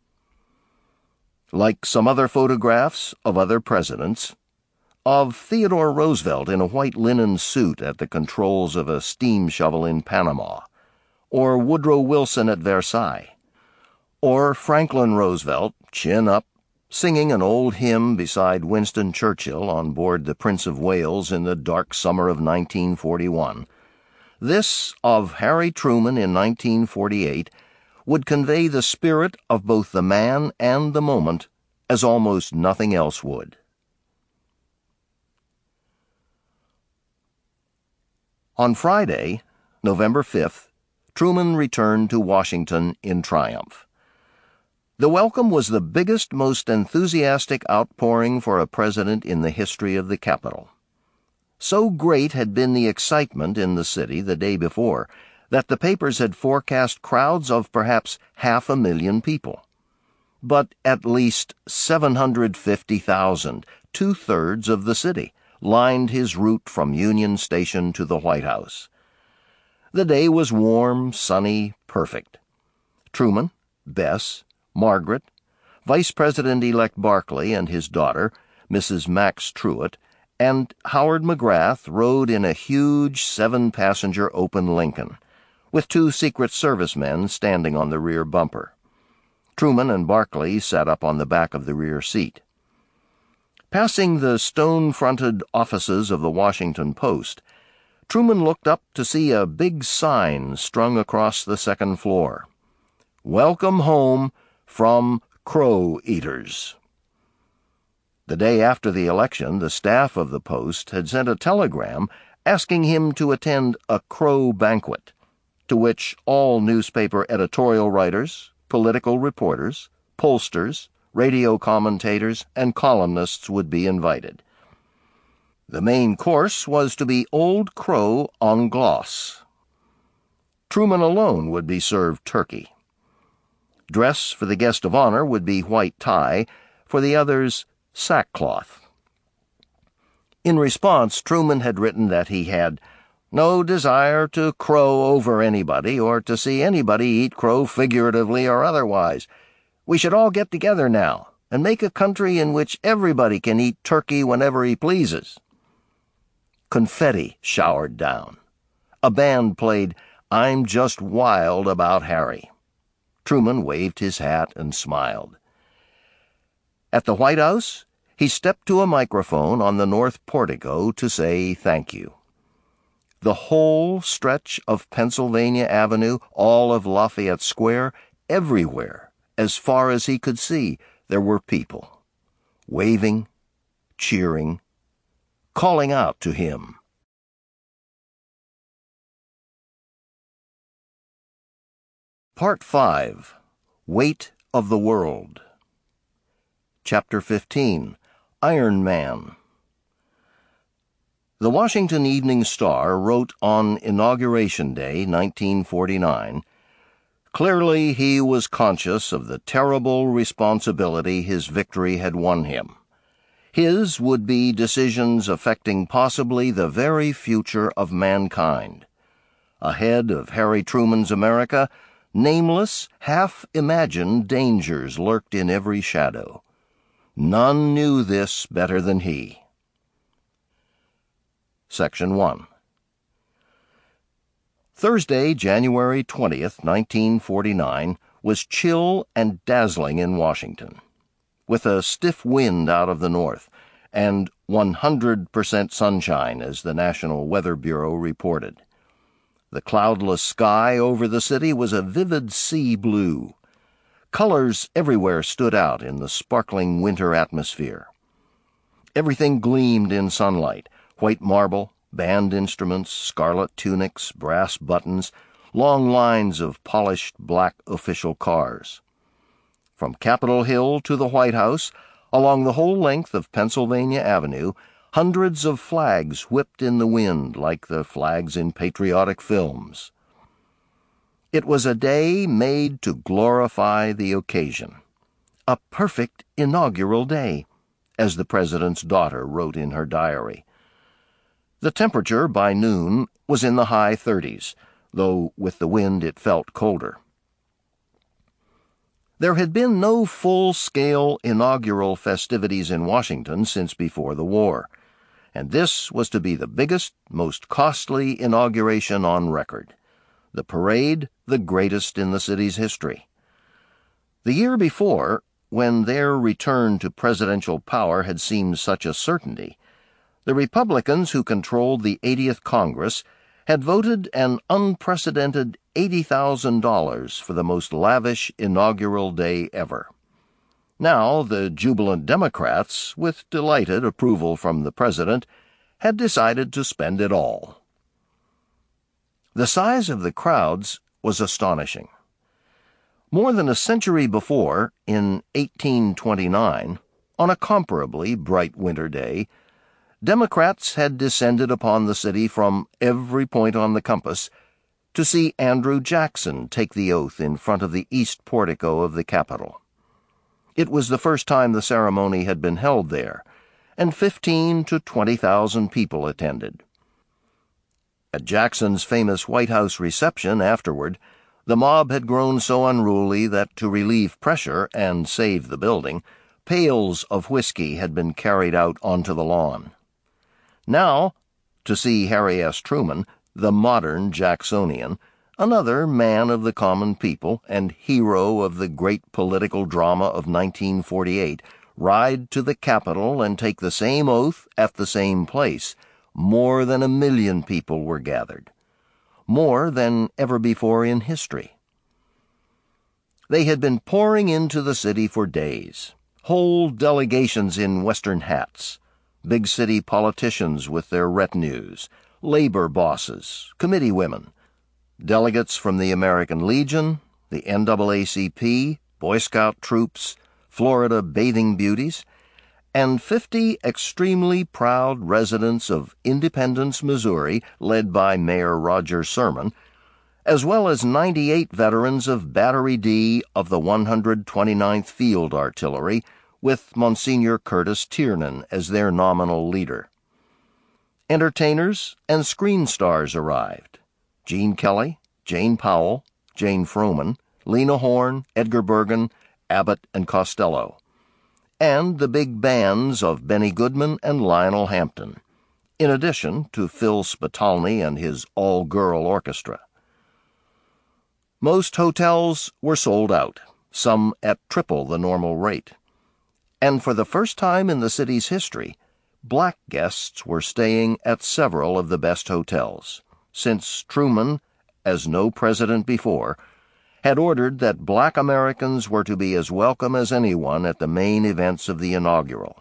Like some other photographs of other presidents, of Theodore Roosevelt in a white linen suit at the controls of a steam shovel in Panama, or Woodrow Wilson at Versailles, or Franklin Roosevelt, chin up, singing an old hymn beside Winston Churchill on board the Prince of Wales in the dark summer of nineteen forty-one, this of Harry Truman in nineteen forty-eight would convey the spirit of both the man and the moment as almost nothing else would. On Friday, November fifth, Truman returned to Washington in triumph. The welcome was the biggest, most enthusiastic outpouring for a president in the history of the Capitol. So great had been the excitement in the city the day before that the papers had forecast crowds of perhaps half a million people. But at least seven hundred fifty thousand, two-thirds of the city, lined his route from Union Station to the White House. The day was warm, sunny, perfect. Truman, Bess, Margaret, Vice President-elect Barkley and his daughter, Missus Max Truitt, and Howard McGrath rode in a huge seven-passenger open Lincoln, with two Secret Service men standing on the rear bumper. Truman and Barkley sat up on the back of the rear seat. Passing the stone-fronted offices of the Washington Post, Truman looked up to see a big sign strung across the second floor. "Welcome home from Crow Eaters." The day after the election, the staff of the Post had sent a telegram asking him to attend a crow banquet, to which all newspaper editorial writers, political reporters, pollsters, radio commentators, and columnists would be invited. The main course was to be Old Crow en glace. Truman alone would be served turkey. Dress for the guest of honor would be white tie, for the others sackcloth. In response, Truman had written that he had no desire to crow over anybody or to see anybody eat crow figuratively or otherwise. We should all get together now and make a country in which everybody can eat turkey whenever he pleases. Confetti showered down. A band played "I'm Just Wild About Harry." Truman waved his hat and smiled. At the White House, he stepped to a microphone on the north portico to say thank you. The whole stretch of Pennsylvania Avenue, all of Lafayette Square, everywhere, as far as he could see, there were people, waving, cheering, calling out to him. Part five. Weight of the World. Chapter fifteen. Iron Man. The Washington Evening Star wrote on Inauguration Day, nineteen forty-nine, "Clearly he was conscious of the terrible responsibility his victory had won him. His would be decisions affecting possibly the very future of mankind. Ahead of Harry Truman's America, nameless, half-imagined dangers lurked in every shadow. None knew this better than he." Section one. Thursday, January twentieth, nineteen forty-nine, was chill and dazzling in Washington, with a stiff wind out of the north, and one hundred percent sunshine, as the National Weather Bureau reported. The cloudless sky over the city was a vivid sea blue. Colors everywhere stood out in the sparkling winter atmosphere. Everything gleamed in sunlight: white marble, band instruments, scarlet tunics, brass buttons, long lines of polished black official cars. From Capitol Hill to the White House, along the whole length of Pennsylvania Avenue, hundreds of flags whipped in the wind like the flags in patriotic films. It was a day made to glorify the occasion, "A perfect inaugural day," as the president's daughter wrote in her diary. The temperature by noon was in the high thirties, though with the wind it felt colder. There had been no full-scale inaugural festivities in Washington since before the war, and this was to be the biggest, most costly inauguration on record. The parade, the greatest in the city's history. The year before, when their return to presidential power had seemed such a certainty, the Republicans who controlled the eightieth Congress had voted an unprecedented eighty thousand dollars for the most lavish inaugural day ever. Now the jubilant Democrats, with delighted approval from the president, had decided to spend it all. The size of the crowds was astonishing. More than a century before, in eighteen twenty-nine, on a comparably bright winter day, Democrats had descended upon the city from every point on the compass to see Andrew Jackson take the oath in front of the east portico of the Capitol. It was the first time the ceremony had been held there, and fifteen to twenty thousand people attended. At Jackson's famous White House reception afterward, the mob had grown so unruly that, to relieve pressure and save the building, pails of whiskey had been carried out onto the lawn. Now, to see Harry S. Truman, the modern Jacksonian, another man of the common people and hero of the great political drama of nineteen forty-eight, ride to the Capitol and take the same oath at the same place, more than a million people were gathered. More than ever before in history. They had been pouring into the city for days, whole delegations in Western hats, big city politicians with their retinues, labor bosses, committee women, delegates from the American Legion, the N double A C P, Boy Scout troops, Florida bathing beauties, and fifty extremely proud residents of Independence, Missouri, led by Mayor Roger Sherman, as well as ninety-eight veterans of Battery D of the one hundred twenty-ninth Field Artillery, with Monsignor Curtis Tiernan as their nominal leader. Entertainers and screen stars arrived. Gene Kelly, Jane Powell, Jane Froman, Lena Horne, Edgar Bergen, Abbott and Costello, and the big bands of Benny Goodman and Lionel Hampton, in addition to Phil Spitalny and his all-girl orchestra. Most hotels were sold out, some at triple the normal rate. And for the first time in the city's history, black guests were staying at several of the best hotels, since Truman, as no president before, had ordered that black Americans were to be as welcome as anyone at the main events of the inaugural.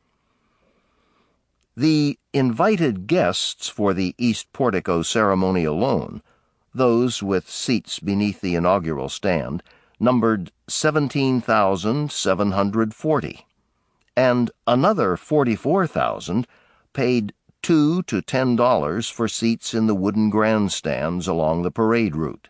The invited guests for the East Portico ceremony alone, those with seats beneath the inaugural stand, numbered seventeen thousand seven hundred forty, and another forty-four thousand paid two to ten dollars for seats in the wooden grandstands along the parade route.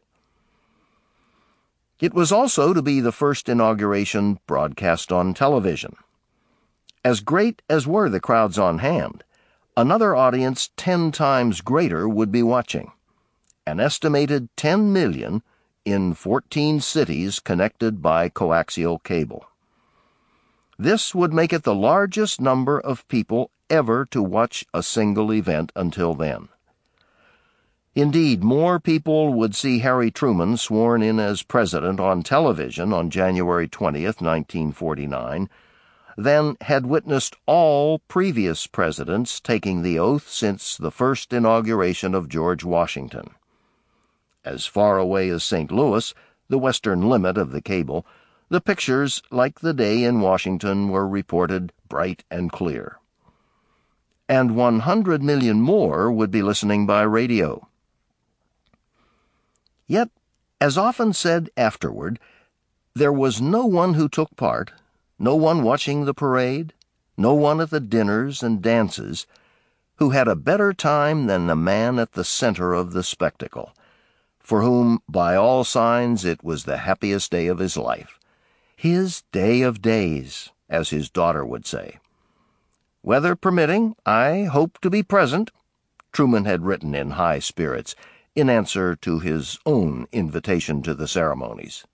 It was also to be the first inauguration broadcast on television. As great as were the crowds on hand, another audience ten times greater would be watching. An estimated ten million in fourteen cities connected by coaxial cable. This would make it the largest number of people ever to watch a single event until then. Indeed, more people would see Harry Truman sworn in as president on television on January twentieth, nineteen forty-nine, than had witnessed all previous presidents taking the oath since the first inauguration of George Washington. As far away as Saint Louis, the western limit of the cable, the pictures, like the day in Washington, were reported bright and clear. And one hundred million more would be listening by radio. Yet, as often said afterward, there was no one who took part, no one watching the parade, no one at the dinners and dances, who had a better time than the man at the center of the spectacle, for whom, by all signs, it was the happiest day of his life. his day of days, as his daughter would say. "Weather permitting, I hope to be present," Truman had written in high spirits, in answer to his own invitation to the ceremonies.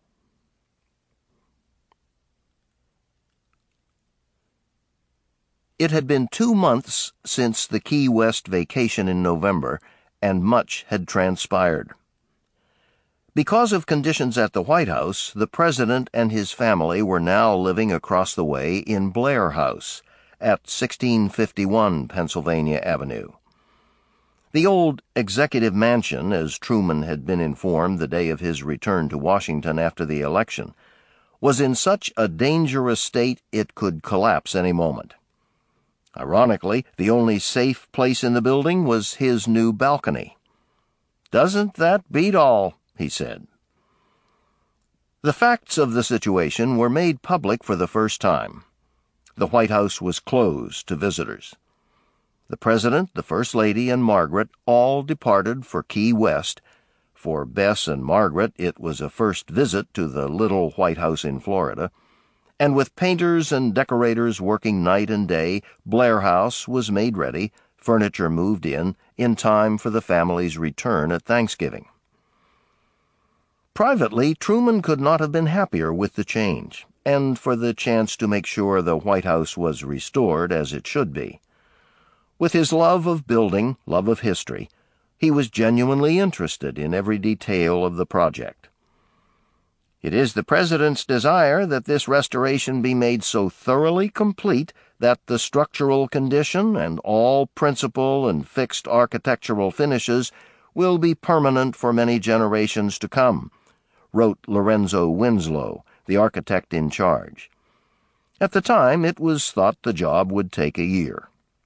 It had been two months since the Key West vacation in November, and much had transpired. Because of conditions at the White House, the president and his family were now living across the way in Blair House at sixteen fifty-one Pennsylvania Avenue. The old executive mansion, as Truman had been informed the day of his return to Washington after the election, was in such a dangerous state it could collapse any moment. Ironically, the only safe place in the building was his new balcony. "Doesn't that beat all?" he said. The facts of the situation were made public for the first time. The White House was closed to visitors. The President, the First Lady, and Margaret all departed for Key West. For Bess and Margaret, it was a first visit to the little White House in Florida. And with painters and decorators working night and day, Blair House was made ready, furniture moved in, in time for the family's return at Thanksgiving. Privately, Truman could not have been happier with the change, and for the chance to make sure the White House was restored as it should be. With his love of building, love of history, he was genuinely interested in every detail of the project. "It is the President's desire that this restoration be made so thoroughly complete that the structural condition and all principal and fixed architectural finishes will be permanent for many generations to come," wrote Lorenzo Winslow, the architect in charge. At the time, it was thought the job would take a year.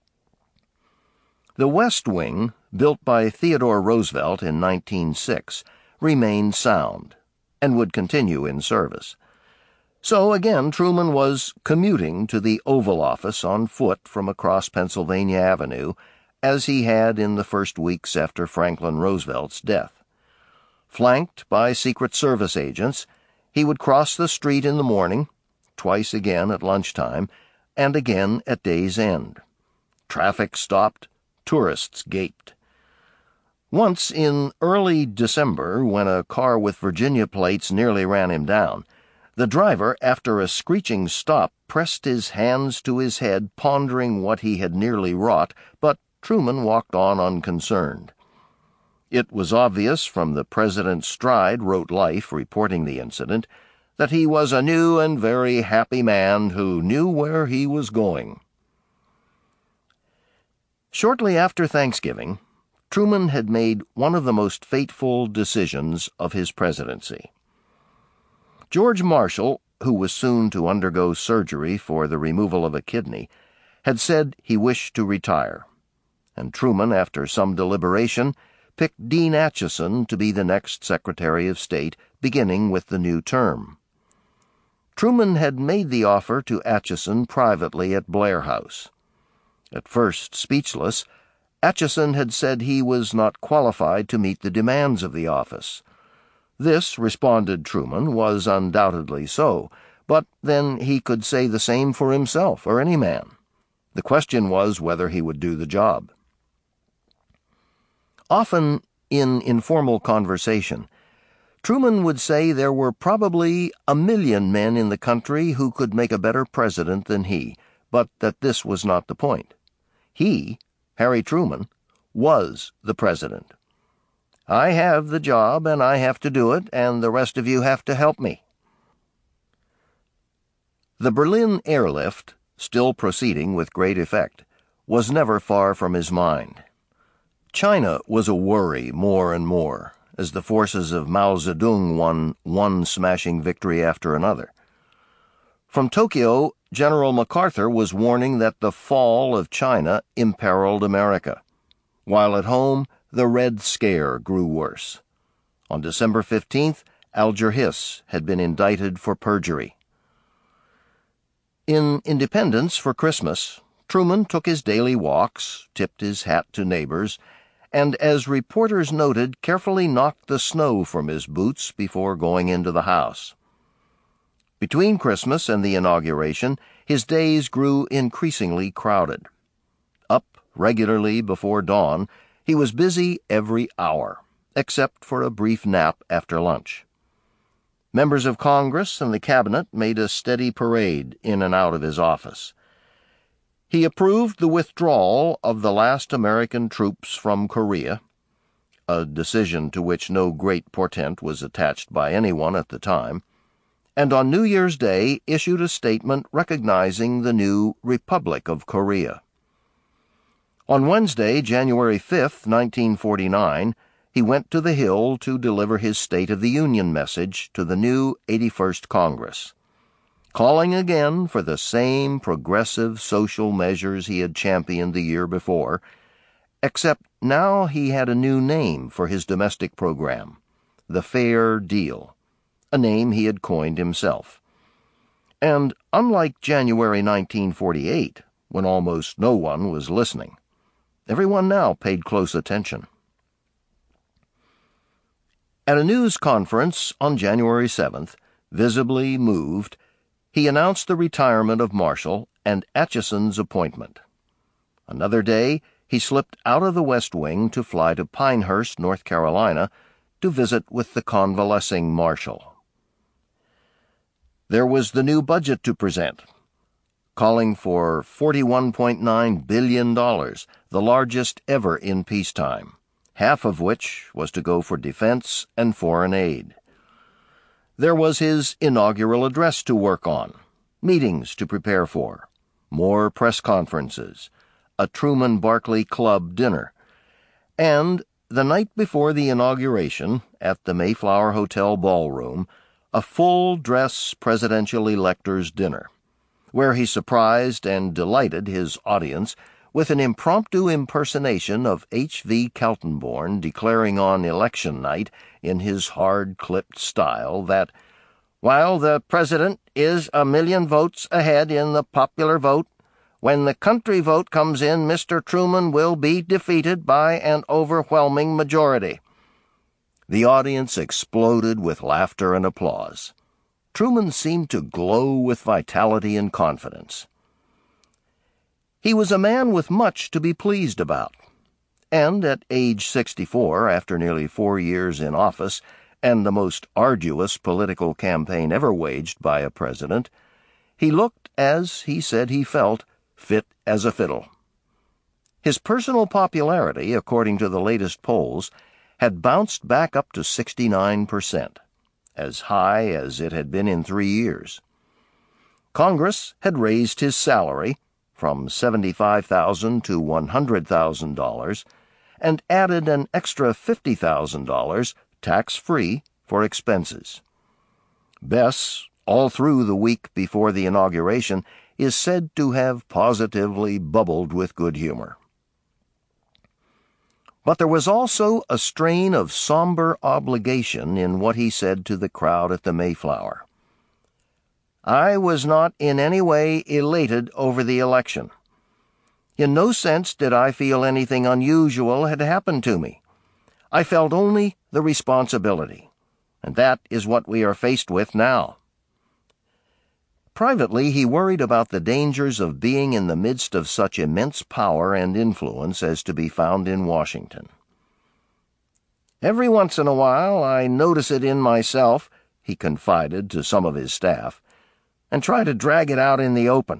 The West Wing, built by Theodore Roosevelt in nineteen oh six, remained sound and would continue in service. So again, Truman was commuting to the Oval Office on foot from across Pennsylvania Avenue, as he had in the first weeks after Franklin Roosevelt's death. Flanked by Secret Service agents, he would cross the street in the morning, twice again at lunchtime, and again at day's end. Traffic stopped, tourists gaped. Once in early December, when a car with Virginia plates nearly ran him down, the driver, after a screeching stop, pressed his hands to his head, pondering what he had nearly wrought, but Truman walked on unconcerned. It was obvious from the President's stride, wrote Life, reporting the incident, that he was a new and very happy man who knew where he was going. Shortly after Thanksgiving, Truman had made one of the most fateful decisions of his presidency. George Marshall, who was soon to undergo surgery for the removal of a kidney, had said he wished to retire, and Truman, after some deliberation, picked Dean Acheson to be the next Secretary of State, beginning with the new term. Truman had made the offer to Acheson privately at Blair House. At first speechless, Acheson had said he was not qualified to meet the demands of the office. This, responded Truman, was undoubtedly so, but then he could say the same for himself or any man. The question was whether he would do the job. Often, in informal conversation, Truman would say there were probably a million men in the country who could make a better president than he, but that this was not the point. He, Harry Truman, was the president. "I have the job, and I have to do it, and the rest of you have to help me." The Berlin airlift, still proceeding with great effect, was never far from his mind. China was a worry more and more, as the forces of Mao Zedong won one smashing victory after another. From Tokyo, General MacArthur was warning that the fall of China imperiled America, while at home the Red Scare grew worse. On December fifteenth, Alger Hiss had been indicted for perjury. In Independence for Christmas, Truman took his daily walks, tipped his hat to neighbors, and, as reporters noted, carefully knocked the snow from his boots before going into the house. Between Christmas and the inauguration, his days grew increasingly crowded. Up regularly before dawn, he was busy every hour, except for a brief nap after lunch. Members of Congress and the Cabinet made a steady parade in and out of his office. He approved the withdrawal of the last American troops from Korea, a decision to which no great portent was attached by anyone at the time, and on New Year's Day issued a statement recognizing the new Republic of Korea. On Wednesday, January fifth, nineteen forty-nine, he went to the Hill to deliver his State of the Union message to the new eighty-first Congress, calling again for the same progressive social measures he had championed the year before, except now he had a new name for his domestic program, the Fair Deal, a name he had coined himself. And unlike January nineteen forty-eight, when almost no one was listening, everyone now paid close attention. At a news conference on January seventh, visibly moved, he announced the retirement of Marshall and Atchison's appointment. Another day, he slipped out of the West Wing to fly to Pinehurst, North Carolina, to visit with the convalescing Marshall. There was the new budget to present, calling for forty-one point nine billion dollars, the largest ever in peacetime, half of which was to go for defense and foreign aid. There was his inaugural address to work on, meetings to prepare for, more press conferences, a Truman Barclay Club dinner, and, the night before the inauguration, at the Mayflower Hotel ballroom, a full-dress presidential electors' dinner, where he surprised and delighted his audience with an impromptu impersonation of H V Kaltenborn declaring on election night in his hard-clipped style that, while the president is a million votes ahead in the popular vote, when the country vote comes in, Mister Truman will be defeated by an overwhelming majority. The audience exploded with laughter and applause. Truman seemed to glow with vitality and confidence. He was a man with much to be pleased about, and at age sixty-four, after nearly four years in office and the most arduous political campaign ever waged by a president, he looked, as he said he felt, fit as a fiddle. His personal popularity, according to the latest polls, had bounced back up to sixty-nine percent, as high as it had been in three years. Congress had raised his salary from seventy-five thousand dollars to one hundred thousand dollars, and added an extra fifty thousand dollars, tax-free, for expenses. Bess, all through the week before the inauguration, is said to have positively bubbled with good humor. But there was also a strain of somber obligation in what he said to the crowd at the Mayflower. I was not in any way elated over the election. In no sense did I feel anything unusual had happened to me. I felt only the responsibility, and that is what we are faced with now. Privately, he worried about the dangers of being in the midst of such immense power and influence as to be found in Washington. Every once in a while I notice it in myself, he confided to some of his staff, and try to drag it out in the open.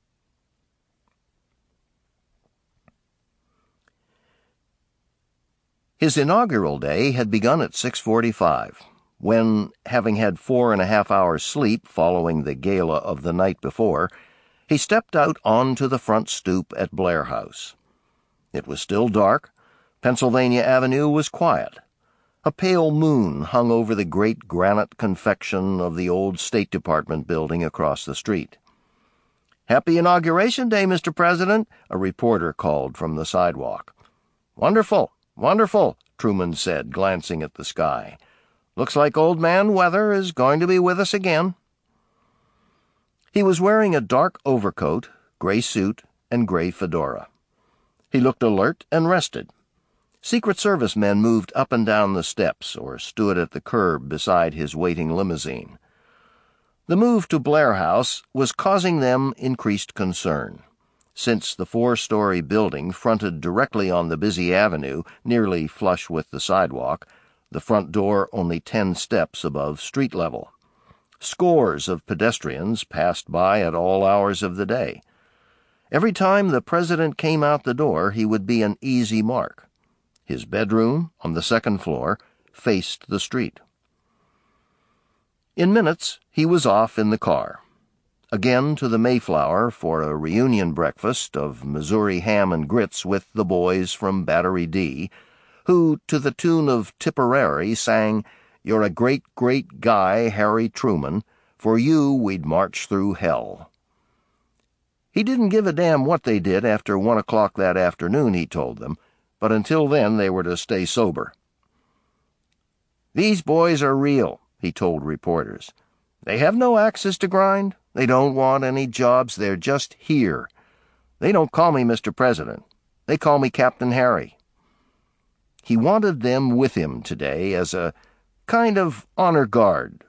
His inaugural day had begun at six forty-five, when, having had four and a half hours' sleep following the gala of the night before, he stepped out onto the front stoop at Blair House. It was still dark. Pennsylvania Avenue was quiet. A pale moon hung over the great granite confection of the old State Department building across the street. "Happy Inauguration Day, Mister President," a reporter called from the sidewalk. "Wonderful, wonderful," Truman said, glancing at the sky. "Looks like Old Man Weather is going to be with us again." He was wearing a dark overcoat, gray suit, and gray fedora. He looked alert and rested. Secret Service men moved up and down the steps or stood at the curb beside his waiting limousine. The move to Blair House was causing them increased concern, since the four-story building fronted directly on the busy avenue, nearly flush with the sidewalk, the front door only ten steps above street level. Scores of pedestrians passed by at all hours of the day. Every time the president came out the door, he would be an easy mark. His bedroom, on the second floor, faced the street. In minutes, he was off in the car, again to the Mayflower for a reunion breakfast of Missouri ham and grits with the boys from Battery D, who, to the tune of Tipperary, sang, "You're a great, great guy, Harry Truman. For you we'd march through hell." He didn't give a damn what they did after one o'clock that afternoon, he told them, but until then they were to stay sober. "These boys are real," he told reporters. "They have no axes to grind. They don't want any jobs. They're just here. They don't call me Mister President. They call me Captain Harry." He wanted them with him today as a kind of honor guard.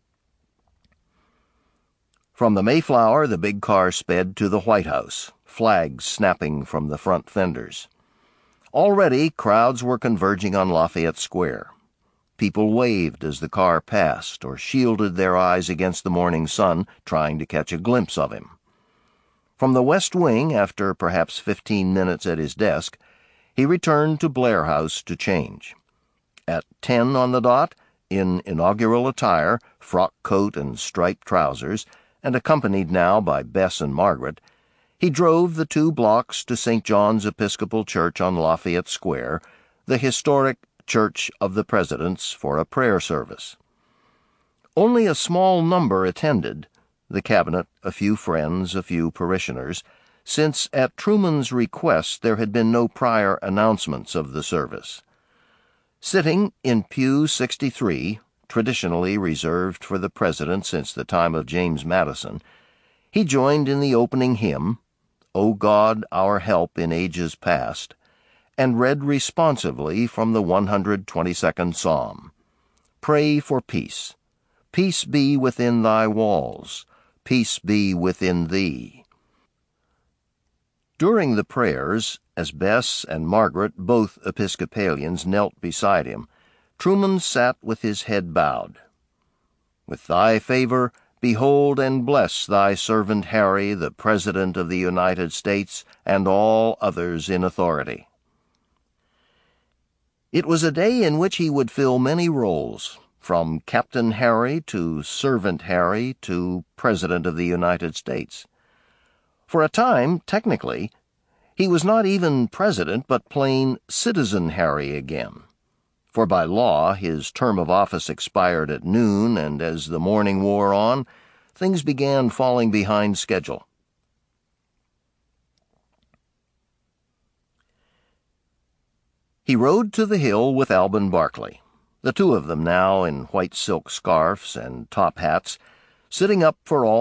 From the Mayflower, the big car sped to the White House, flags snapping from the front fenders. Already, crowds were converging on Lafayette Square. People waved as the car passed or shielded their eyes against the morning sun, trying to catch a glimpse of him. From the West Wing, after perhaps fifteen minutes at his desk, he returned to Blair House to change. At ten on the dot, in inaugural attire, frock coat and striped trousers, and accompanied now by Bess and Margaret, he drove the two blocks to Saint John's Episcopal Church on Lafayette Square, the historic Church of the Presidents, for a prayer service. Only a small number attended, the cabinet, a few friends, a few parishioners, since at Truman's request there had been no prior announcements of the service. Sitting in pew sixty-three, traditionally reserved for the president since the time of James Madison, he joined in the opening hymn, "O God, our help in ages past," and read responsively from the one hundred twenty-second Psalm. "Pray for peace. Peace be within thy walls. Peace be within thee." During the prayers, as Bess and Margaret, both Episcopalians, knelt beside him, Truman sat with his head bowed. "With thy favor, behold and bless thy servant Harry, the President of the United States, and all others in authority." It was a day in which he would fill many roles, from Captain Harry to Servant Harry to President of the United States. For a time, technically, he was not even President but plain Citizen Harry again. For by law his term of office expired at noon, and as the morning wore on, things began falling behind schedule. He rode to the Hill with Alban Barkley, the two of them now in white silk scarfs and top hats, sitting up for all